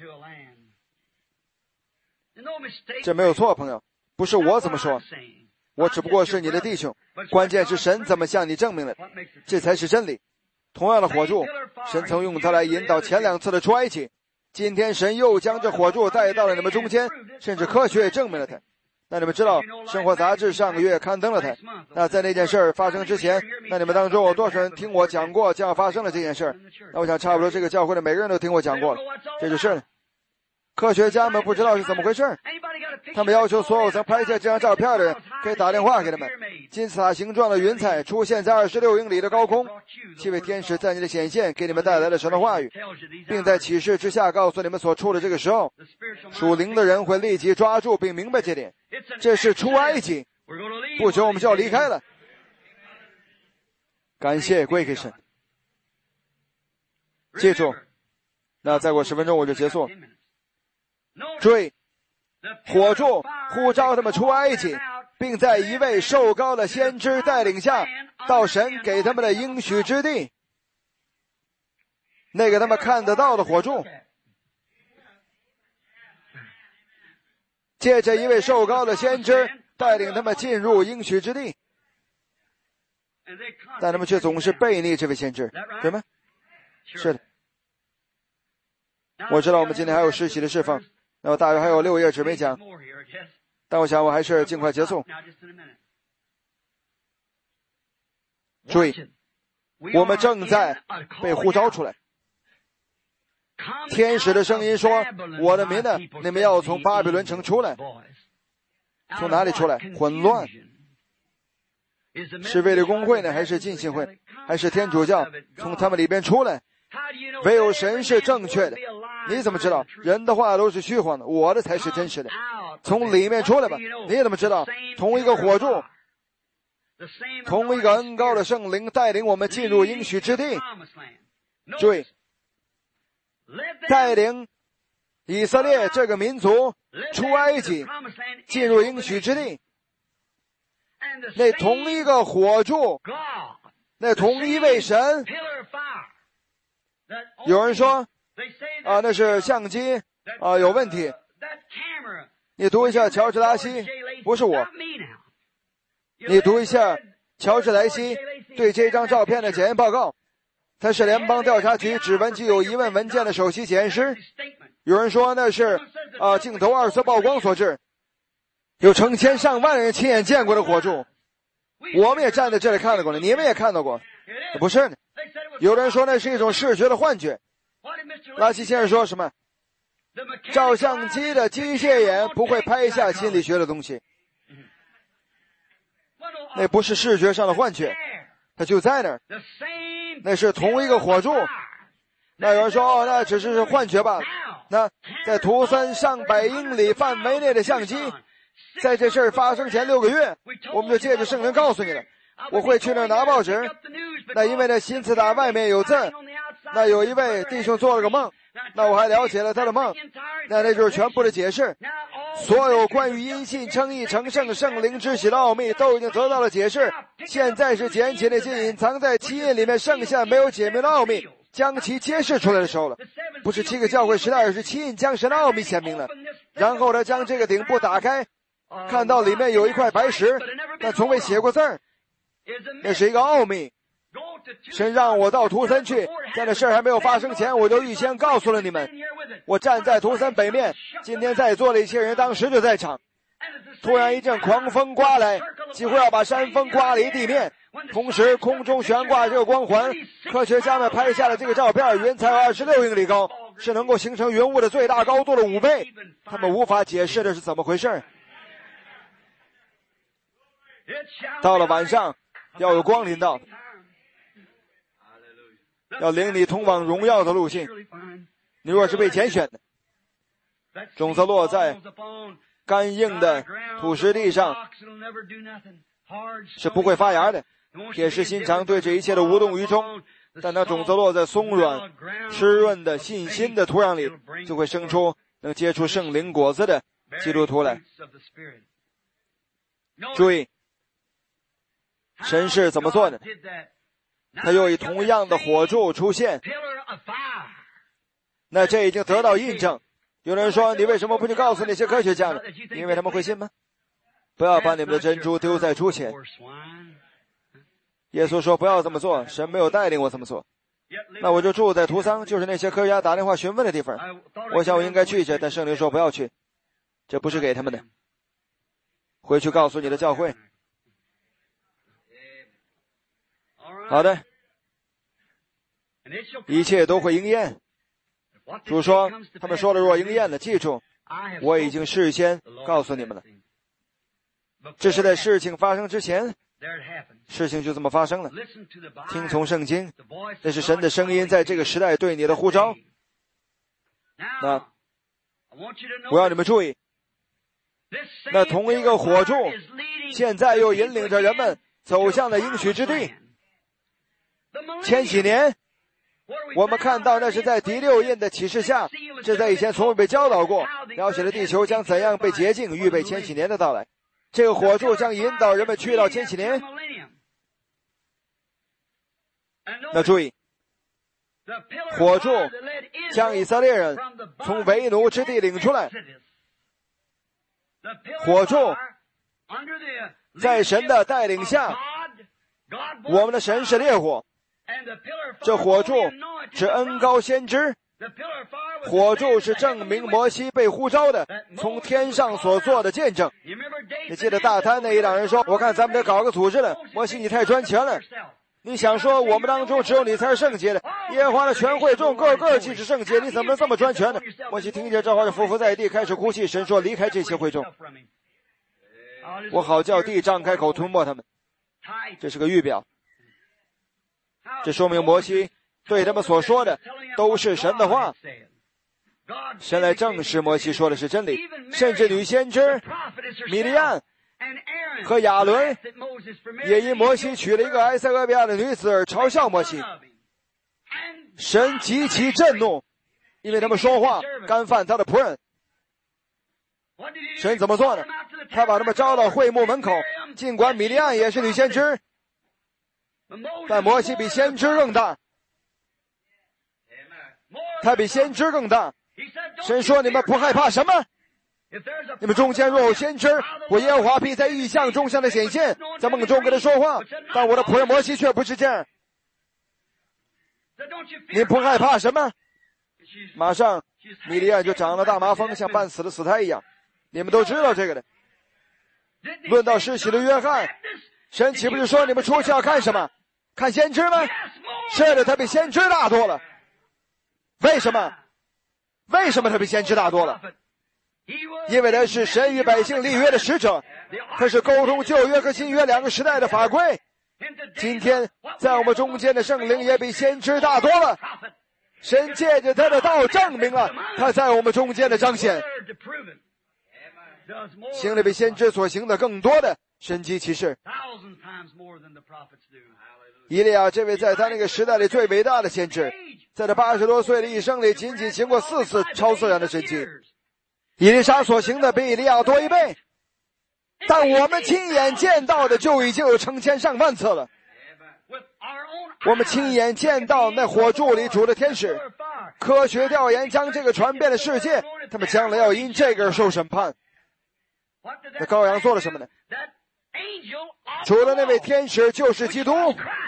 这没有错，朋友，不是我怎么说，我只不过是你的弟兄，关键是神怎么向你证明了，这才是真理。同样的火柱，神曾用它来引导前两次的出埃及，今天神又将这火柱带到了你们中间，甚至科学也证明了它。那你们知道生活杂志上个月刊登了它，那在那件事儿发生之前，那你们当中有多少人听我讲过将要发生了这件事儿？那我想差不多这个教会的每个人都听我讲过了，这就是了。科学家们不知道是怎么回事，他们要求所有曾拍下这张照片的人可以打电话给他们。金字塔形状的云彩出现在二十六英里的高空，七位天使在你的显现给你们带来了神的话语，并在启示之下告诉你们所处的这个时候，属灵的人会立即抓住并明白这点。这是出埃及，不久我们就要离开了。感谢归给神。记住，那再过十分钟我就结束。注意，火柱呼召他们出埃及，并在一位受膏的先知带领下，到神给他们的应许之地，那个他们看得到的火柱。借着一位受膏的先知带领他们进入应许之地，但他们却总是背逆这位先知，对吗？是的。我知道我们今天还有实习的释放，那我大约还有六页纸没讲，但我想我还是尽快结束。注意，我们正在被呼召出来。天使的声音说，我的民呢，你们要从巴比伦城出来。从哪里出来？混乱。是卫理公会呢，还是浸信会，还是天主教？从他们里边出来。唯有神是正确的，你怎么知道？人的话都是虚晃的，我的才是真实的。从里面出来吧，你怎么知道？同一个火柱，同一个恩膏的圣灵带领我们进入应许之地。注意，带领以色列这个民族出埃及，进入应许之地，那同一个火柱，那同一位神。有人说啊，那是相机啊，有问题。你读一下乔治·拉西，不是我。你读一下乔治·莱西对这张照片的检验报告，他是联邦调查局指纹具有疑问文件的首席检验师。有人说那是啊镜头二次曝光所致，有成千上万人亲眼见过的火柱，我们也站在这里看到过了，你们也看到过，不是呢？有人说那是一种视觉的幻觉。拉西先生说什么？照相机的机械眼不会拍下心理学的东西，那不是视觉上的幻觉，它就在那儿，那是同一个火柱。那有人说哦，那只是幻觉吧。那在图森上百英里范围内的相机，在这事儿发生前六个月，我们就借着圣灵告诉你了，我会去那儿拿报纸。那因为那新茨达外面有字，那有一位弟兄做了个梦，那我还了解了他的梦，那那就是全部的解释。所有关于因信称义成圣圣灵之喜的奥秘都已经得到了解释，现在是捡起那些隐藏在七印里面剩下没有解明的奥秘，将其揭示出来的时候了。不是七个教会时代，而是七印将神的奥秘显明了。然后他将这个顶部打开，看到里面有一块白石，但从未写过字儿，那是一个奥秘。神让我到图森去，在那事儿还没有发生前，我就预先告诉了你们。我站在图森北面，今天在座的一些人当时就在场。突然一阵狂风刮来，几乎要把山峰刮离地面，同时空中悬挂这个光环。科学家们拍下了这个照片，云彩有二十六英里高，是能够形成云雾的最大高度的五倍。他们无法解释的是怎么回事。到了晚上，要有光临到，要领你通往荣耀的路径。你若是被拣选的，种子落在干硬的土石地上，是不会发芽的。铁石心肠对这一切的无动于衷，但那种子落在松软湿润的信心的土壤里，就会生出能结出圣灵果子的基督徒来。注意，神是怎么做的？他又以同样的火柱出现，那这已经得到印证。有人说，你为什么不去告诉那些科学家呢？因为他们会信吗？不要把你们的珍珠丢在猪前。耶稣说不要这么做，神没有带领我这么做。那我就住在图桑，就是那些科学家打电话询问的地方。我想我应该去一下，但圣灵说不要去，这不是给他们的。回去告诉你的教会。好的，一切都会应验。主说他们说的若应验了，记住我已经事先告诉你们了。这是在事情发生之前，事情就这么发生了。听从圣经，那是神的声音在这个时代对你的呼召。那我要你们注意，那同一个火柱现在又引领着人们走向了应许之地。千禧年我们看到那是在第六印的启示下，这在以前从未被教导过，描写了地球将怎样被洁净，预备千禧年的到来。这个火柱将引导人们去到千禧年。那注意，火柱将以色列人从为奴之地领出来。火柱在神的带领下，我们的神是烈火，这火柱是恩膏先知，火柱是证明摩西被呼召的从天上所做的见证。你记得大贪那一党人说，我看咱们得搞个组织了，摩西你太专权了，你想说我们当中只有你才是圣洁的，耶和华的全会众个个既是圣洁，你怎么能这么专权呢？摩西听见这话就匍匐在地，开始哭泣。神说离开这些会众，我好叫地张开口吞没他们。这是个预表，这说明摩西对他们所说的都是神的话，神来证实摩西说的是真理。甚至女先知米利暗和亚伦也因摩西娶了一个埃塞俄比亚的女子而嘲笑摩西。神极其震怒， 因为他们说话干犯他的仆人。神怎么做呢？他把他们招到会幕门口，尽管米利暗也是女先知，但摩西比先知更大，他比先知更大。神说：你们不害怕什么？你们中间若有先知，我耶和华必在异象中向他显现，在梦中跟他说话，但我的仆人摩西却不是这样。你不害怕什么？马上米利暗就长了大麻风，像半死的死胎一样。你们都知道这个的。论到施洗的约翰，神岂不是说你们出去要看什么？看先知吗？是的，他比先知大多了。为什么？为什么他比先知大多了？因为他是神与百姓立约的使者，他是沟通旧约和新约两个时代的法规。今天在我们中间的圣灵也比先知大多了。神借着他的道证明了他在我们中间的彰显，行了比先知所行的更多的神迹奇事。以利亚这位在他那个时代里最伟大的先知，在他八十多岁的一生里仅仅行过四次超自然的神迹。以利沙所行的比以利亚多一倍，但我们亲眼见到的就已经有成千上万次了。我们亲眼见到那火柱里主的天使，科学调研将这个传遍了世界，他们将来要因这个而受审判。那羔羊做了什么呢？主的那位天使就是基督。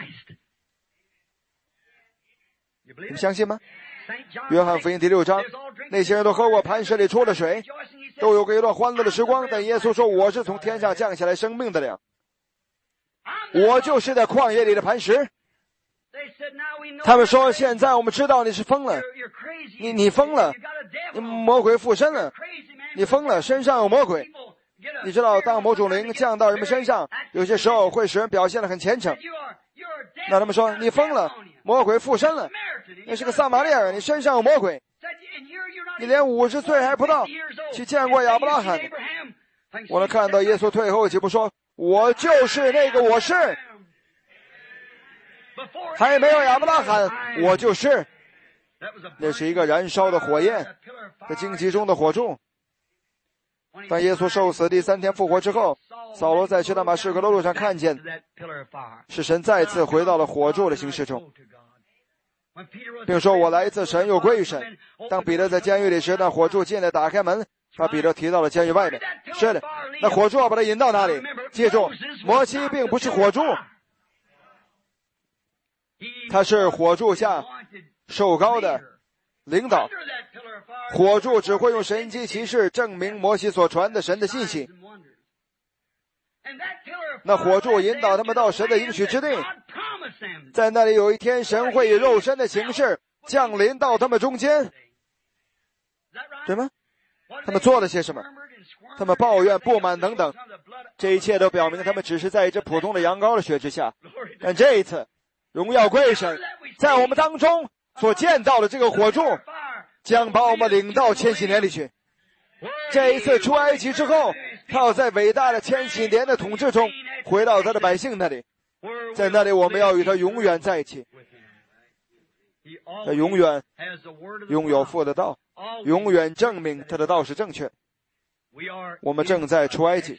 你们相信吗？约翰福音第六章，那些人都喝过磐石里出的水，都有过一段欢乐的时光，但耶稣说：我是从天上降下来生命的粮，我就是在旷野里的磐石。他们说：现在我们知道你是疯了，你你疯了，你魔鬼附身了，你疯了，身上有魔鬼。你知道当某种灵降到人们身上，有些时候会使人表现得很虔诚。那他们说：你疯了，魔鬼附身了，你是个撒玛利亚人，你身上有魔鬼，你连五十岁还不到，去见过亚伯拉罕。我能看到耶稣退后几步说：我就是那个我是，还没有亚伯拉罕，我就是。那是一个燃烧的火焰，在荆棘中的火柱。当耶稣受死第三天复活之后，扫罗在去大马士革的路上看见，是神再次回到了火柱的形式中，并说：我来自神，又归于神。当彼得在监狱里时，那火柱进来打开门，把彼得提到了监狱外面。是的，那火柱要把他引到哪里？记住，摩西并不是火柱，他是火柱下受膏的领导。火柱只会用神迹奇事证明摩西所传的神的信息。那火柱引导他们到神的应许之地，在那里有一天神会以肉身的形式降临到他们中间，对吗？他们做了些什么？他们抱怨、不满等等，这一切都表明他们只是在一只普通的羊羔的血之下。但这一次荣耀归神，在我们当中所见到的这个火柱将把我们领到千禧年里去。这一次出埃及之后，他要在伟大的千禧年的统治中回到他的百姓那里，在那里我们要与他永远在一起。他永远拥有父的道，永远证明他的道是正确。我们正在出埃及。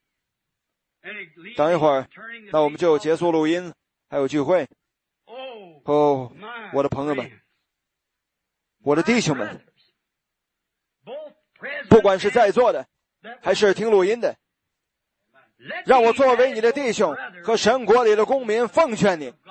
等一会儿，那我们就结束录音，还有聚会。哦，我的朋友们，我的弟兄们，不管是在座的还是听录音的，让我作为你的弟兄和神国里的公民奉劝你，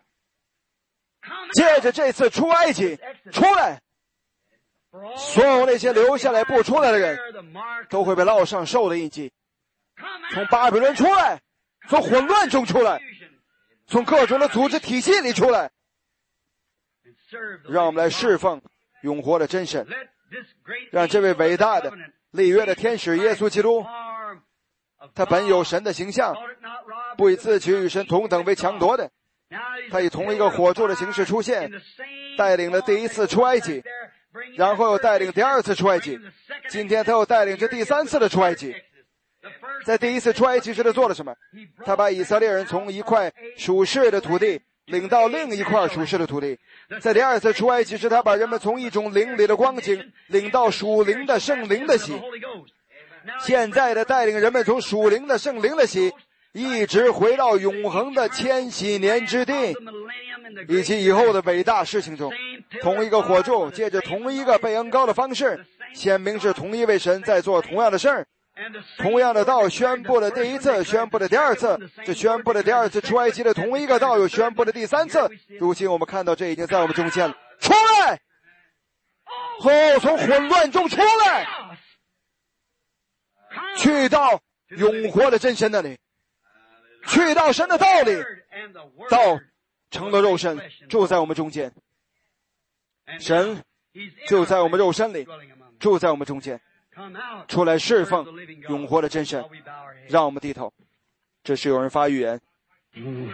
借着这次出埃及出来，所有那些留下来不出来的人都会被烙上兽的印记。从巴比伦出来，从混乱中出来，从各种的组织体系里出来，让我们来侍奉永活的真神，让这位伟大的立约的天使耶稣基督，他本有神的形象，不以自取与神同等为强夺的，他以同一个火柱的形式出现，带领了第一次出埃及，然后又带领第二次出埃及，今天他又带领着第三次的出埃及。在第一次出埃及时他做了什么？他把以色列人从一块属世的土地领到另一块属世的土地。在第二次出埃及时，他把人们从一种灵里的光景领到属灵的圣灵的喜。现在的带领人们从属灵的圣灵的喜一直回到永恒的千禧年之地，以及以后的伟大事情中。同一个火柱借着同一个被恩膏的方式，显明是同一位神在做同样的事儿。同样的道宣布了第一次，宣布了第二次，这宣布了第二次出埃及的同一个道又宣布了第三次。如今我们看到这已经在我们中间了。出来！哦，从混乱中出来，去到永活的真神那里，去到神的道里，道成了肉身，住在我们中间。神就在我们肉身里，住在我们中间，出来侍奉永活的真神。让我们低头。这是有人发预言。嗯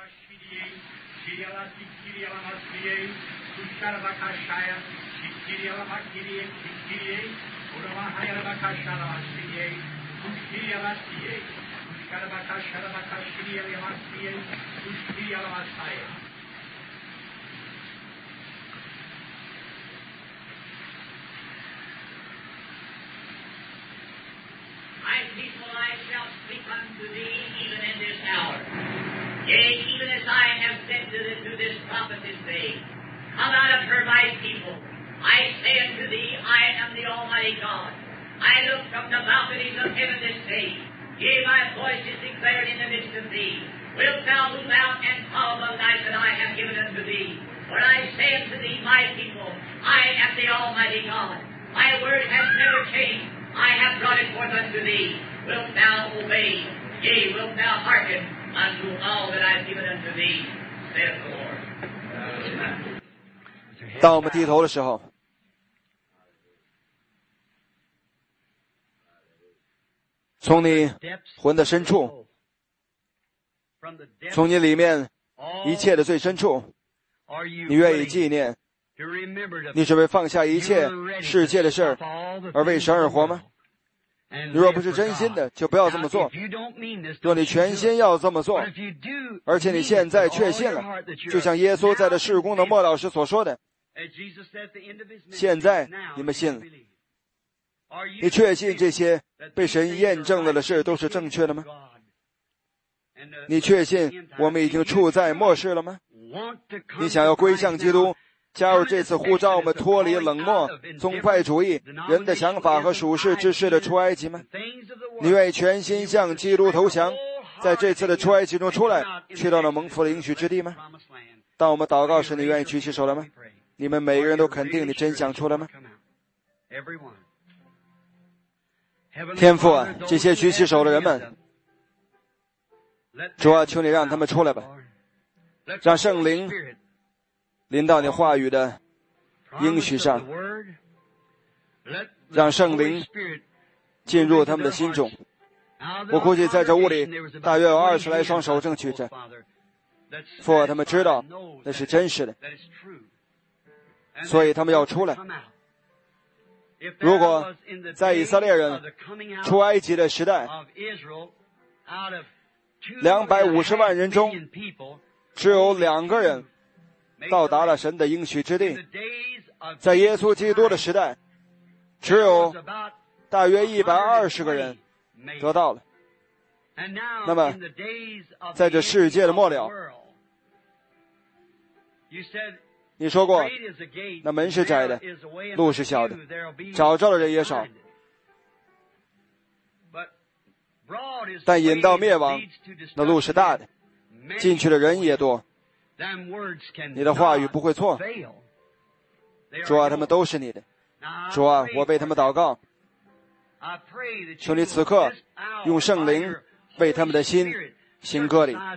My people, I shall speak unto thee even in this hour. Yea, even as I have said to, the, to this prophet this day, come out of her, my people. I say unto thee, I am the Almighty God. I look from the balconies of heaven this day. Yea, my voice is declared in the midst of thee. Wilt thou move out and follow the light that I have given unto thee? For I say unto thee, my people, I am the Almighty God. My word has never changed. I have brought it forth unto thee. Wilt thou obey? Yea, wilt thou hearken unto all that I have given unto thee, saith the Lord. 当我们低头的时候，从你魂的深处，从你里面一切的最深处，你愿意纪念，你准备放下一切世界的事儿，而为神而活吗？你若不是真心的，就不要这么做。若你全心要这么做，而且你现在确信了，就像耶稣在这事工的末了时所说的，现在你们信了。你确信这些被神验证了的事都是正确的吗？你确信我们已经处在末世了吗？你想要归向基督，加入这次呼召我们脱离冷漠、宗派主义、人的想法和属世之事的出埃及吗？你愿意全心向基督投降，在这次的出埃及中出来，去到了蒙福的应许之地吗？当我们祷告时，你愿意举起手来吗？你们每个人都肯定你真想出来吗？天父啊，这些举起手的人们，主啊，求你让他们出来吧，让圣灵临到你话语的应许上，让圣灵进入他们的心中。我估计在这屋里大约有二十来双手正举着，父啊，他们知道那是真实的，所以他们要出来。如果在以色列人出埃及的时代，两百五十万人中只有两个人到达了神的应许之地，在耶稣基督的时代，只有大约一百二十个人得到了。那么在这世界的末了，你说过那门是窄的，路是小的，找着的人也少，但引到灭亡那路是大的，进去的人也多。你的话语不会错，主啊，他们都是你的。主啊，我为他们祷告，求你此刻用圣灵为他们的心行割礼，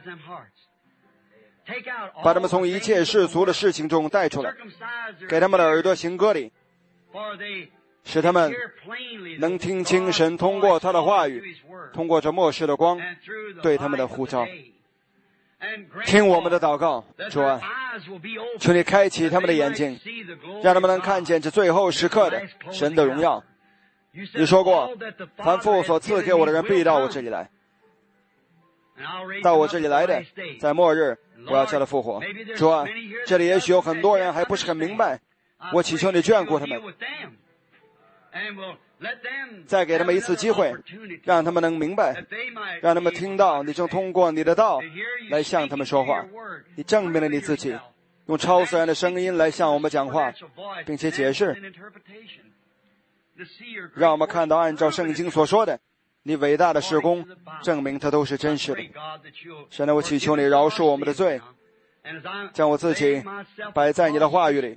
把他们从一切世俗的事情中带出来，给他们的耳朵行割礼，使他们能听清神通过他的话语，通过这末世的光对他们的呼召。听我们的祷告，主啊，求你开启他们的眼睛，让他们能看见这最后时刻的神的荣耀。你说过，凡父所赐给我的人必到我这里来。 到我这里来的，在末日我要叫他复活。主啊，这里也许有很多人还不是很明白，我祈求你眷顾他们，再给他们一次机会，让他们能明白，让他们听到你正通过你的道来向他们说话。你证明了你自己，用超自然的声音来向我们讲话，并且解释，让我们看到按照圣经所说的你伟大的事工，证明它都是真实的。神啊，我祈求你饶恕我们的罪，将我自己摆在你的话语里。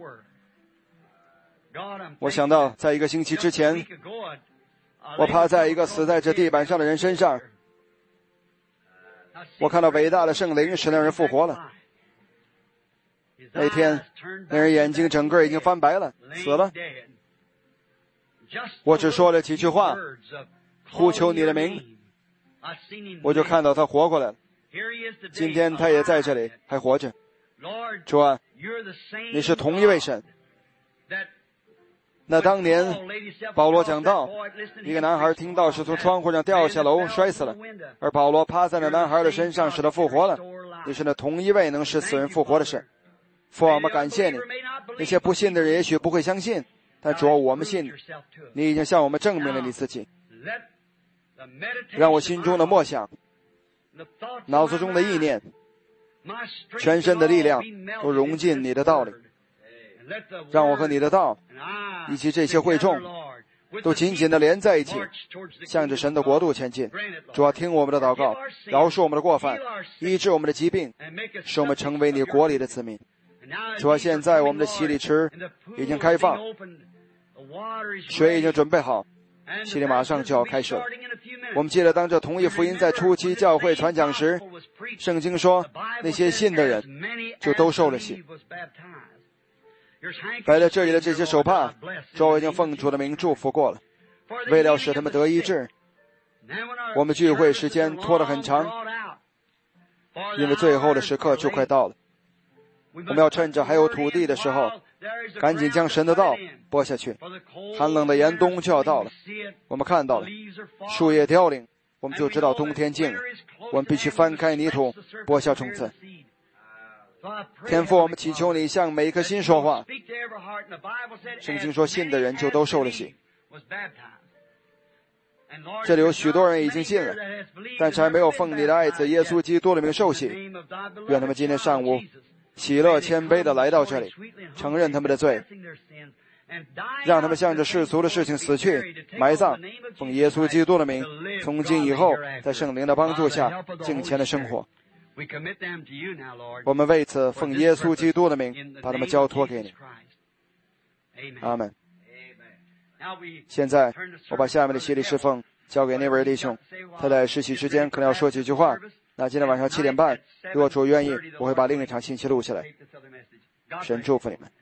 我想到在一个星期之前，我趴在一个死在这地板上的人身上，我看到伟大的圣灵使那人复活了。那天那人眼睛整个已经翻白了，死了。我只说了几句话，呼求你的名，我就看到他活过来了。今天他也在这里，还活着。主啊，你是同一位神。那当年保罗讲道，一个男孩听到是从窗户上掉下楼摔死了，而保罗趴在那男孩的身上使他复活了。你是那同一位能使死人复活的神。父啊，我们感谢你。那些不信的人也许不会相信，但主啊，我们信你已经向我们证明了你自己。让我心中的默想，脑子中的意念，全身的力量都融进你的道里，让我和你的道以及这些会众都紧紧地连在一起，向着神的国度前进。主啊，听我们的祷告，饶恕我们的过犯，医治我们的疾病，使我们成为你国里的子民。主啊，现在我们的洗礼池已经开放，水已经准备好，洗礼马上就要开始了。我们记得当这同一福音在初期教会传讲时，圣经说那些信的人就都受了洗。摆在这里的这些手帕，主我已经奉主的名祝福过了，为了使他们得医治。我们聚会时间拖得很长，因为最后的时刻就快到了。我们要趁着还有土地的时候，赶紧将神的道播下去。寒冷的严冬就要到了，我们看到了树叶凋零，我们就知道冬天近了。我们必须翻开泥土，播下种子。天父，我们祈求你向每一颗心说话。圣经说信的人就都受了洗。这里有许多人已经信了，但是还没有奉你的爱子耶稣基督的名受洗。愿他们今天上午喜乐谦卑地来到这里，承认他们的罪，让他们向着世俗的事情死去，埋葬，奉耶稣基督的名，从今以后在圣灵的帮助下敬虔的生活。我们为此奉耶稣基督的名把他们交托给你。阿们。现在我把下面的洗礼侍奉交给那位弟兄，他在实习之间可能要说几句话。那今天晚上七点半，如果主愿意，我会把另一场信息录下来。神祝福你们。